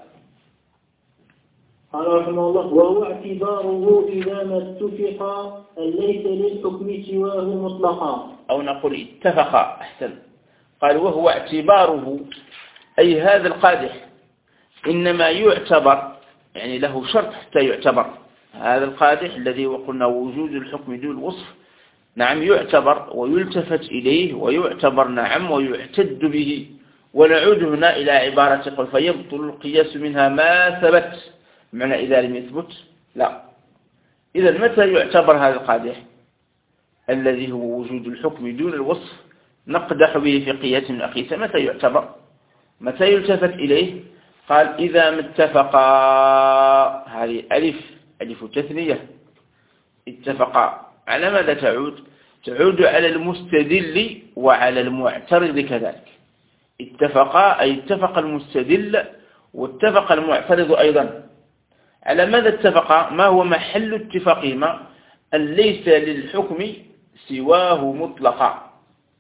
قال رحمه الله: وهو اعتباره إذا ما اتفق أن ليس للحكم سواه مطلقا، أو نقول اتفق أحسن. قال وهو اعتباره أي هذا القادح إنما يعتبر، يعني له شرط حتى يعتبر هذا القادح الذي وقلنا وجود الحكم دون الوصف. نعم. يعتبر ويلتفت إليه ويعتبر، نعم، ويعتد به. ونعود هنا إلى عبارة قل فيبطل القياس منها ما ثبت، معنى إذا لم يثبت لا. إذا متى يعتبر هذا القادح الذي هو وجود الحكم دون الوصف نقدح به في قياس من الأقيسة؟ متى يعتبر؟ متى يلتفت إليه؟ قال إذا ما اتفقا، هذه ألف تثنية، اتفقا على ماذا تعود؟ تعود على المستدل وعلى المعترض كذلك. اتفقا أي اتفق المستدل واتفق المعترض أيضا. على ماذا اتفقا؟ ما هو محل اتفاقهما؟ أن ليس للحكم سواه مطلقا.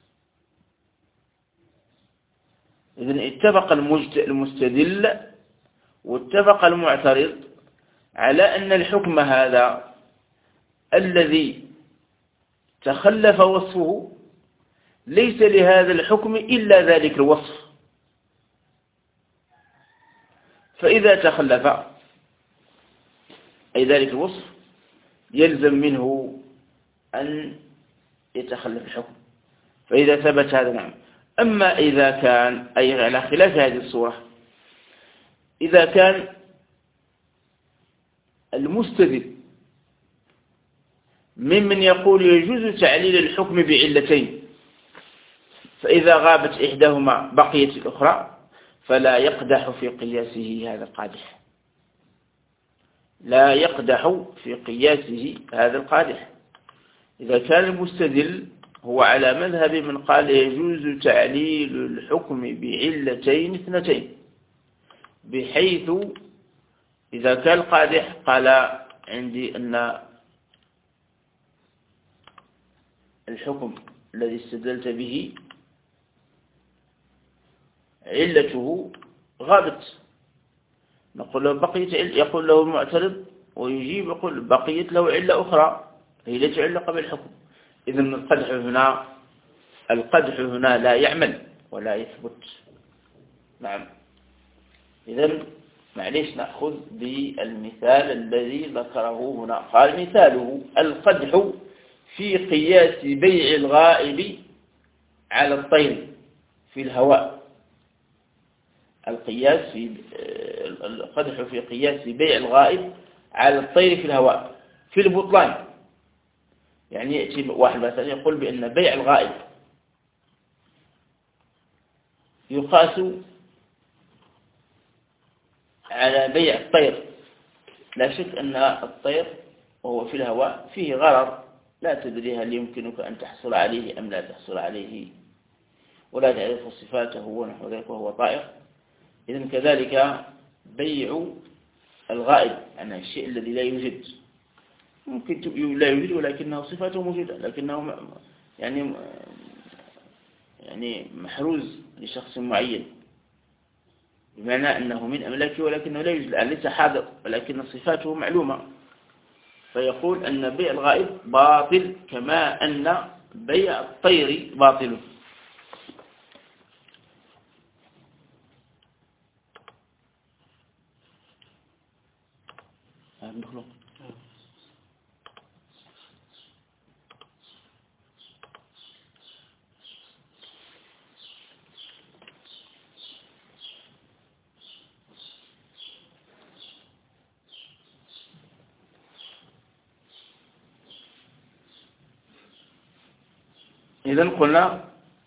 إذن اتفق المستدل واتفق المعترض على أن الحكم هذا الذي تخلف وصفه ليس لهذا الحكم إلا ذلك الوصف، فإذا تخلف أي ذلك الوصف يلزم منه أن يتخلف الحكم، فإذا ثبت هذا نعم. أما إذا كان أي على خلاف هذه الصورة، إذا كان المستدل ممن يقول يجوز تعليل الحكم بعلتين، فإذا غابت إحداهما بقيت الأخرى، فلا يقدح في قياسه هذا القادح، لا يقدح في قياسه هذا القادح. إذا كان المستدل هو على مذهب من قال يجوز تعليل الحكم بعلتين اثنتين، بحيث إذا كان القادح قال عندي أن الحكم الذي استدلت به علته غابت، نقول له بقيت يقول له المعترض ويجيب يقول بقيت له علة أخرى هي لا تعلق بالحكم. إذن القدح هنا لا يعمل ولا يثبت. نعم. إذن معليش نأخذ بالمثال الذي ذكره هنا. قال مثاله القدح في قياس بيع الغائب على الطير في الهواء. القدح في قياس بيع الغائب على الطير في الهواء في البطلان. يعني يأتي واحد مثلا يقول بأن بيع الغائب يقاس على بيع الطير. لا شك أن الطير وهو في الهواء فيه غرر لا تدري هل يمكنك أن تحصل عليه أم لا تحصل عليه، ولا تعرف صفاته ونحو ذلك وهو طائر. إذن كذلك بيع الغائب عن الشيء الذي لا يوجد، ممكن لا يوجد ولكنه صفاته موجودة، لكنه يعني محروز لشخص معين، بمعنى أنه من أملاكه ولكنه لا يوجد الآن، ليس حاضر ولكن صفاته معلومة. فيقول أن بيع الغائب باطل كما أن بيع الطير باطل. إذن قلنا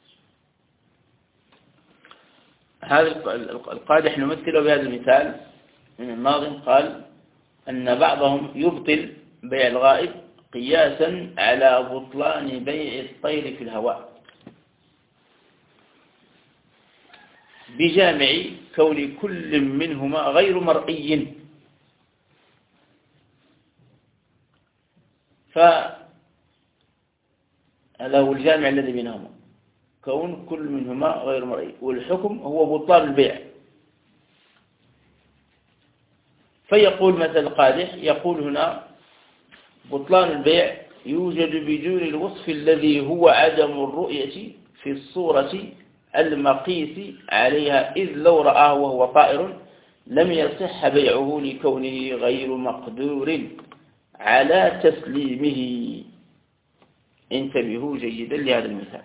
هذا القادح نمثله بهذا المثال من الناظم. قال أن بعضهم يبطل بيع الغائب قياسا على بطلان بيع الطير في الهواء بجامع كون كل منهما غير مرئي، فهذا هو الجامع الذي بينهما، كون كل منهما غير مرئي، والحكم هو بطلان البيع. فيقول مثل القادح، يقول هنا بطلان البيع يوجد بدون الوصف الذي هو عدم الرؤية في الصورة المقيس عليها، إذ لو رآه وهو طائر لم يصح بيعه لكونه غير مقدور على تسليمه. انتبهوا جيدا لهذا المثال.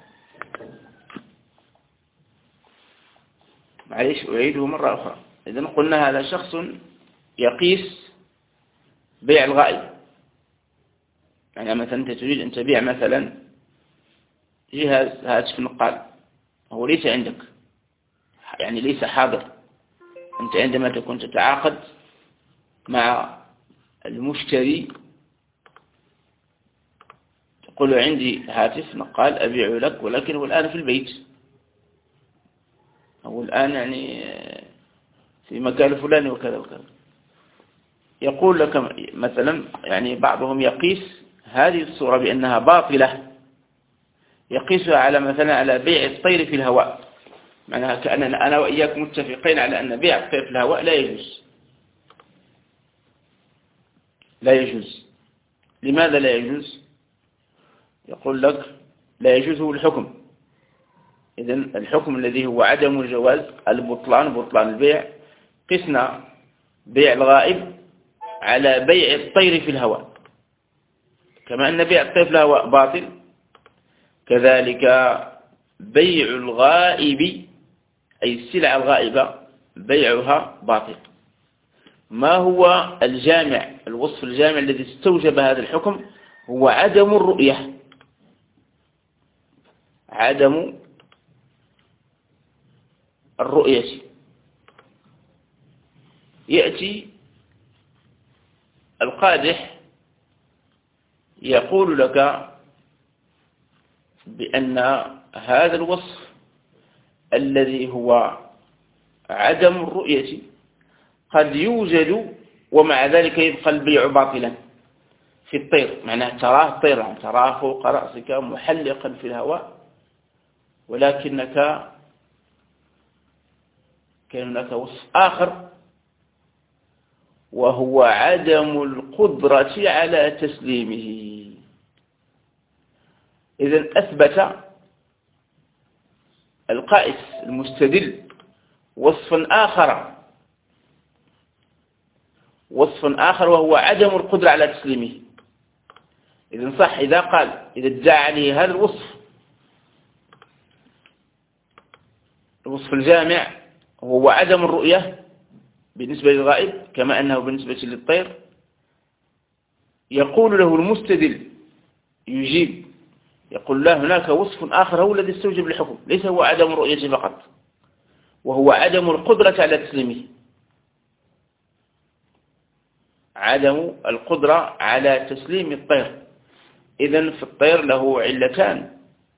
معليش أعيده مرة أخرى. إذن قلنا هذا شخص يقيس بيع الغائب، يعني مثلا أنت تريد أن تبيع مثلا جهاز هاتف نقال، هو ليس عندك، يعني ليس حاضر. أنت عندما تكون تتعاقد مع المشتري تقول عندي هاتف نقال أبيع لك، ولكن هو الآن في البيت، هو الآن يعني في مكان فلان وكذا وكذا. يقول لك مثلا، يعني بعضهم يقيس هذه الصورة بأنها باطلة، يقيسها على مثلا على بيع الطير في الهواء، معناها كأننا أنا وإياك متفقين على أن بيع الطير في الهواء لا يجوز. لا يجوز. لماذا لا يجوز؟ يقول لك لا يجوز هو الحكم. إذن الحكم الذي هو عدم الجواز البطلان، بطلان البيع، قسنا بيع الغائب على بيع الطير في الهواء، كما أن بيع الطير في الهواء باطل، كذلك بيع الغائب أي السلع الغائبة بيعها باطل. ما هو الجامع، الوصف الجامع الذي استوجب هذا الحكم؟ هو عدم الرؤية، عدم الرؤية. يأتي القادح يقول لك بأن هذا الوصف الذي هو عدم الرؤية قد يوجد ومع ذلك يبقى البيع باطلا في الطير، معناه تراه طيرا، تراه فوق رأسك محلقا في الهواء، ولكنك كان هناك وصف آخر وهو عدم القدرة على تسليمه. إذن أثبت القائس المستدل وصفا آخر وهو عدم القدرة على تسليمه. إذن صح إذا قال، إذا ادعى عليه هذا الوصف الجامع وهو عدم الرؤية بالنسبة للغائب كما أنه بالنسبة للطير، يقول له المستدل، يجيب يقول له هناك وصف آخر هو الذي استوجب الحكم، ليس هو عدم الرؤية فقط، وهو عدم القدرة على تسليمه، عدم القدرة على تسليم الطير. إذن في الطير له علتان،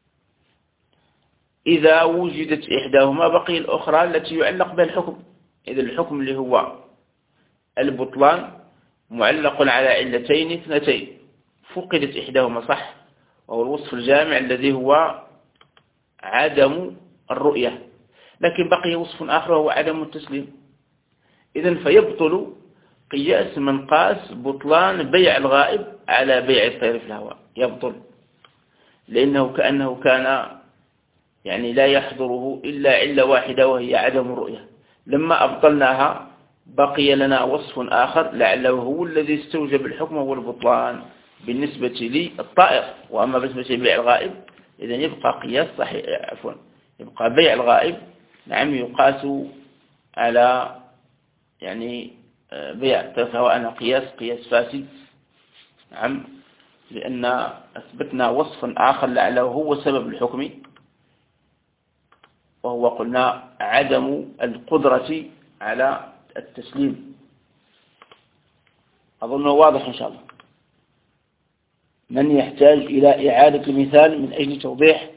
إذا وجدت إحداهما بقي الأخرى التي يعلق بها الحكم. إذا الحكم اللي هو البطلان معلق على علتين اثنتين، فقدت إحداهما صح، وهو الوصف الجامع الذي هو عدم الرؤية، لكن بقي وصف آخر وهو عدم التسليم. إذن فيبطل قياس من قاس بطلان بيع الغائب على بيع الطير في الهواء، يبطل، لأنه كأنه كان يعني لا يحضره إلا علة واحدة وهي عدم الرؤية. لما أبطلناها بقي لنا وصف آخر لعله هو الذي استوجب الحكم هو البطلان بالنسبة للطائر. وأما بالنسبة لبيع الغائب إذن يبقى قياس صحيح، يبقى بيع الغائب نعم يقاس على يعني بيع، سواء أن قياس فاسد نعم، لأن أثبتنا وصفا آخر لعله هو سبب الحكم، وهو قلنا عدم القدرة على التسليم. أظنه واضح إن شاء الله. من يحتاج إلى إعادة المثال من أجل توضيح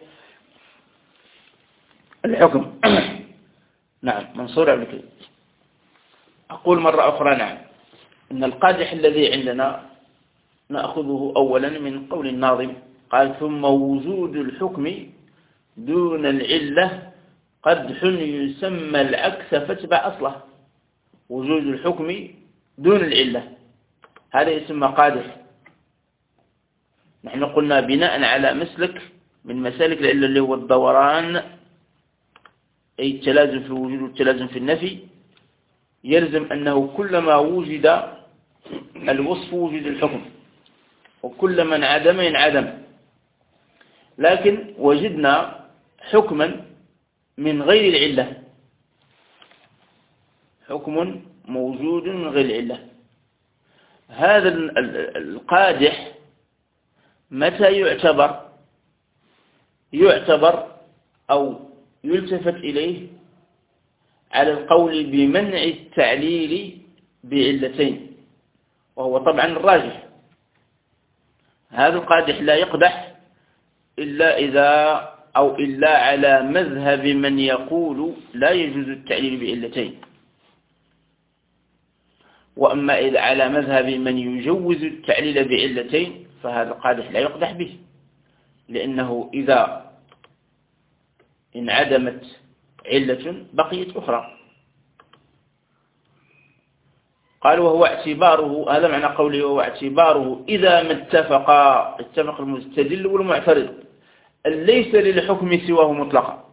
الحكم؟ نعم منصور عبد الكريم. أقول مرة أخرى نعم، إن القادح الذي عندنا نأخذه أولا من قول الناظم، قال ثم وجود الحكم دون العلة قدح يسمى العكس فاتبع أصله. وجود الحكم دون العلة هذا يسمى قادح. نحن قلنا بناء على مسلك من مسالك العلة اللي هو الدوران، أي التلازم في الوجود والتلازم في النفي، يلزم أنه كلما وجد الوصف وجد الحكم، وكلما انعدم ينعدم. لكن وجدنا حكما من غير العلة، حكم موجود من غير العلة. هذا القادح متى يعتبر أو يلتفت إليه على القول بمنع التعليل بعلتين، وهو طبعا الراجح. هذا القادح لا يقدح إلا على مذهب من يقول لا يجوز التعليل بعلتين. وأما إذا على مذهب من يجوز التعليل بعلتين فهذا القادح لا يقدح به، لأنه إذا انعدمت علة بقيت أخرى. قال وهو اعتباره، هذا معنى قوله وهو اعتباره إذا ما اتفق المستدل والمعترض ليس للحكم سواه مطلقا.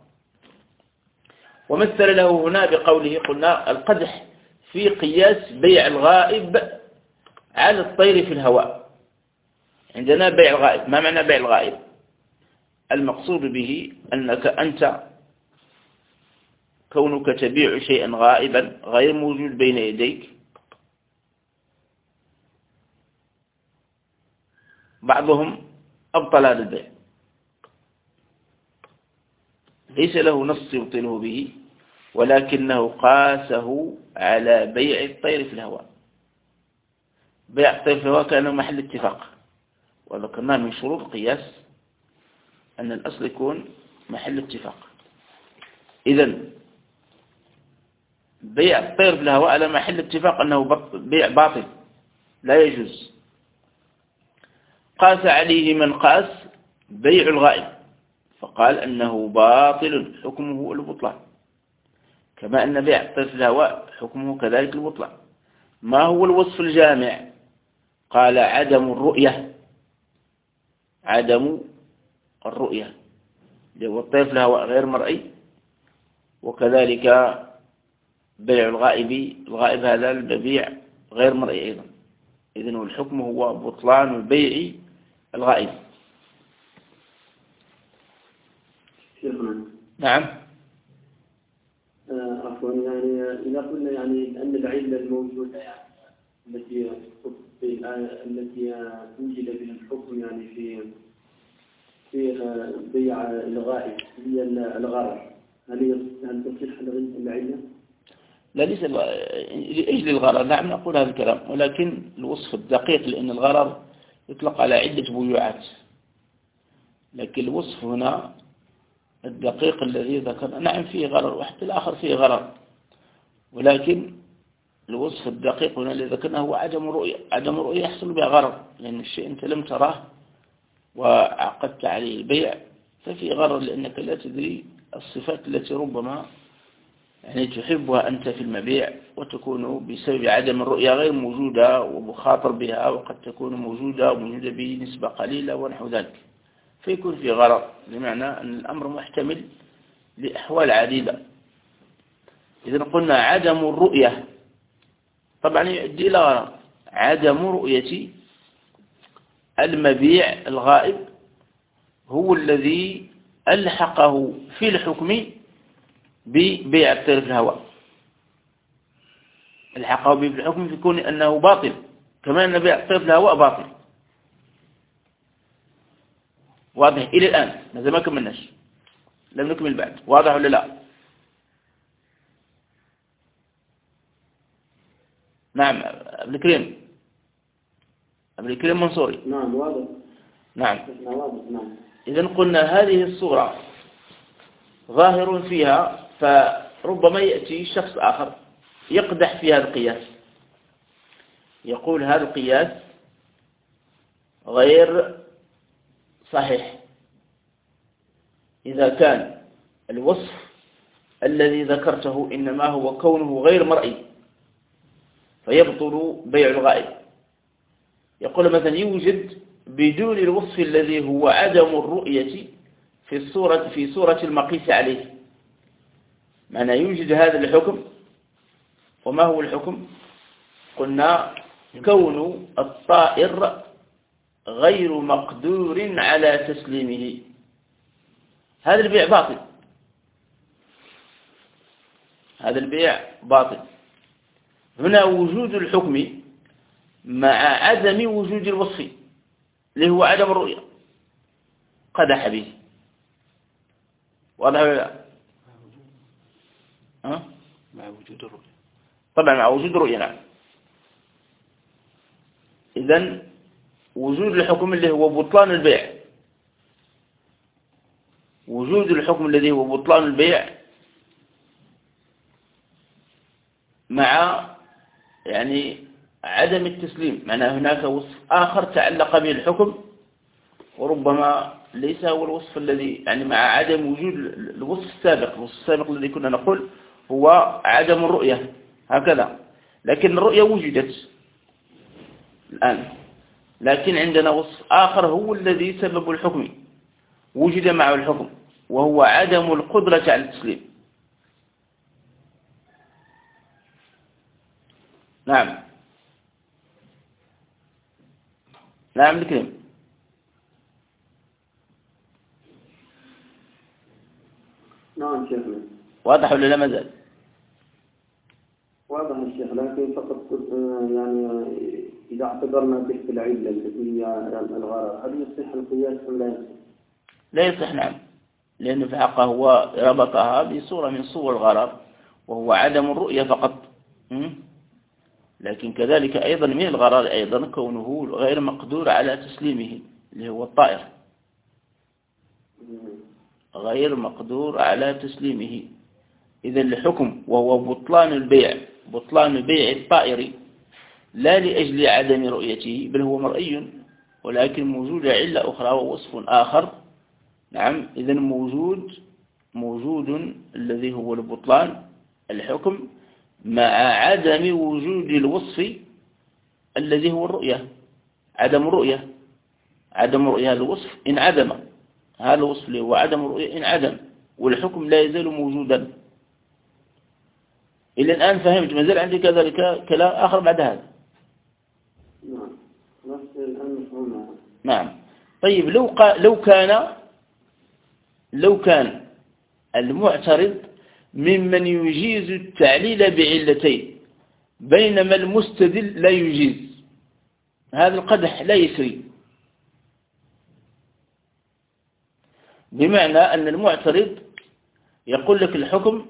ومثل له هنا بقوله قلنا القدح في قياس بيع الغائب على الطير في الهواء. عندنا بيع الغائب، ما معنى بيع الغائب؟ المقصود به أنك أنت كونك تبيع شيئا غائبا غير موجود بين يديك، بعضهم أبطل هذا البيع، ليس له نص يبطله به، ولكنه قاسه على بيع الطير في الهواء. بيع الطير في الهواء كان محل اتفاق، وذكرنا من شروط القياس أن الأصل يكون محل اتفاق. إذن بيع الطير في الهواء على محل اتفاق أنه بيع باطل لا يجوز. قاس عليه من قاس بيع الغائب فقال أنه باطل حكمه البطلان، كما أن بيع الطير في الهواء حكمه كذلك البطلان. ما هو الوصف الجامع؟ قال عدم الرؤية. عدم الرؤية لأن الطير في الهواء غير مرئي، وكذلك بيع الغائب هذا المبيع غير مرئي أيضا. إذن الحكم هو بطلان بيع الغائب. نعم. عفوا، يعني إذا قلنا يعني أن العلة الموجودة يعني التي وجد بها الحكم يعني في بيع الغائب هي الغرر، هل تصح العلة؟ لا ليس لأجل الغرر، نعم نقول هذا الكلام، ولكن الوصف الدقيق، لأن الغرر يطلق على عدة بيوعات، لكن الوصف هنا الدقيق الذي ذكر نعم فيه غرر وحتى الآخر فيه غرر، ولكن الوصف الدقيق هنا الذي ذكرناه هو عدم الرؤية. عدم الرؤية يحصل بها غرر، لأن الشيء أنت لم تراه وعقدت عليه البيع ففي غرر، لأنك لا تدري الصفات التي ربما يعني تحبها أنت في المبيع وتكون بسبب عدم الرؤية غير موجودة ومخاطر بها، وقد تكون موجودة بنسبة قليلة ونحو ذلك، فيكون في غرر، بمعنى أن الأمر محتمل لأحوال عديدة. إذا قلنا عدم الرؤية طبعا يؤدي إلى غرر. عدم رؤية المبيع الغائب هو الذي ألحقه في الحكم ببيع الطير في الهواء، الحقه به في الحكم في كون أنه باطل، كما أن بيع الطير في الهواء باطل. واضح إلى الآن؟ ماذا ما كملناش، لم نكمل بعد. واضح ولا لا؟ نعم. ابن الكريم منصوري. نعم واضح. نعم. إذن قلنا هذه الصورة ظاهر فيها، فربما يأتي شخص آخر يقدح في هذا القياس، يقول هذا القياس غير صحيح إذا كان الوصف الذي ذكرته إنما هو كونه غير مرئي فيبطل بيع الغائب. يقول مثلا يوجد بدون الوصف الذي هو عدم الرؤية في صورة المقيس عليه، معنى يوجد هذا الحكم. وما هو الحكم؟ قلنا كون الطائر غير مقدور على تسليمه، هذا البيع باطل، هذا البيع باطل. هنا وجود الحكم مع عدم وجود الوصف اللي هو عدم الرؤية قدح به. واضح ولا لا؟ مع وجود الرؤية، طبعا مع وجود الرؤية. نعم. إذن وجود الحكم اللي هو بطلان البيع، وجود الحكم الذي هو بطلان البيع مع عدم التسليم، معنى هناك وصف آخر تعلق به الحكم وربما ليس هو الوصف الذي مع عدم وجود الوصف السابق. الوصف السابق الذي كنا نقول هو عدم الرؤية هكذا، لكن الرؤية وجدت الآن، لكن عندنا وصف آخر هو الذي سبب الحكم وجد معه الحكم، وهو عدم القدرة على التسليم. نعم. نعم نكلم. نعم شيخنا. واضح ولا لا مازال؟ واضح الشيخ، لكن فقط إذا اعتبرنا تلك العلة التي هي الغرر، هل يصح القياس أم لا يصح؟ لا يصح. نعم، لأنه في حقه هو ربطها بصورة من صور الغرر وهو عدم الرؤية فقط. لكن كذلك أيضا من الغرر أيضا كونه غير مقدور على تسليمه اللي هو الطائر، غير مقدور على تسليمه. إذا الحكم وهو بطلان البيع، بطلان بيع الطائر لا لأجل عدم رؤيته بل هو مرئي، ولكن موجود علة أخرى ووصف آخر. نعم. إذا موجود الذي هو البطلان الحكم مع عدم وجود الوصف الذي هو الرؤية، عدم الرؤية. عدم رؤية هذا الوصف إن عدم، هذا الوصف اللي هو عدم الرؤية إن عدم، والحكم لا يزال موجودا. إلى الآن فهمت؟ ما زال عندي كذلك كلام آخر بعد هذا. نعم. نفس الآن مفهوم. نعم. طيب لو كان المعترض ممن يجيز التعليل بعلتين بينما المستدل لا يجيز، هذا القدح لا يسري. بمعنى أن المعترض يقول لك الحكم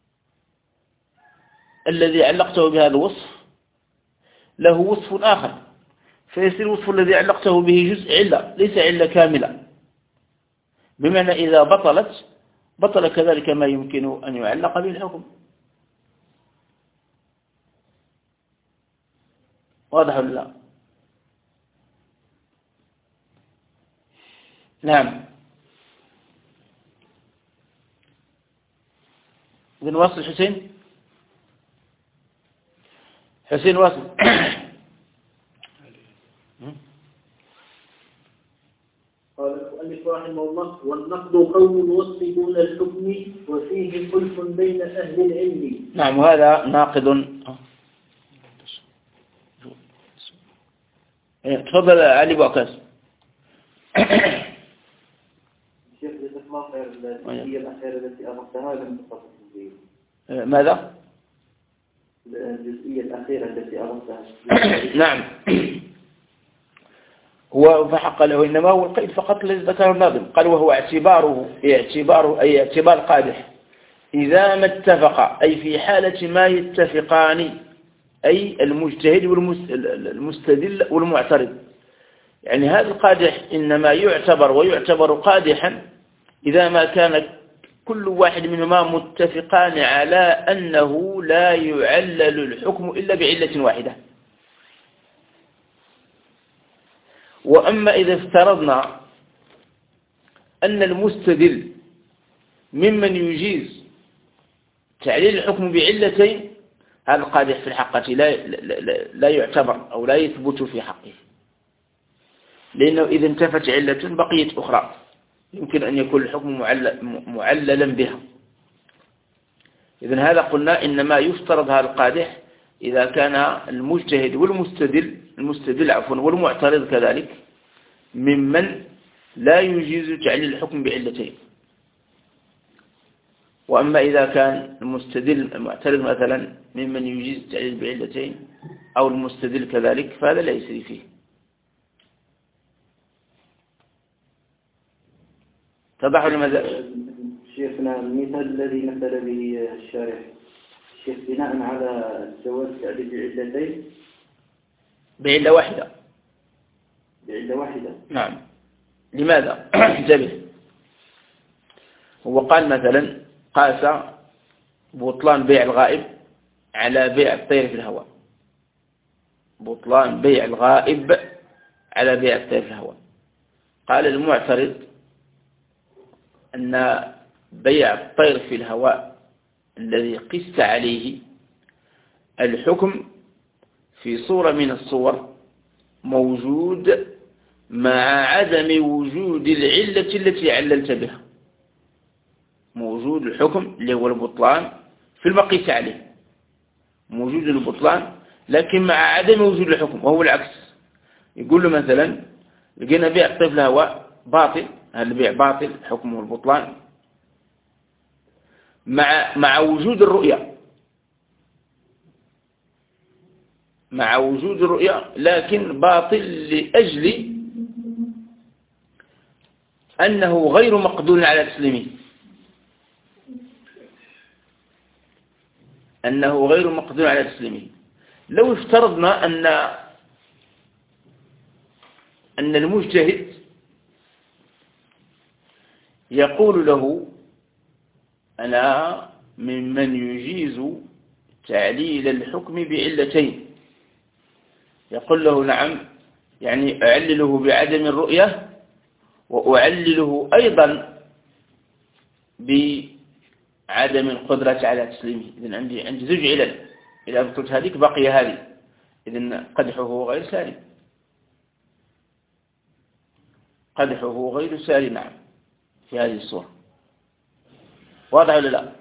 الذي علقته بهذا الوصف له وصف آخر، فيصير الوصف الذي علقته به جزء علة ليس علة كاملة. بمعنى إذا بطل كذلك ما يمكن أن يعلق به الحكم. واضح ولا لا؟ نعم. إذن واصل حسين واصل. قال المؤلف رحمه الله: والنقد قول الوصف دون الحكم وفيه خلف بين أهل العلم. نعم، وهذا ناقض. تفضل علي ابو عكاس. شيخ لتتماطر الجزئية الأخيرة التي أردتها لم تتصل به. ماذا؟ الجزئية الأخيرة التي أردتها. نعم. هو فحق له إنما هو القيد فقط الذي ذكره الناظم، قال وهو اعتباره أي اعتبار قادح إذا ما اتفق، أي في حالة ما يتفقان، أي المجتهد والمستدل والمعترض يعني هذا القادح إنما يعتبر قادحا إذا ما كان كل واحد منهما متفقان على أنه لا يعلل الحكم إلا بعلة واحدة. وأما إذا افترضنا أن المستدل ممن يجيز تعليل الحكم بعلتين، هذا القادح في الحقيقة لا يعتبر أو لا يثبت في حقه، لأنه إذا انتفت علة بقيت أخرى يمكن أن يكون الحكم معللا بها. إذن هذا قلنا إنما يفترض هذا القادح إذا كان المجتهد المستدل والمعترض كذلك ممن لا يجيز تعليل الحكم بعلتين. وأما إذا كان المعترض مثلا ممن يجيز تعليل بعلتين أو المستدل كذلك فهذا لا يسري فيه. تضح لماذا؟ شيخنا المثال الذي مثل به الشارح الشيخ بناء على جواز تعليل بعلتين بعلة واحدة. نعم. لماذا؟ انتبه. هو قال مثلا قاس بطلان بيع الغائب على بيع الطير في الهواء. بطلان بيع الغائب على بيع الطير في الهواء. قال المعترض أن بيع الطير في الهواء الذي قست عليه الحكم في صورة من الصور موجود مع عدم وجود العلة التي عللت بها. موجود الحكم اللي هو البطلان في المقيس عليه، موجود البطلان لكن مع عدم وجود الحكم، وهو العكس. يقول له مثلا لقينا بيع الطير في الهواء باطل، هذا البيع باطل حكمه البطلان مع وجود الرؤية، مع وجود الرؤية، لكن باطل لأجل أنه غير مقدور على تسليمه، أنه غير مقدور على تسليمه. لو افترضنا أن المجتهد يقول له أنا ممن يجيز تعليل الحكم بعلتين، يقول له نعم، يعني أعلله بعدم الرؤية وأعلله أيضا بعدم القدرة على تسليمه. إذن عندي زوج علل، إذا قلت هذيك بقي هذه، إذن قدحه غير سالم، قدحه غير سالم. نعم في هذه الصورة. واضح ولا لا؟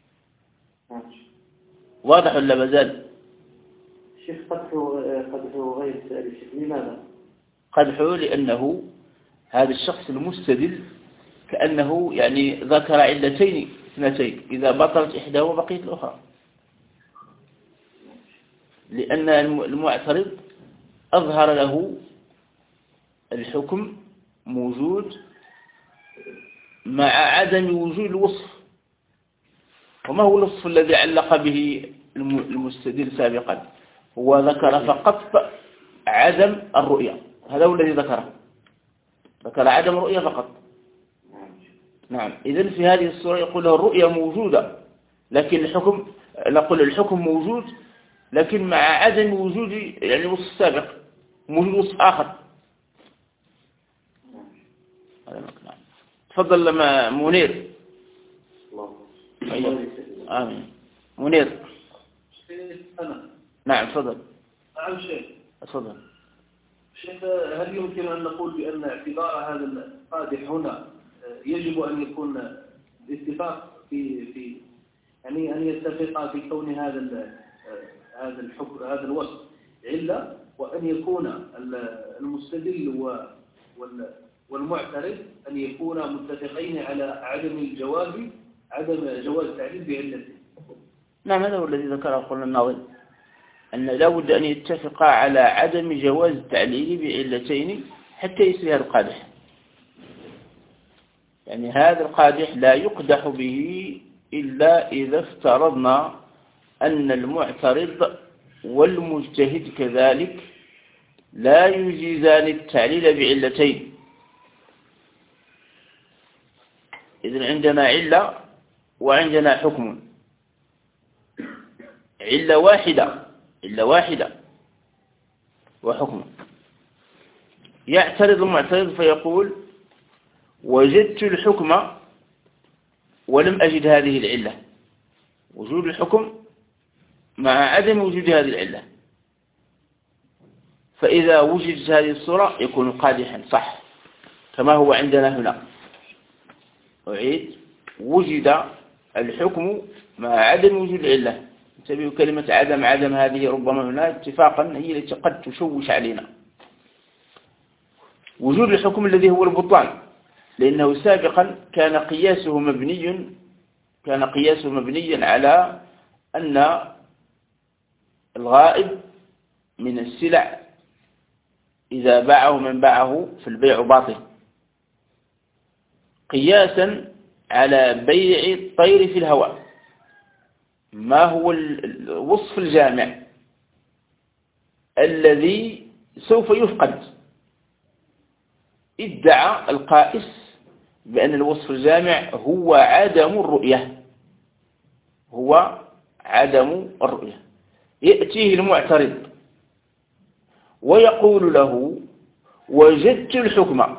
واضح ولا مازال؟ شيخ قدحه غير سالم. لماذا؟ قدحه لأنه هذا الشخص المستدل كأنه يعني ذكر علتين اثنتين، إذا بطلت إحداهما بقيت الأخرى، لأن المعترض أظهر له الحكم موجود مع عدم وجود الوصف. وما هو الوصف الذي علق به المستدل سابقا؟ هو ذكر فقط عدم الرؤية، هذا هو الذي ذكره، ذكر عدم الرؤية فقط. نعم. إذن في هذه الصورة يقول له الرؤية موجودة، لكن الحكم موجود لكن مع عدم وجود يعني وصف سابق، موجود وصف آخر. نعم. تفضل لما منير. آمين. منير. نعم تفضل. نعم شيخ. تفضل. شيخ هل يمكن أن نقول بأن اعتبار هذا القادح هنا يجب أن يكون الاتفاق في يعني أن يتفق في كون هذا الحكم هذا الوصف علة، وأن يكون المستدل والمعترض أن يكونا متفقين على عدم جواز التعليل بعلة. نعم هذا هو الذي ذكره قلنا الناظم، أن لا بد أن يتفقا على عدم جواز التعليل بعلتين حتى يصير القادح. يعني هذا القادح لا يقدح به إلا إذا افترضنا أن المعترض والمجتهد كذلك لا يجيزان التعليل بعلتين. إذن عندنا علة وعندنا حكم. علة واحدة وحكم. يعترض المعترض فيقول وجدت الحكم ولم أجد هذه العلة. وجود الحكم مع عدم وجود هذه العلة، فإذا وجدت هذه الصورة يكون قادحا صح كما هو عندنا هنا. أعيد: وجد الحكم مع عدم وجود العلة. انتبهوا كلمة عدم هذه ربما هنا اتفاقا هي التي قد تشوش علينا. وجود الحكم الذي هو البطلان، لأنه سابقا كان قياسه مبنيا على أن الغائب من السلع إذا باعه من باعه فالبيع باطل، قياسا على بيع الطير في الهواء. ما هو الوصف الجامع الذي سوف يفقد؟ ادعى القائس بأن الوصف الجامع هو عدم الرؤية. يأتيه المعترض ويقول له وجدت الحكم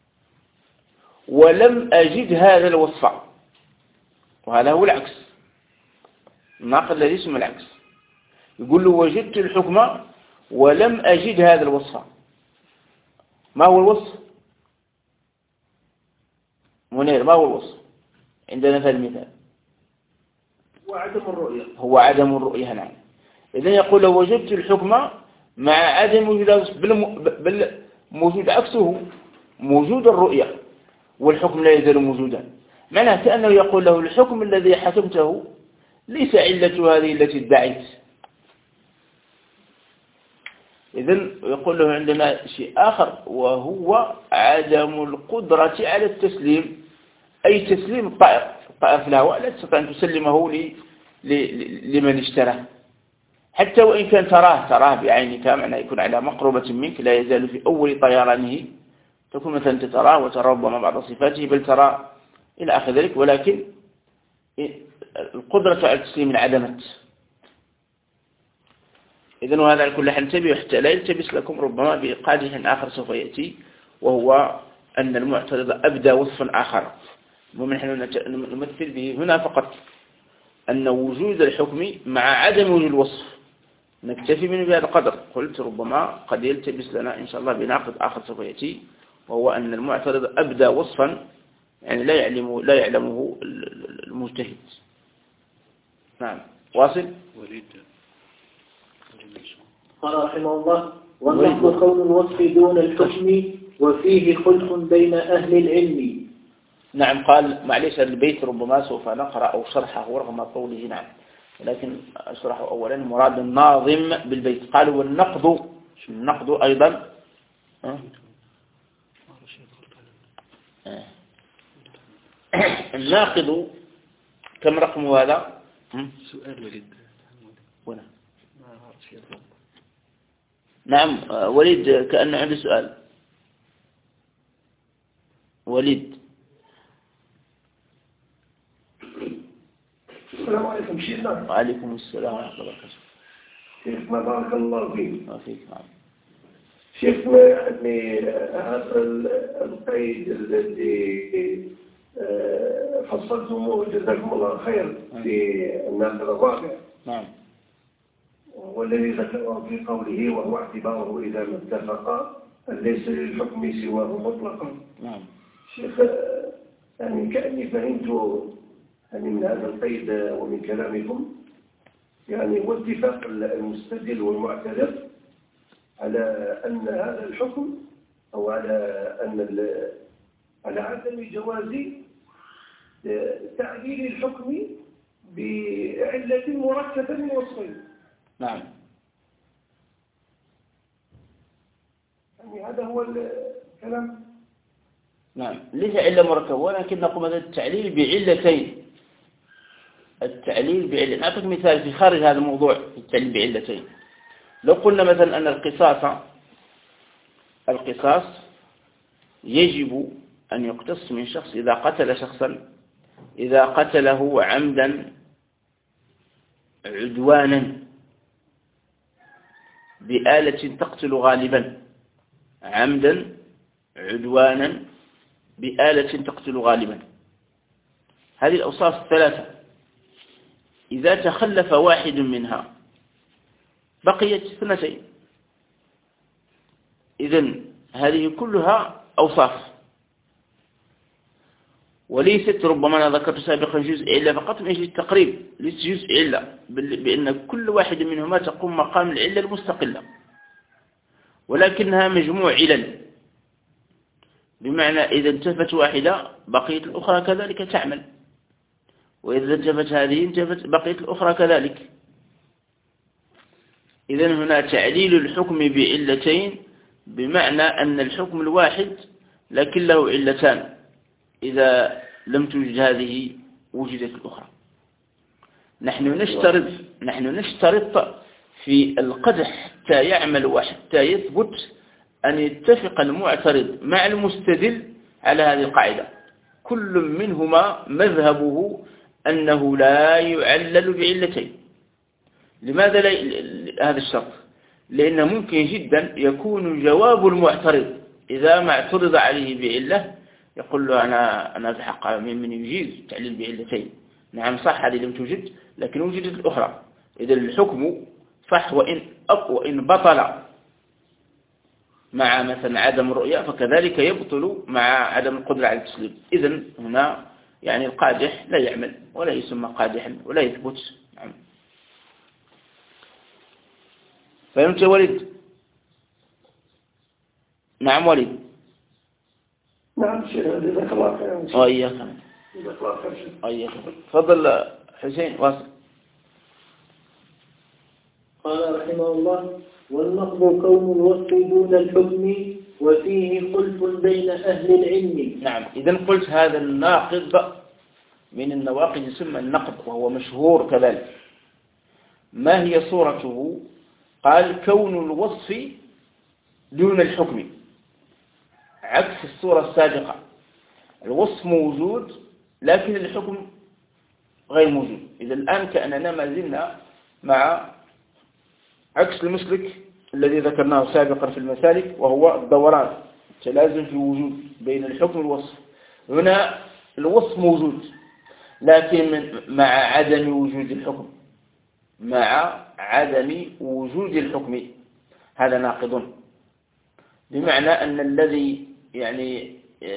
ولم أجد هذا الوصف، وهذا هو العكس. الناقض الذي اسمه العكس. يقول له وجدت الحكم ولم أجد هذا الوصف. ما هو الوصف؟ منير، ما هو الوصف عندنا في المثال؟ هو عدم الرؤية. نعم. إذن يقول له وجدت الحكم مع عدم وجود الوصف، بل موجود عكسه، موجود الرؤية والحكم لا يزال موجودا. معناه كأنه يقول له الحكم الذي حكمته ليس علة هذه التي ادعيت. إذن يقول له عندنا شيء آخر وهو عدم القدرة على التسليم، أي تسليم الطائر في الهواء لا تستطيع أن تسلمه لمن اشتراه، حتى وإن كان تراه بعينك، معناه يكون على مقربة منك، لا يزال في أول طيرانه، تكون مثلا تراه وترى ربما بعض صفاته بل ترى إلى آخر ذلك، ولكن القدرة على التسليم انعدمت. إذن وهذا على كل حال انتبهوا حتى لا يلتبس لكم ربما بقادح آخر سوف يأتي، وهو أن المعترض أبدى وصفا آخر ونحن نمثل به هنا فقط أن وجود الحكم مع عدم وجود الوصف. نكتفي منه بهذا القدر. قلت ربما قد يلتبس لنا إن شاء الله بناقض آخر سوف يأتي، وهو أن المعترض أبدى وصفا يعني لا يعلمه المجتهد. نعم. واصل. قال رحمه الله: والنقض كون الوصف دون الحكم وفيه خلف بين أهل العلم. نعم. قال معليش البيت ربما سوف نقرأ أو شرحه رغم طوله. نعم، ولكن أشرحه أولا. مراد الناظم بالبيت قال والنقض أيضا الناقض كم رقم هذا؟ سؤال وليد هنا. نعم وليد كأنه عنده سؤال. وليد. السلام عليكم شيخنا. وعليكم السلام ورحمة الله وبركاته. شيخنا بارك الله فيك. وفيك. نعم. شيخنا يعني هذا القيد الذي فصلتموه جزاكم الله خير في الناقض الرابع. نعم. والذي ذكره في قوله وهو اعتباره إذا ما اتفق أن ليس للحكم سواه مطلقا. نعم. شيخ يعني كأني فهمت يعني من هذا القيد ومن كلامكم يعني هو اتفاق المستدل والمعترض على أن هذا الحكم أو على عدم جواز تعديل الحكم بعلة مركبة من وصفين. نعم. يعني هذا هو الكلام. نعم. ليس علة مركبة، ولكن نقوم هذا التعليل بعلتين. التعليل بعلة. نعطيك مثال في خارج هذا الموضوع في التعليل بعلتين. لو قلنا مثلا أن القصاص القصاص يجب أن يقتص من شخص إذا قتل شخصا، إذا قتله عمدا عدوانا بآلة تقتل غالبا، عمدا عدوانا بآلة تقتل غالبا. هذه الأوصاف الثلاثة إذا تخلف واحد منها بقيت اثنتين. إذن هذه كلها أوصاف، وليست ربما أنا ذكرت سابقا جزء علة فقط من أجل التقريب، ليس جزء علة، بأن كل واحد منهما تقوم مقام العلة المستقلة، ولكنها مجموع علل، بمعنى إذا انتفت واحدة بقيت الأخرى كذلك تعمل، وإذا انتفت هذه انتفت بقيت الأخرى كذلك. إذن هنا تعليل الحكم بعلتين، بمعنى أن الحكم الواحد لكن له علتان، إذا لم توجد هذه وجدت الأخرى. نحن نشترط في القدح حتى يعمل وحتى يثبت أن يتفق المعترض مع المستدل على هذه القاعدة، كل منهما مذهبه أنه لا يعلل بعلتين. لماذا هذا الشرط؟ لأنه ممكن جدا يكون جواب المعترض إذا ما اعترض عليه بعلة يقول له أنا في حق من يجيز تعليل بعلتين. نعم صح هذه لم توجد لكن وجدت الأخرى، إذا الحكم صح وإن بطل مع مثلا عدم الرؤية فكذلك يبطل مع عدم القدرة على التسليم. إذن هنا يعني القادح لا يعمل ولا يسمى قادحا ولا يثبت. نعم. فهمت يا وليد؟ نعم وليد. نعم شيخ جزاك الله خيرا. وإياك. جزاك الله خير. وإياك. تفضل حسين واصل. قال رحمه الله: والنقض كون الوصف دون الحكم وفيه خلف بين أهل العلم. نعم. إذن قلت هذا الناقض من النواقض يسمى النقض وهو مشهور كذلك. ما هي صورته؟ قال كون الوصف دون الحكم، عكس الصورة السابقة. الوصف موجود لكن الحكم غير موجود. إذا الآن كأننا ما زلنا مع عكس المسلك الذي ذكرناه سابقا في المسالك، وهو الدوران، تلازم في الوجود بين الحكم والوصف. هنا الوصف موجود لكن مع عدم وجود الحكم، مع عدم وجود الحكم. هذا ناقض، بمعنى أن الذي يعني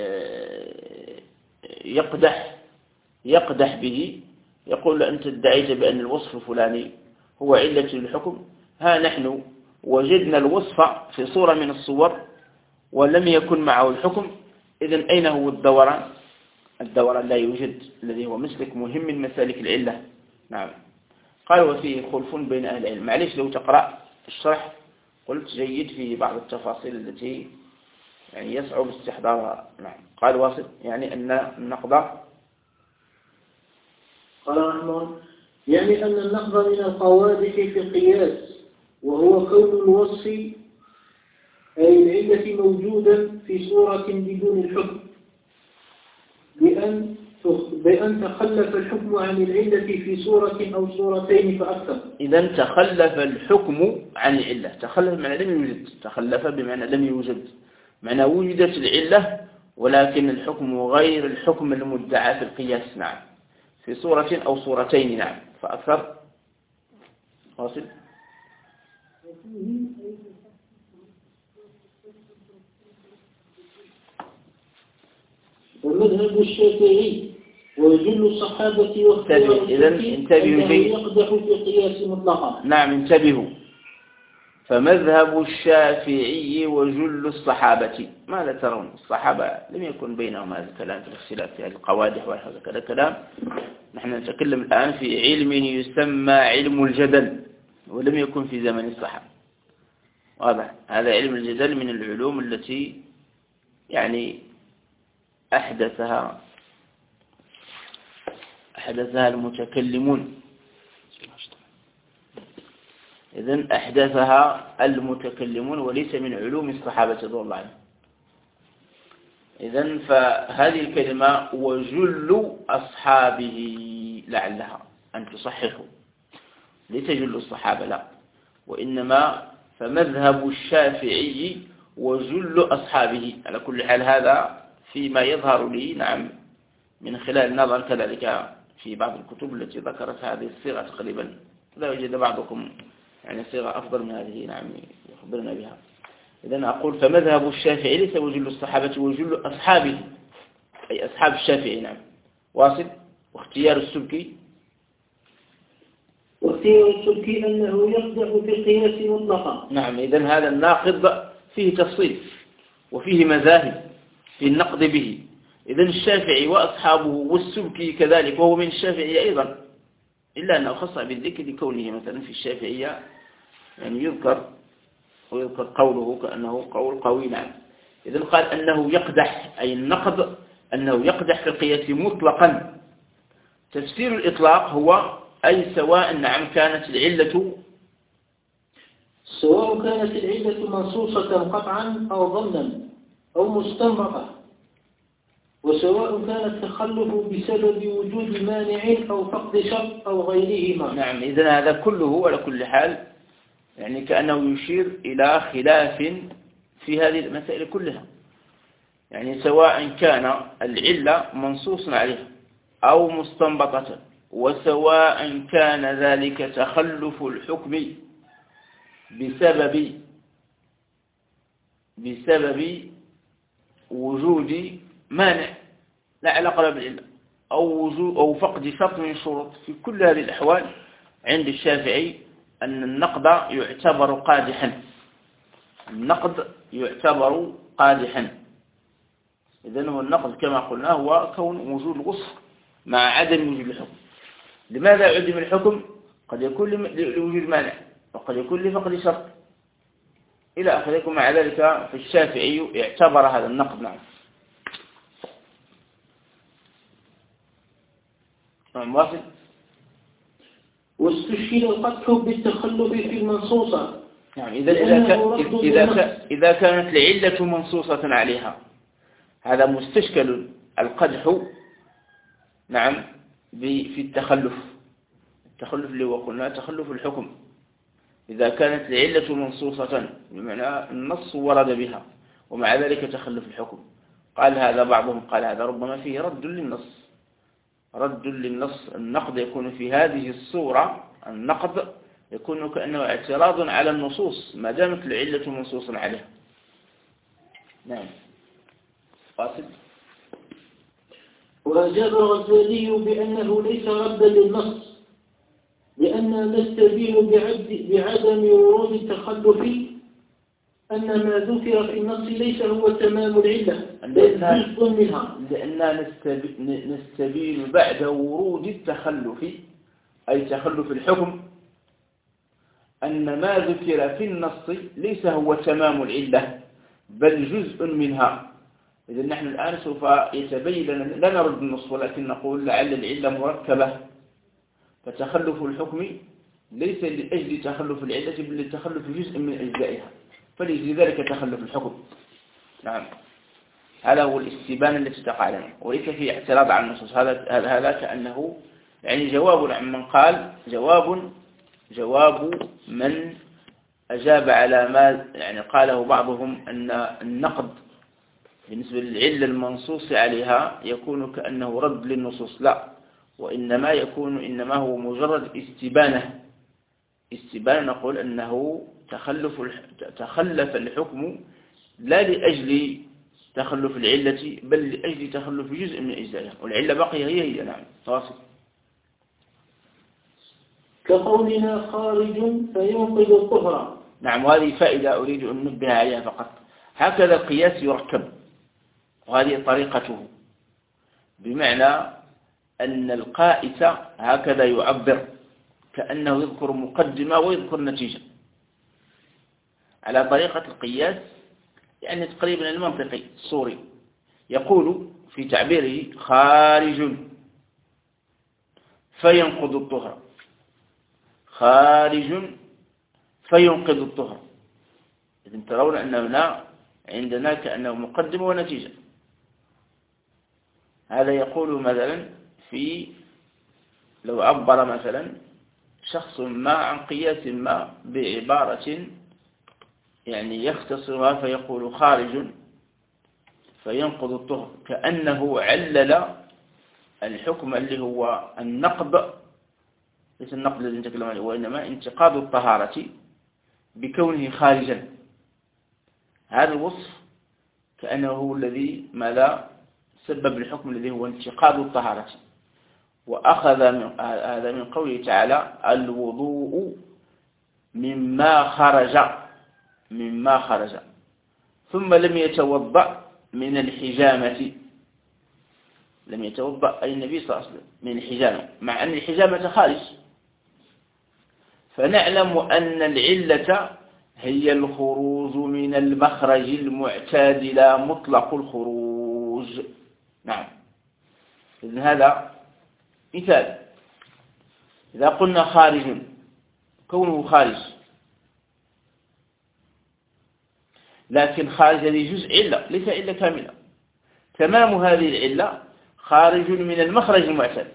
يقدح به يقول أنت ادعيت بأن الوصف الفلاني هو علة الحكم، ها نحن وجدنا الوصف في صورة من الصور ولم يكن معه الحكم، إذن أين هو الدوران؟ الدوران لا يوجد، الذي هو مسلك مهم من مسالك العلة. نعم. قال وفيه خلف بين أهل العلم. معليش لو تقرأ الشرح قلت جيد فيه بعض التفاصيل التي يعني يصعب استحضارها. نعم. قال واصل يعني أن النقض، قال رحمه يعني أن النقض من القوادح في القياس، وهو كون الوصف أي العلة موجودا في صورة بدون الحكم، بأن تخلف الحكم عن العلة في صورة أو صورتين فأكثر. إذا تخلف الحكم عن العلة. تخلف بمعنى لم يوجد، تخلف بمعنى لم يوجد، معنى وجدت العلة ولكن الحكم غير الحكم المدعى في القياس. نعم. في صورة أو صورتين. نعم. فأكثر. واصل. ومذهب الشافعي وجل الصحابة واختيار أنه يقدح في قياس مطلقا. نعم انتبهوا. فمذهب الشافعي وجل الصحابة، ماذا ترون؟ الصحابة لم يكن بينهم هذا الكلام في الاختلاف في القوادح وهذا الكلام. نحن نتكلم الآن في علم يسمى علم الجدل، ولم يكن في زمن الصحابة. واضح؟ هذا علم الجدل من العلوم التي يعني أحدثها المتكلمون. إذن أحدثها المتكلمون وليس من علوم الصحابة رضي الله عنهم. إذن فهذه الكلمة وجل أصحابه لعلها أن تصححوا، ليس جل الصحابة لا، وإنما فمذهب الشافعي وجل أصحابه. على كل حال هذا فيما يظهر لي نعم من خلال النظر كذلك في بعض الكتب التي ذكرت هذه الصيغة تقريبا، لا يوجد بعضكم يعني صيغة أفضل من هذه نعم يخبرنا بها. إذن أقول فمذهب الشافعي ليس وجل الصحابة وجل أصحابه، أي أصحاب الشافعي نعم. واصل. واختيار السبكي أنه يقدح في القياس مطلقا. نعم. إذن هذا الناقض فيه تفصيل وفيه مذاهب في النقد به. إذن الشافعي وأصحابه والسبكي كذلك وهو من الشافعية أيضا، إلا أنه خص بالذكر لكونه مثلا في الشافعية يعني يذكر ويذكر قوله كأنه قول قوي نعم. إذن قال أنه يقدح، أي النقد أنه يقدح في القياس مطلقا. تفسير الإطلاق هو أي سواء نعم كانت العلة منصوصة قطعا أو ضمنا أو مستنبطة، وسواء كان التخلف بسبب وجود مانع أو فقد شرط أو غيرهما. نعم. إذن هذا كله على كل حال يعني كأنه يشير إلى خلاف في هذه المسائل كلها، يعني سواء كان العلة منصوص عليها أو مستنبطة، وسواء كان ذلك تخلف الحكم بسبب وجود مانع لا علاقة بالعلة أو فقد شرط من شروط. في كل هذه الأحوال عند الشافعي أن النقد يعتبر قادحا، النقد يعتبر قادحا. إذن هو النقد كما قلنا هو كون وجود الوصف مع عدم وجود الحكم. لماذا عدم الحكم؟ قد يكون لوجود مانع وقد يكون لفقد شرط إلى آخره. مع ذلك في الشافعي اعتبر هذا النقد نعم. واصل. واستشهد القدح بالتخلف في المنصوصة. نعم. إذا كانت العلة منصوصة عليها هذا مستشكل القدح نعم في التخلف اللي هو قلنا تخلف الحكم. إذا كانت العلة منصوصة بمعنى النص ورد بها ومع ذلك تخلف الحكم، قال هذا بعضهم قال هذا ربما فيه رد للنص. النقد يكون في هذه الصورة، النقد يكون كأنه اعتراض على النصوص ما دامت العلة منصوصا عليها. نعم. قاسد. وأجاب الغزالي بأنه ليس ردا للنص، لأن نستبين بعدم ورود التخلف أن ما ذكر في النص ليس هو تمام العلة بل جزء منها. لأننا نستبين بعد ورود التخلف أي تخلف الحكم أن ما ذكر في النص ليس هو تمام العلة بل جزء منها. إذن نحن الآن سوف يتبين لنا لا نرد النص ولكن نقول لعل العلة مركبة، فتخلف الحكم ليس لأجل تخلف العلة بل لتخلف جزء من أجزائها، فلأجل ذلك تخلف الحكم. نعم. هذا هو الاستبانة التي تقع لنا وليس في اعتراض على النصوص. هذا كأنه يعني جواب عن من قال جواب من أجاب على ما يعني قاله بعضهم أن النقد بالنسبة للعلة المنصوص عليها يكون كأنه رد للنصوص. لا، إنما هو مجرد استبانة نقول أنه تخلف الحكم لا لأجل تخلف العلة بل لأجل تخلف جزء من أجزائها، والعلة باقية هي نعم. واصل. كقولنا خارج فينقض الطهر. نعم. وهذه فائدة أريد أن ننبه عليها فقط. هكذا القياس يركب وهذه طريقته، بمعنى أن القائس هكذا يعبر كأنه يذكر مقدمة ويذكر نتيجة على طريقة القياس، يعني تقريبا المنطقي الصوري. يقول في تعبيره خارج فينقض الطهر، خارج فينقض الطهر. إذن ترون أننا عندنا كأنه مقدمة ونتيجة. هذا يقول مثلا لو عبر مثلا شخص ما عن قياس ما بعبارة يعني يختصرها فيقول خارج فينقض الطهر، كأنه علل الحكم اللي هو النقض، ليس النقض الذي نتكلم عنه، وإنما انتقاض الطهارة بكونه خارجا. هذا الوصف كأنه هو الذي ماذا سبب الحكم الذي هو انتقاض الطهارة، وأخذ هذا من قوله تعالى الوضوء مما خرج ثم لم يتوضأ من الحجامة. لم يتوضأ أي النبي صلى الله عليه وسلم من الحجامة، مع أن الحجامة خارج. فنعلم أن العلة هي الخروج من المخرج المعتاد لا مطلق الخروج. نعم، إذن هذا مثال. إذا قلنا خارج، كونه خارج، لكن خارج هذه جزء علة ليس علة كاملة. تمام هذه العلة خارج من المخرج المعتاد،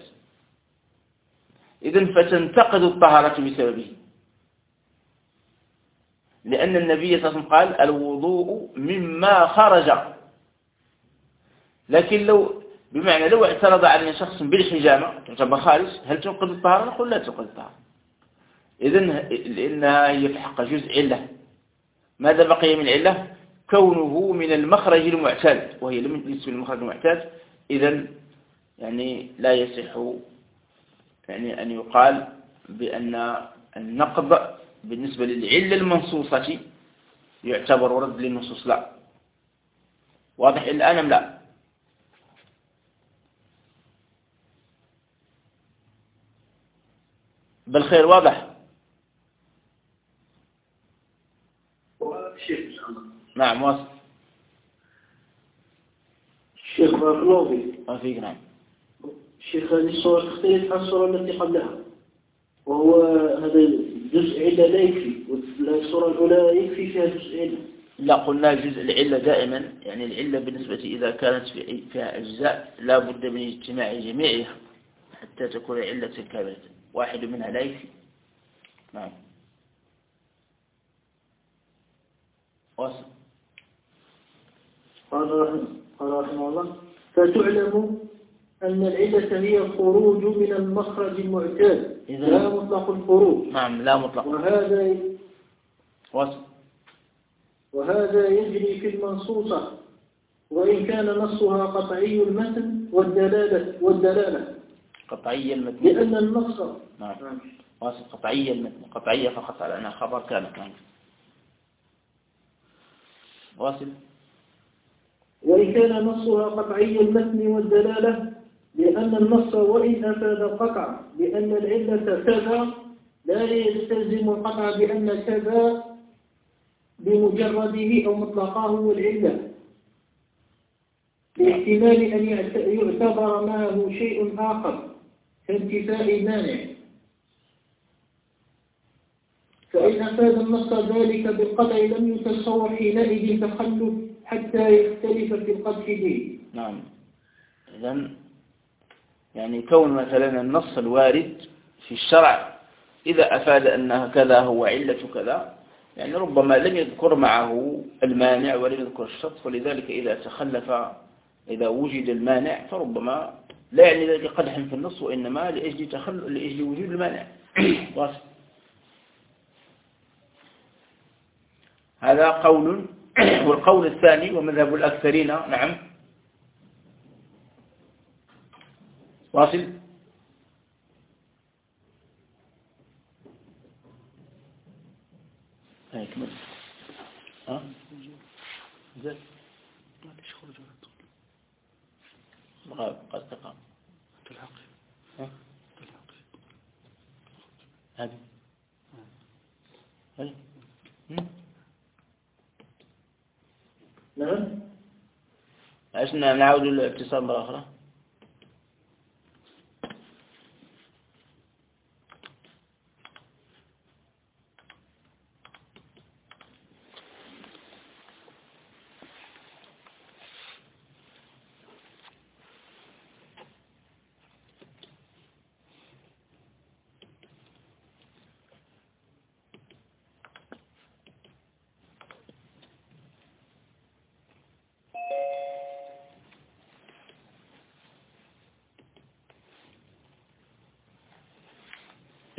إذن فتنتقد الطهارة بسببه، لأن النبي صلى الله عليه وسلم قال الوضوء مما خرج. لكن لو اعترض على شخص بالحجامة تعتبر خارج، هل تنقض الطهارة؟ نقول لا تنقض الطهارة. إذن لأنها هي في حق جزء علة. ماذا بقي من علة؟ كونه من المخرج المعتاد، وهي ليس من المخرج المعتاد. إذن يعني لا يصح يعني أن يقال بأن النقض بالنسبة للعلة المنصوصة يعتبر رد للنصوص، لا. واضح الآن أم لا؟ بالخير واضح. نعم واصل. الشيخ بارك الله فيك. وفيك. نعم الشيخ، هذه الصورة تختلف عن الصورة التي قبلها، وهو هذا جزء علة لا يكفي، والصورة الأولى يكفي فيها جزء علة. لا، قلنا جزء العلة دائما، يعني العلة بالنسبة إذا كانت فيها أجزاء لا بد من اجتماع جميعها حتى تكون علة كاملة، واحد منها لا يكفي. نعم واصل. قال رحمه الله فتعلم أن العلة هي الخروج من المخرج المعتاد لا مطلق الخروج. نعم لا مطلق. وهذا يجري في المنصوصة، وإن كان نصها قطعي المتن والدلالة قطعي المتن، لأن النص نعم واصل قطعي المتن، قطعية فقط على أنها خبر كانت. نعم واصل. وإن كان نصها قطعي المتن والدلالة لأن النص وإن أفاد القطع بأن العلة كذا لا يستلزم القطع بأن كذا بمجرده أو مطلقاه والعلة، لاحتمال أن يعتبر معه شيء آخر كانتفاء مانع. فإن أفاد النص ذلك بالقطع لم يتصور حينئذ تخلف حتى يختلف في القدح به. نعم، إذن يعني كون مثلا النص الوارد في الشرع إذا أفاد أن كذا هو علة كذا، يعني ربما لم يذكر معه المانع ولم يذكر الشرط، ولذلك إذا تخلف، إذا وجد المانع فربما لا يعني ذلك قدح في النص، وإنما لأجل وجود المانع. هذا قول. والقول الثاني ومذهب الأكثرين، نعم واصل. هيكمل. زين. ليش خرج قد تقام. تلحق. هذه. هذه. نعم. عشنا نعود للاتصال مرة أخرى.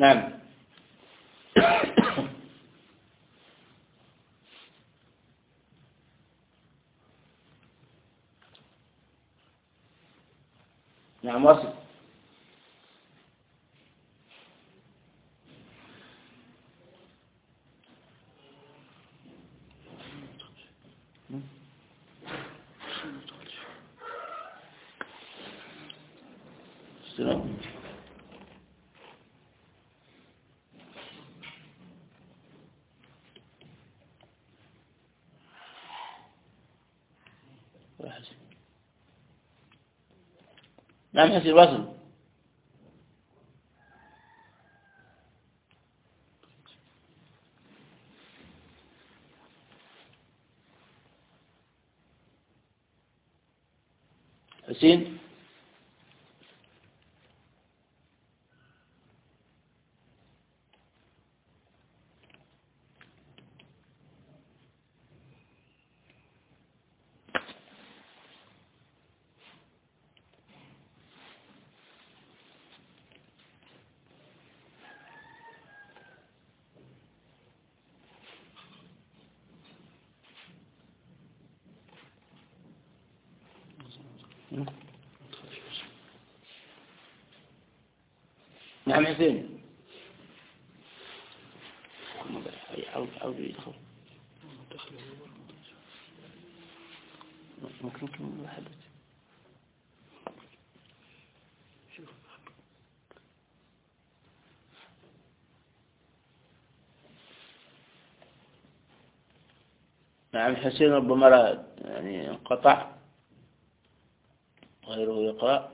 نعم. نعم واصل. نعم حسين واصل. حسين نعم حسين عاود يدخل ممكن نكمل الحدث. نعم حسين ربما لا يعني انقطع غيره يقرأ.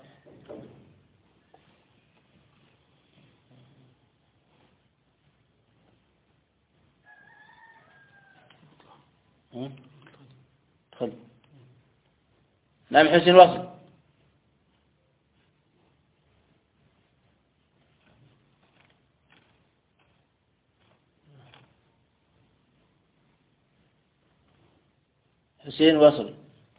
دخل. نعم حسين واصل. حسين واصل.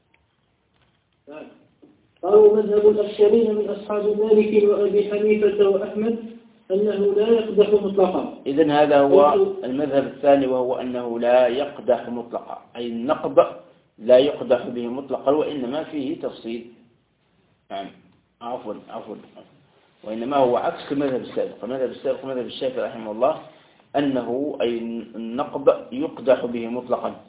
قالوا مذهب الأكثرين من أصحاب مالك وأبي حنيفة وأحمد أنه لا يقدح مطلقا. إذن هذا هو المذهب الثاني، وهو أنه لا يقدح مطلقا، أي النقض لا يقدح به مطلقا، وإنما فيه تفصيل. نعم عفوا وإنما هو عكس المذهب السابق. مذهب الشافعي رحمه الله أنه أي النقض يقدح به مطلقا.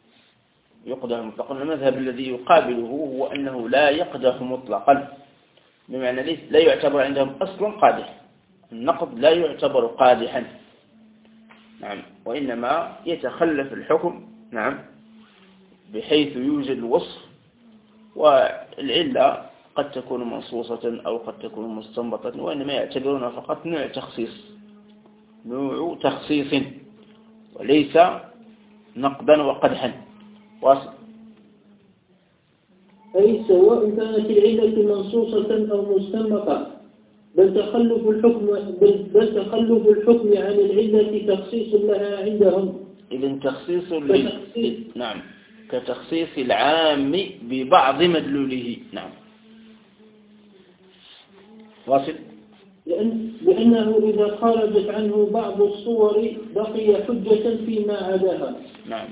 المذهب الذي يقابله هو أنه لا يقدح مطلقا، بمعنى لا يعتبر عندهم أصلا قادح. النقض لا يعتبر قادحا، نعم، وإنما يتخلف الحكم، نعم، بحيث يوجد الوصف، والعلة قد تكون منصوصة أو قد تكون مستنبطة، وإنما يعتبرونها فقط نوع تخصيص وليس نقدا وقدحا. واصل. أي سواء كانت العلة منصوصة أو مستنبطة، بل تخلف الحكم عن العلة تخصيص لها عندهم. إذن تخصيص نعم كتخصيص العام ببعض مدلوله. نعم واصل. لأنه إذا خرجت عنه بعض الصور بقي حجة فيما عداها. نعم.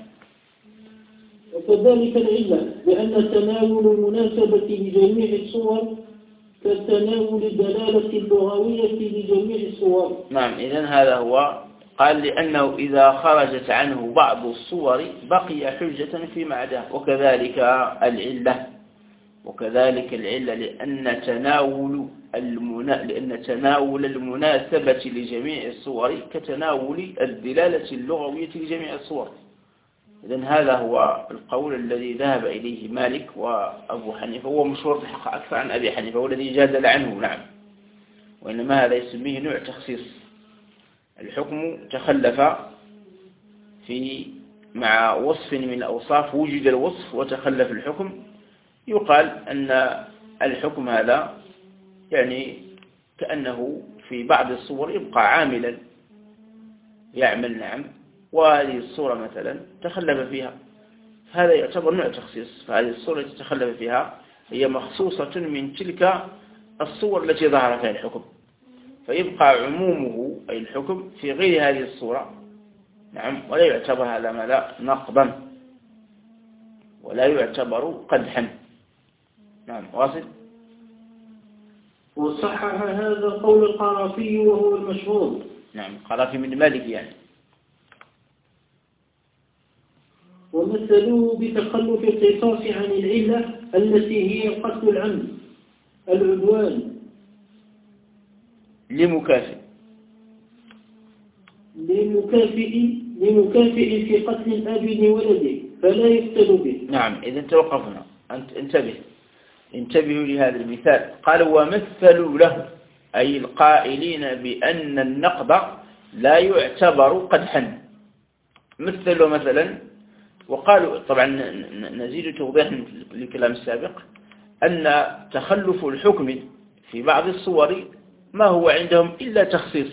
وكذلك العلة، لأن تناول المناسبة لجميع الصور كتناول الدلالة اللغوية لجميع الصور. نعم. إذن هذا هو قال لأنه إذا خرجت عنه بعض الصور بقي حجة فيما عداه. وكذلك العلة لأن تناول المناسبة لجميع الصور كتناول الدلالة اللغوية لجميع الصور. إذن هذا هو القول الذي ذهب إليه مالك وأبو حنيفة، هو مشهور في الحق أكثر عن أبي حنيفة والذي جادل عنه. نعم. وإنما هذا يسميه نوع تخصيص. الحكم تخلف مع وصف من الأوصاف، وجد الوصف وتخلف الحكم، يقال أن الحكم هذا يعني كأنه في بعض الصور يبقى عاملا يعمل. نعم. وهذه الصورة مثلا تخلف فيها، هذا يعتبر نوع تخصيص. فهذه الصورة التي تخلف فيها هي مخصوصة من تلك الصور التي ظهر فيها الحكم، فيبقى عمومه أي الحكم في غير هذه الصورة. نعم. ولا يعتبر هذا ماذا نقضا ولا يعتبر قدحا. نعم. واصل. وصحح هذا قول القرافي وهو المشهور. نعم. قرافي من مالك يعني. ومثلوه بتخلف القصاص عن العلة التي هي قتل العمد العدوان لمكافئ في قتل الأب لولده فلا يقتل به. نعم. إذا توقفنا. انتبهوا لهذا المثال. قال ومثلوا له أي القائلين بأن النقض لا يعتبر قدحا. مثلوا مثلا وقالوا طبعا نزيد توضيحا للكلام السابق أن تخلف الحكم في بعض الصور ما هو عندهم إلا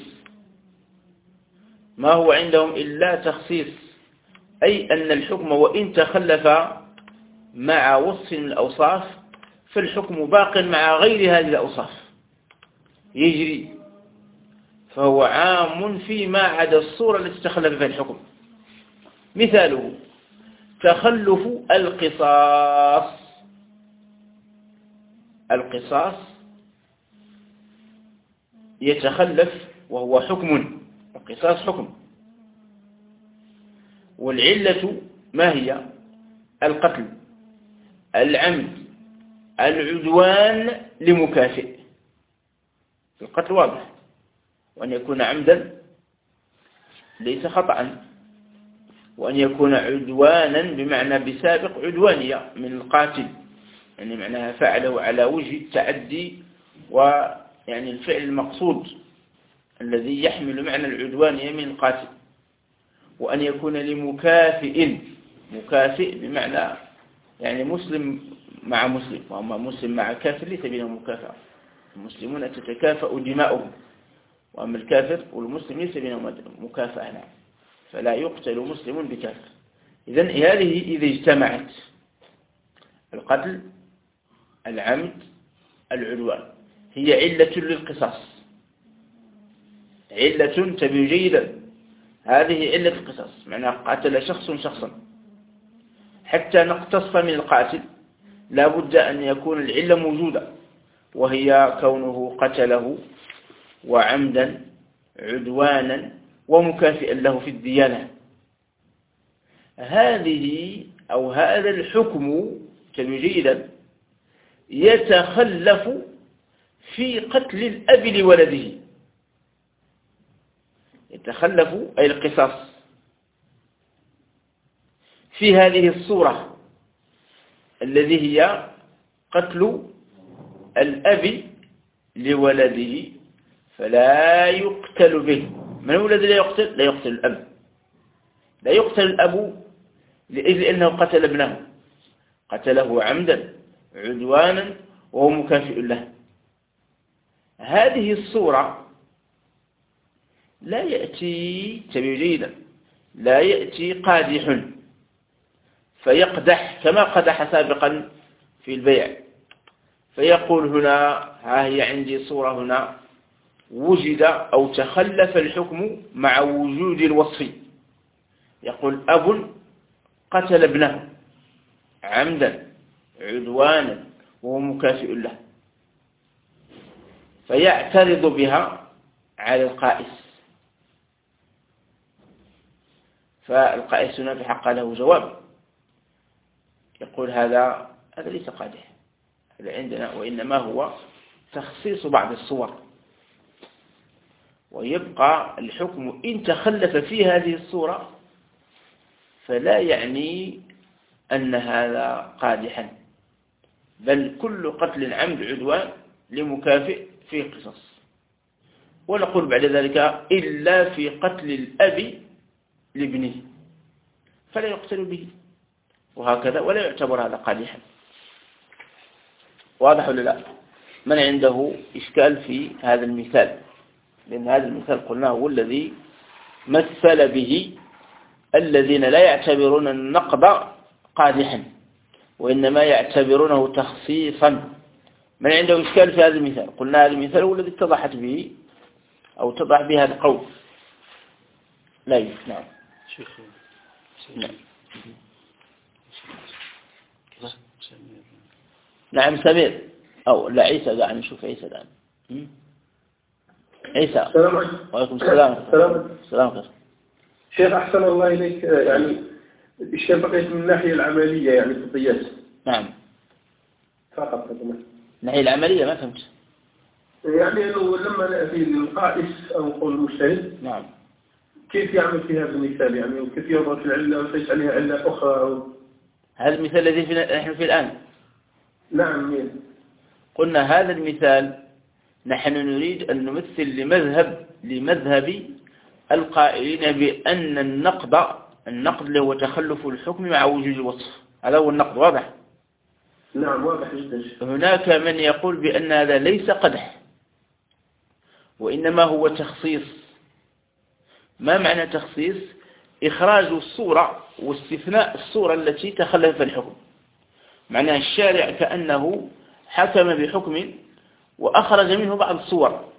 تخصيص أي أن الحكم وإن تخلف مع وصف من الأوصاف فالحكم باق مع غير هذه الأوصاف يجري، فهو عام فيما عدا الصورة التي تخلف فيها الحكم. مثاله تخلف القصاص يتخلف وهو حكم، القصاص حكم، والعلة ما هي؟ القتل، العمد، العدوان لمكافئ. القتل واضح، وأن يكون عمدا ليس خطأ، وأن يكون عدوانا بمعنى بسابق عدوانية من القاتل، يعني معناها فعله على وجه التعدي ويعني الفعل المقصود الذي يحمل معنى العدوانية من القاتل. وأن يكون لمكافئ، مكافئ بمعنى يعني مسلم مع مسلم، وأما مسلم مع كافر ليس بينهم مكافأة. المسلمون تتكافأ دماؤهم، وأما الكافر والمسلم ليس بينهم مكافأة، فلا يقتل مسلم بكافر. إذن هذه إذا اجتمعت القتل، العمد، العدوان، هي علة للقصاص، علة تبي جيدا، هذه علة القصاص، معناها قتل شخصا حتى نقتص من القاتل لا بد أن يكون العلة موجودة، وهي كونه قتله وعمدا عدوانا ومكافئا له في الديانة. هذه أو هذا الحكم تبي جيدا يتخلف في قتل الأب لولده، يتخلف أي القصاص في هذه الصورة الذي هي قتل الأب لولده فلا يقتل به. من هو الذي لا يقتل؟ لا يقتل الأب، لا يقتل الأب لأنه قتل ابنه، قتله عمدا عدوانا وهو مكافئ له. هذه الصورة لا يأتي تبيجيدا، لا يأتي قادح فيقدح كما قدح سابقا في البيع، فيقول هنا ها هي عندي صورة هنا وجد أو تخلف الحكم مع وجود الوصف. يقول أب قتل ابنه عمدا عدوانا وهو مكافئ له، فيعترض بها على القائس، فالقائس هنا في حق له جواب، يقول هذا ليس قادح، هذا عندنا وإنما هو تخصيص بعض الصور، ويبقى الحكم إن تخلف في هذه الصورة فلا يعني أن هذا قادحا، بل كل قتل عمد عدوان لمكافئ فيه قصص. ونقول بعد ذلك إلا في قتل الأب لابنه فلا يقتل به، وهكذا ولا يعتبر هذا قادحا. واضح ولا لا؟ من عنده إشكال في هذا المثال؟ لأن هذا المثال قلناه هو الذي مثل به الذين لا يعتبرون النقض قادحا وإنما يعتبرونه تخصيصا. من عنده إشكال في هذا المثال؟ قلنا هذا المثال هو الذي اتضحت به أو تضع بها القول لا يجوز. نعم شيخ نعم نعم سمير أو لا عيسى قاعد نشوف عيسى الآن. عيسى السلام عليكم. وعليكم السلام. السلام شيخ أحسن الله إليك، يعني الشيء بقيت من الناحية العملية يعني في القياس. نعم فقط الناحية العملية ما فهمت. يعني لما نأتي للقائس أو نقول المجتهد نعم كيف يعمل في هذا المثال يعني، وكيف يوضع في العلة وليس عليها علة أخرى هذا المثال الذي نحن فيه الآن. نعم قلنا هذا المثال نحن نريد أن نمثل لمذهب القائلين بأن النقد اللي هو تخلف الحكم مع وجود الوصف، هذا هو النقد. واضح؟ نعم واضح جدا. هناك من يقول بأن هذا ليس قدح وإنما هو تخصيص. ما معنى تخصيص؟ إخراج الصورة واستثناء الصورة التي تخلف الحكم. معنى الشارع كأنه حكم بحكم وأخرج منه بعض الصور.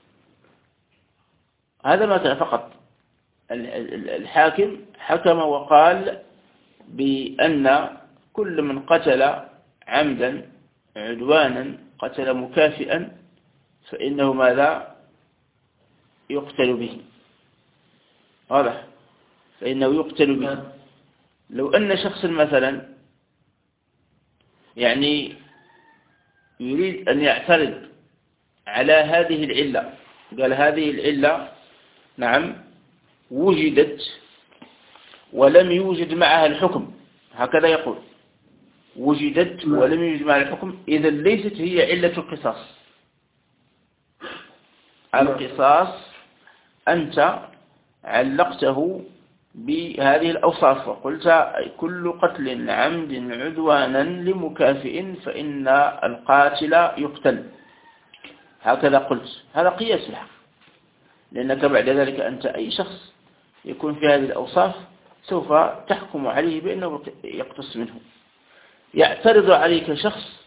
هذا ما كان فقط. الحاكم حكم وقال بأن كل من قتل عمدا عدوانا قتل مكافئا فإنه ماذا؟ يقتل به. واضح؟ فإنه يقتل به. لو أن شخصا مثلا يعني يريد أن يعترض على هذه العلة، قال هذه العلة نعم وجدت ولم يوجد معها الحكم، هكذا يقول وجدت ولم يوجد معها الحكم، إذا ليست هي علة القصاص. القصاص أنت علقته بهذه الأوصاف وقلت كل قتل عمد عدوانا لمكافئ فإن القاتل يقتل، هكذا قلت. هذا قياس الحق، لأنك بعد ذلك أنت أي شخص يكون في هذه الأوصاف سوف تحكم عليه بأنه يقتص منه. يعترض عليك شخص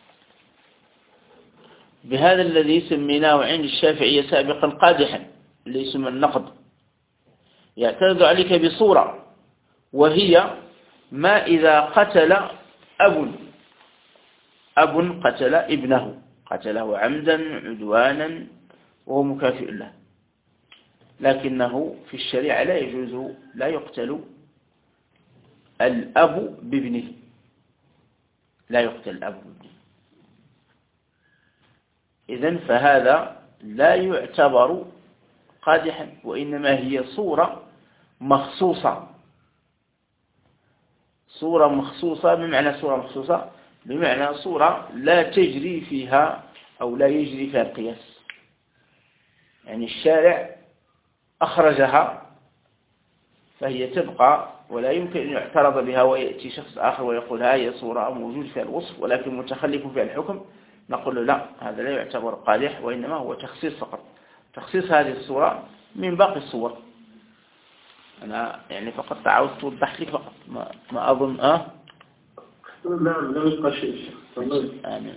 بهذا الذي سميناه عند الشافعية سابقا قادحا، اللي يسمى النقد. يعترض عليك بصورة وهي ما إذا قتل أب قتل ابنه، قتله عمدا عدوانا وهو مكافئ له، لكنه في الشريعة لا يجوز، لا يقتل الأب بابنه، لا يقتل الأب بابنه. إذن فهذا لا يعتبر قادحا، وإنما هي صورة مخصوصة. صورة مخصوصة بمعنى صورة مخصوصة بمعنى صورة لا تجري فيها أو لا يجري فيها القياس، يعني الشارع أخرجها فهي تبقى ولا يمكن أن يعترض بها ويأتي شخص آخر ويقول هذه صورة موجود فيها الوصف ولكن متخلف فيها الحكم، نقول له لا، هذا لا يعتبر قادح وإنما هو تخصيص فقط، تخصيص هذه الصورة من باقي الصور. أنا يعني فقط تعاوزت توضح لك فقط، ما أظن نعم لا يبقى شيء. آمين.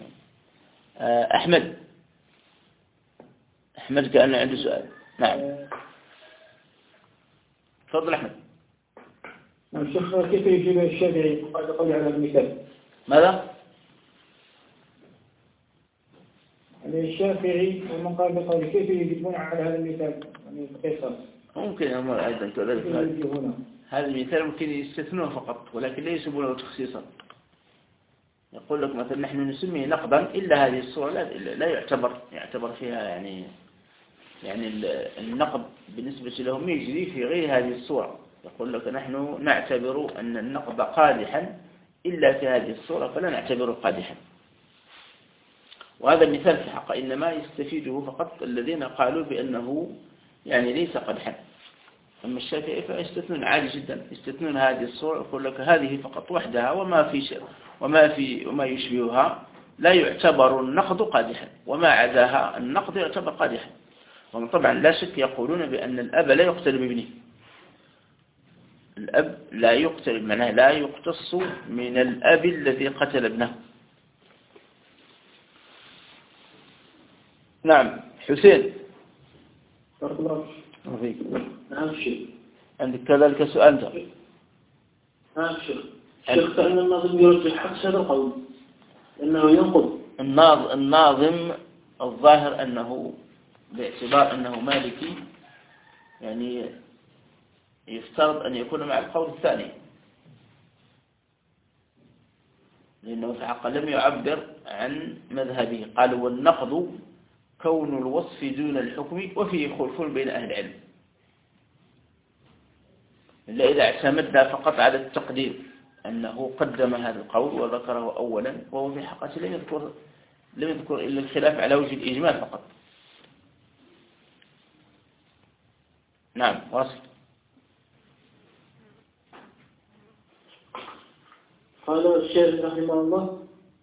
أحمد كأنه عنده سؤال. نعم تفضل أحمد. نعم شيخ، كيف يجيب الشافعي قال على المثال؟ ماذا؟ يعني الشافعي ومن قال بقوله كيف يجيبون على هذا المثال يعني القصص؟ ممكن أمر أيضا كذلك. هذا المثال ممكن يستثنوه فقط ولكن لا يسمونه تخصيصا. يقول لك مثلا نحن نسميه نقضا إلا هذه الصورة لا يعتبر فيها يعني النقض بالنسبة لهم يجري في غير هذه الصورة. يقول لك نحن نعتبر أن النقض قادحا إلا في هذه الصورة فلا نعتبره قادحا. وهذا المثال في الحق إنما يستفيده فقط الذين قالوا بأنه يعني ليس قدحا. أما الشافعي فيستثنون عادي جدا، يستثنون هذه الصورة، يقول لك هذه فقط وحدها وما يشبهها لا يعتبر النقد قادحا، وما عداها النقد يعتبر قادحا. وطبعا لا شك يقولون بأن الأب لا يقتل بابنه، الأب لا يقتل، معناه لا يقتص من الأب الذي قتل ابنه. نعم حسين. بارك الله فيك. نعم شيخ. عندك كذلك سؤال أنت؟ نعم شيخ. الشيخ كأن الناظم يرجح حق هذا القول أنه ينقض. الناظم الظاهر أنه باعتبار أنه مالكي يعني يفترض أن يكون مع القول الثاني، لأنه في الحقيقة لم يعبر عن مذهبه. قال والنقض كون الوصف دون الحكم وفيه خلف بين أهل العلم، إلا إذا اعتمدنا فقط على التقدير أنه قدم هذا القول وذكره أولا، وهو في الحقيقة لم يذكر إلا الخلاف على وجه الإجمال فقط. نعم واصل. قال الشيخ رحمه الله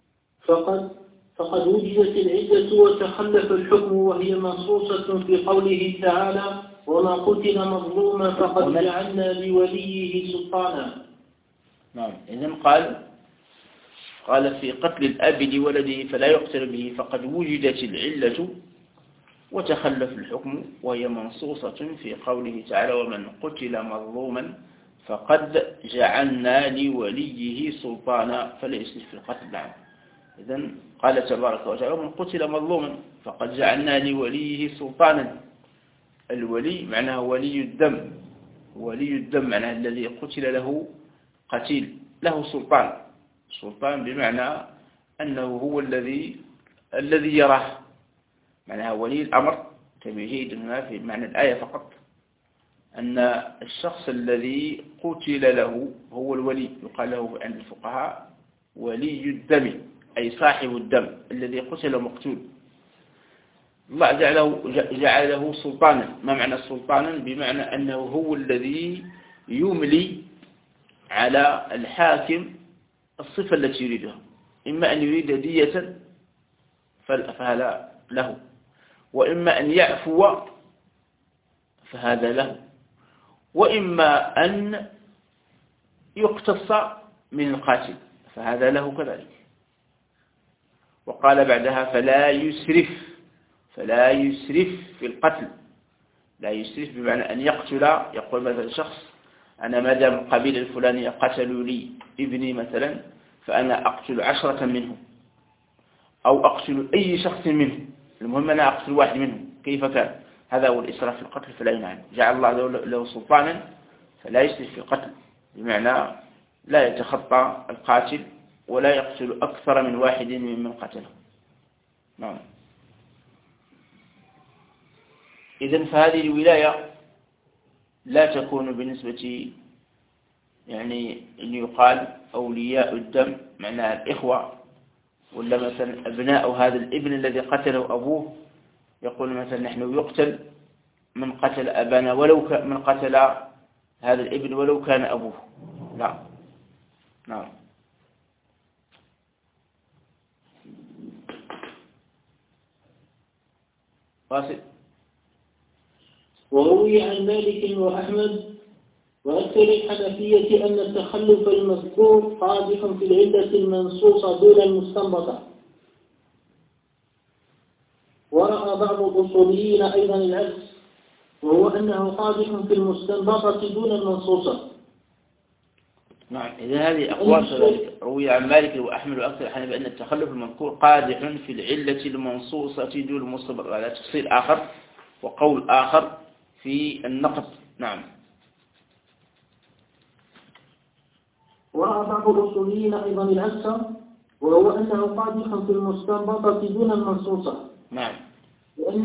فقد وجدت العدة وتخلف الحكم، وهي منصوصة في قوله تعالى وما قتل مظلوما فقد جعلنا لوليه سلطانا. نعم. إذن قال في قتل الأب لولده فلا يقتل به فقد وجدت العلة وتخلف الحكم، وهي منصوصة في قوله تعالى ومن قتل مظلوما فقد جعلنا لوليه سلطانا فلا يسرف في القتل. نعم. إذن قال تبارك وتعالى ومن قتل مظلوما فقد جعلنا لوليه سلطانا. الولي معناه ولي الدم، ولي الدم معناه الذي قتل له قتيل له سلطان. سلطان بمعنى أنه هو الذي يراه، معناها ولي الأمر. تبيجيد هنا في معنى الآية فقط أن الشخص الذي قتل له هو الولي، يقال له عند الفقهاء ولي الدم، أي صاحب الدم الذي قتل مقتول. الله جعله سلطانا. ما معنى سلطانا؟ بمعنى أنه هو الذي يملي على الحاكم الصفة التي يريدها، إما أن يريد دية فهذا له، وإما أن يعفو فهذا له، وإما أن يقتص من القاتل فهذا له كذلك. وقال بعدها فلا يسرف في القتل. لا يسرف بمعنى أن يقتل، يقول مثلا شخص أنا ما دام القبيلة الفلانية قتلوا لي ابني مثلا فأنا أقتل 10 منهم، أو أقتل أي شخص منهم، المهم أنا أقتل واحد منهم كيف كان. هذا هو الإسراف في القتل فلا ينعم. جعل الله له سلطانا فلا يسرف في القتل، بمعنى لا يتخطى القاتل ولا يقتل أكثر من واحد ممن قتله. نعم. إذن فهذه الولاية لا تكون بالنسبة يعني أن يقال أولياء الدم معناها الإخوة، ولا مثلا أبناء هذا الابن الذي قتله أبوه، يقول مثلا نحن يقتل من قتل أبانا من قتل هذا الابن ولو كان أبوه. لا. نعم. واصل. وروي عن مالك وأحمد وأكثر الحنفية أن التخلف المذكور قادح في العلة المنصوصة دون المستنبطة. ورأى بعض الأصوليين أيضا العكس، وهو أنه قادح في المستنبطة دون المنصوصة. نعم. إذا هذه أقوال كذلك. روي عن مالك وأحمد وأكثر الحنفية أن التخلف المذكور قادح في العلة المنصوصة دون المستنبطة. هذا تفصيل آخر وقول آخر في النقد. نعم. ورأى بعض الأصوليين أيضا العكس، وهو أنه قادح في المستنبطة دون المنصوصة. نعم. لأن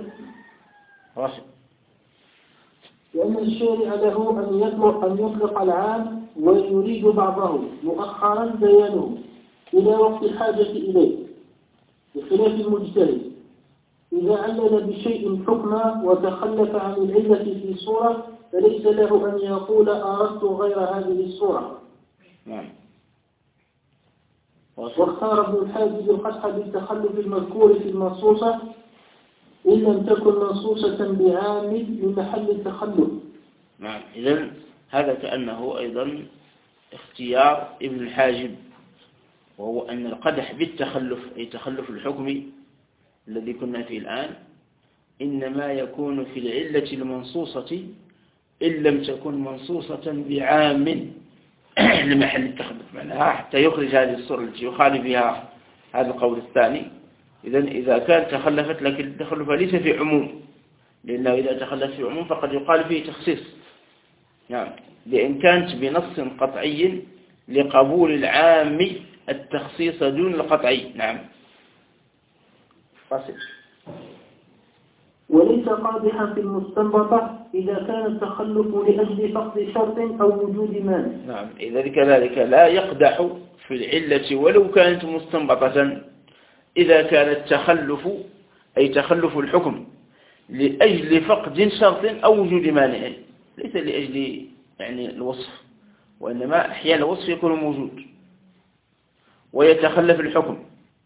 الشارع له أن يطلق العام ويريد بعضه مؤخرا بيانه إلى وقت الحاجة إليه، بخلاف المجتهد إذا علل بشيء حكما وتخلف عن العلة في صورة فليس له أن يقول أردت غير هذه الصورة. نعم. واختار ابن الحاجب القدح بالتخلف المذكور في المنصوصة إن لم تكن منصوصة بعامل لمحل التخلف. نعم. إذن هذا كأنه أيضا اختيار ابن الحاجب، وهو أن القدح بالتخلف أي تخلف الحكم الذي كنا فيه الآن إنما يكون في العلة المنصوصة إن لم تكن منصوصة بعام لمحل التخلف معناها، حتى يخرج هذه الصورة التي يخالف بها هذا القول الثاني. إذا كانت تخلفت، لكن التخلف ليس في عموم، لأنه إذا تخلف في عموم فقد يقال فيه تخصيص، نعم، لأن كانت بنص قطعي لقبول العام التخصيص دون القطعي. نعم. فاصل. وليس قادحا في المستنبطة إذا كان التخلف لأجل فقد شرط أو وجود مانع. نعم، إذا كذلك لا يقدح في العلة ولو كانت مستنبطة إذا كان التخلف أي تخلف الحكم لأجل فقد شرط أو وجود مانع، ليس لأجل يعني الوصف، وإنما أحيانا الوصف يكون موجود ويتخلف الحكم،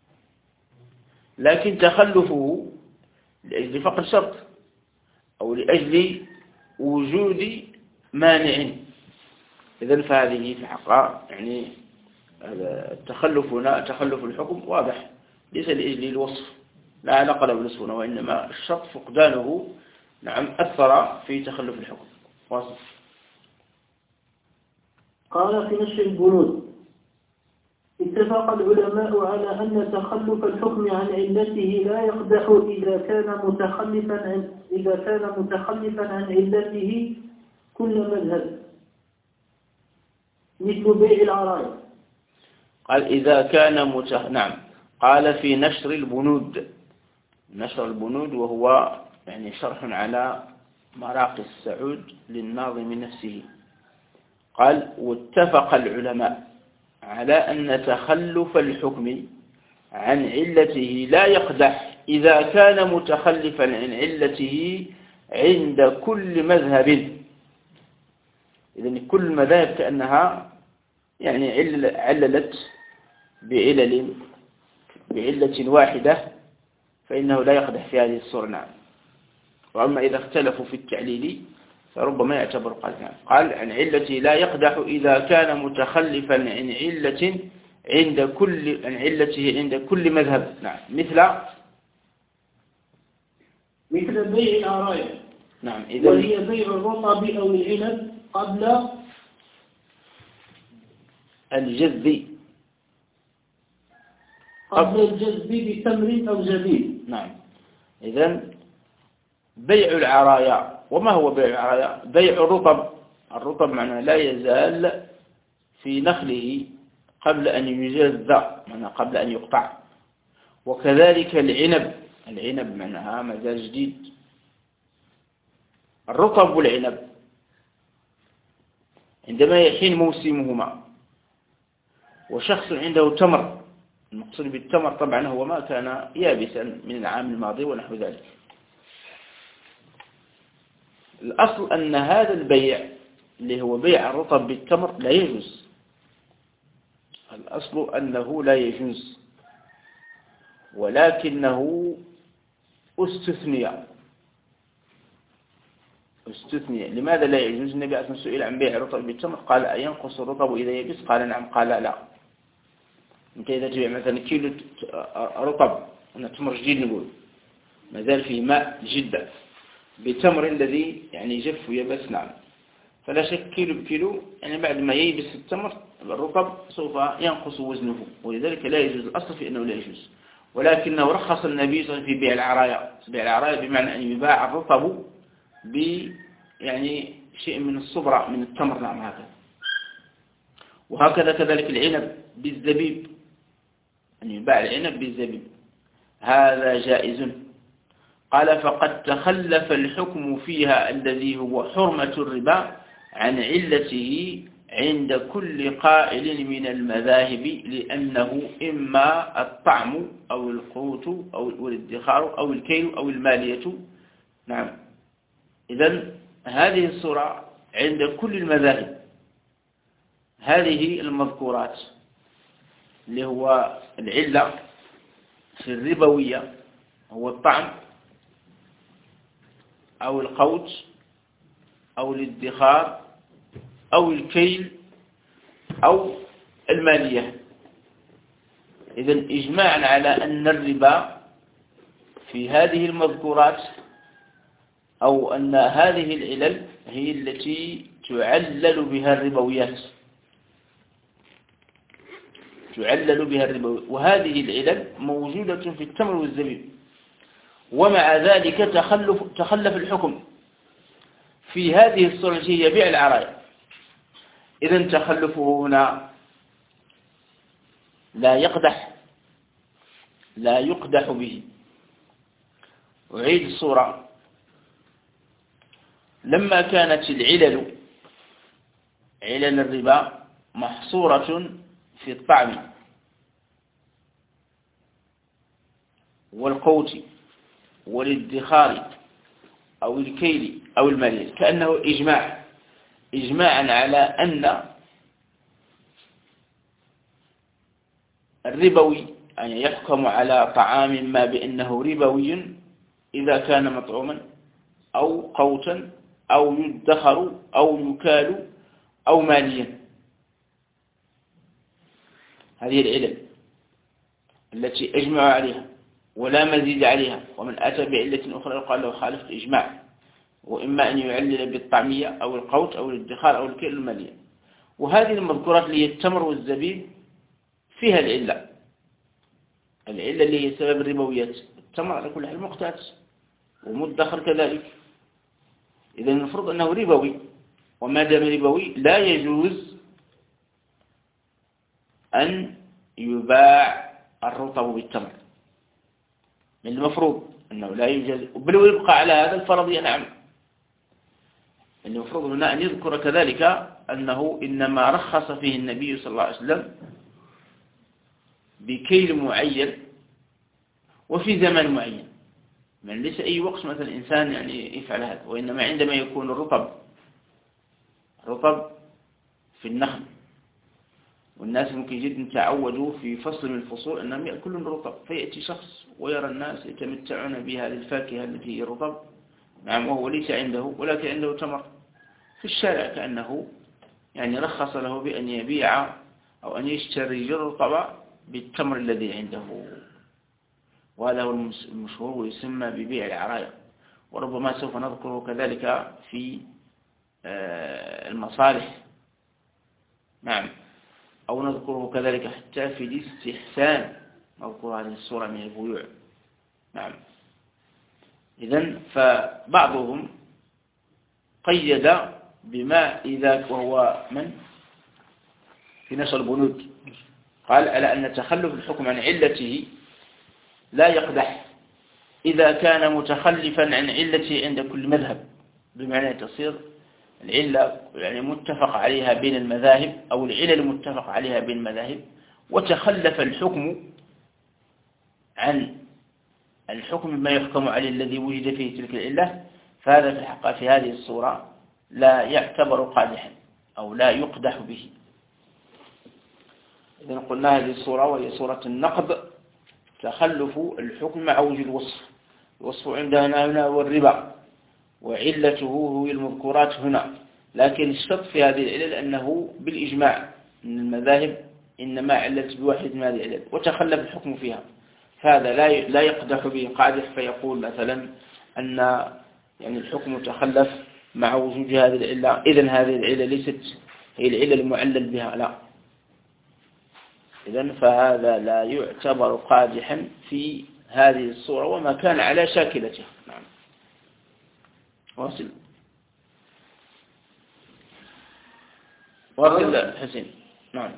لكن تخلفه لأجل فقد شرط أو لأجل وجود مانع. إذن فهذه في الحقيقة يعني التخلف هنا تخلف الحكم واضح، ليس لأجل الوصف، لا علاقة له بالوصف، وإنما الشرط فقدانه نعم أثر في تخلف الحكم. واصل. قال في نشر البنود: اتفق العلماء على أن تخلف الحكم عن علته لا يقدح إذا كان متخلفا عن علته كل مذهب، مثل بيع العرايا. قال إذا كان نعم. قال في نشر البنود. نشر البنود وهو يعني شرح على مراقي السعود للناظم نفسه. قال: واتفق العلماء على أن تخلف الحكم عن علته لا يقدح إذا كان متخلفا عن علته عند كل مذهب. إذن كل المذاهب كأنها يعني عللت بعلة واحدة، فإنه لا يقدح في هذه الصورة. نعم. وأما إذا اختلفوا في التعليل فربما يعتبر قال عن علته لا يقدح إذا كان متخلفا عن علته عند كل مذهب. نعم. مثل بيع العرايا. نعم. وهي بيع الرطب أو العنب قبل الجذب بتمر أو زبيب. نعم. إذن بيع العرايا. وما هو بيع العرايا؟ بيع الرطب. الرطب معناه لا يزال في نخله قبل أن يجذ، معناه قبل أن يقطع. وكذلك العنب معناها ما زال جديد. الرطب والعنب عندما يحين موسمهما وشخص عنده تمر، المقصود بالتمر طبعا هو ما كان يابسا من العام الماضي ونحو ذلك. الأصل أن هذا البيع اللي هو بيع الرطب بالتمر لا يجوز. الأصل أنه لا يجوز، ولكنه استثني. لماذا لا يجوز؟ النبي عليه الصلاة والسلام سئل عن بيع الرطب بالتمر قال: أينقص الرطب إذا يبس؟ قال: نعم. قال: لا. أنت إذا تبيع مثلا كيلو رطب، أنا تمر جديد نقول ما زال فيه ماء جدا، بتمر الذي يعني جف ويبس، نعم، فلا شك كيلو بكيلو يعني بعد ما ييبس التمر الرطب سوف ينقص وزنه، ولذلك لا يجوز. الأصل في أنه لا يجوز، ولكنه رخص النبي صلى الله عليه وسلم في بيع العرايا. بيع العرايا بمعنى أن يباع الرطب يعني شيء من الصبرة من التمر، نعم، هكذا. وهكذا كذلك العنب بالزبيب، أن يباع العنب بالزبيب، هذا جائز. قال: فقد تخلف الحكم فيها الذي هو حرمة الربا عن علته عند كل قائل من المذاهب، لأنه إما الطعم أو القوت أو الادخار أو الكيل أو المالية. نعم. إذن هذه الصورة عند كل المذاهب. هذه المذكورات اللي هو العلة في الربوية هو الطعم أو القوت أو الادخار أو الكيل أو المالية. إذن إجماعا على أن الربا في هذه المذكورات أو أن هذه العلل هي التي تعلل بها الربويات، تعلل بها الربويات، وهذه العلل موجودة في التمر والزبيب، ومع ذلك تخلف الحكم في هذه الصورة هي بيع العرايا. إذن تخلفه هنا لا يقدح به. أعيد الصورة. لما كانت العلل علل الربا محصورة في الطعم والقوت والادخار أو الكيل أو المليل، كأنه إجماعا على أن الربوي أن يحكم على طعام ما بأنه ربوي إذا كان مطعوما أو قوتا أو يدخر أو يكال أو ماليا. هذه العلل التي أجمع عليها ولا مزيد عليها، ومن أتى بعلة أخرى يقال له خالف الإجماع، وإما أن يعلل بالطعمية أو القوت أو الادخار أو الكيل المالية. وهذه المذكورات اللي هي التمر والزبيب فيها العلة اللي هي سبب الربويات. التمر على كل حال مقتات ومدخر كذلك، إذا المفروض أنه ربوي، وما دام ربوي لا يجوز أن يباع الرطب بالتمر، من المفروض أنه لا يوجد، بل ويبقى على هذا الفرض. نعم، المفروض هنا أن يذكر كذلك أنه إنما رخص فيه النبي صلى الله عليه وسلم بكيل معين وفي زمن معين، من ليس أي وقت مثلا الإنسان يعني يفعل هذا، وإنما عندما يكون الرطب في النخل، والناس ممكن جدا تعودوا في فصل من الفصول أنهم يأكلون الرطب، فيأتي شخص ويرى الناس يتمتعون بهذه الفاكهة التي هي الرطب، نعم، وهو ليس عنده ولكن عنده تمر في الشارع، كأنه يعني رخص له بأن يبيع أو أن يشتري الرطب بالتمر الذي عنده. وهذا هو المشهور ويسمى ببيع العرايا، وربما سوف نذكره كذلك في المصالح، نعم، أو نذكره كذلك حتى في الاستحسان، نذكر هذه الصورة من البيوع، نعم. إذن فبعضهم قيد بما إذا وهو من في نشر البنود قال على أن تخلف الحكم عن علته لا يقدح إذا كان متخلفا عن علته عند كل مذهب، بمعنى تصير العلة يعني متفق عليها بين المذاهب، أو العلل متفق عليها بين المذاهب، وتخلف الحكم عن الحكم ما يحكم عليه الذي وجد فيه تلك العلة، فهذا في الحق في هذه الصورة لا يعتبر قادحا أو لا يقدح به. إذن قلنا هذه الصورة وهي صورة النقض، تخلف الحكم مع وجود الوصف. الوصف عندنا هنا هو الربا، وعلته هو المذكورات هنا، لكن الشرط في هذه العلل أنه بالإجماع من المذاهب إنما علت بواحد من هذه العلل وتخلف الحكم فيها، فهذا لا يقدح به قادح فيقول مثلا أن يعني الحكم تخلف مع وجود هذه العلة، إذن هذه العلة ليست هي العلة المعلل بها، لا. إذن فهذا لا يعتبر قادحا في هذه الصورة وما كان على شاكلته. نعم، واصل حسين. نعم.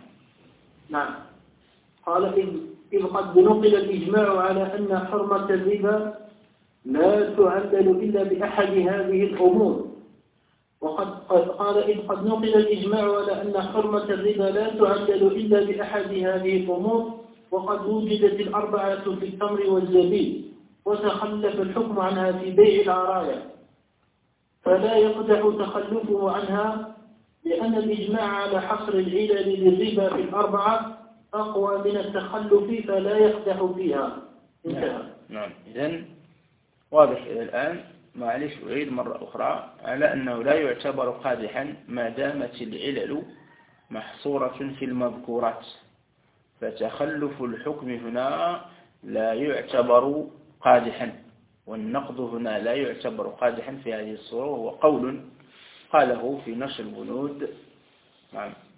قال إذ قد نقل الإجماع على أن حرمة الربا لا تعلل إلا بأحد هذه الأمور، قال إذ قد نقل الإجماع على أن حرمة الربا لا تعلل إلا بأحد هذه الأمور، وقد وجدت الأربعة في التمر والزبيب، وتخلف الحكم عنها في بيع العرايا، فلا يقدح تخلفه عنها، لأن الإجماع على حصر العلل للربا في الأربعة أقوى من التخلف فلا يقدح فيها. انتهى. نعم. إذن واضح إلى الآن. معلش أعيد مرة أخرى على أنه لا يعتبر قادحا ما دامت العلل محصورة في المذكورات، فتخلف الحكم هنا لا يعتبر قادحا والنقض هنا لا يعتبر قادحا في هذه الصورة، وهو قول قاله في نشر البنود. نعم.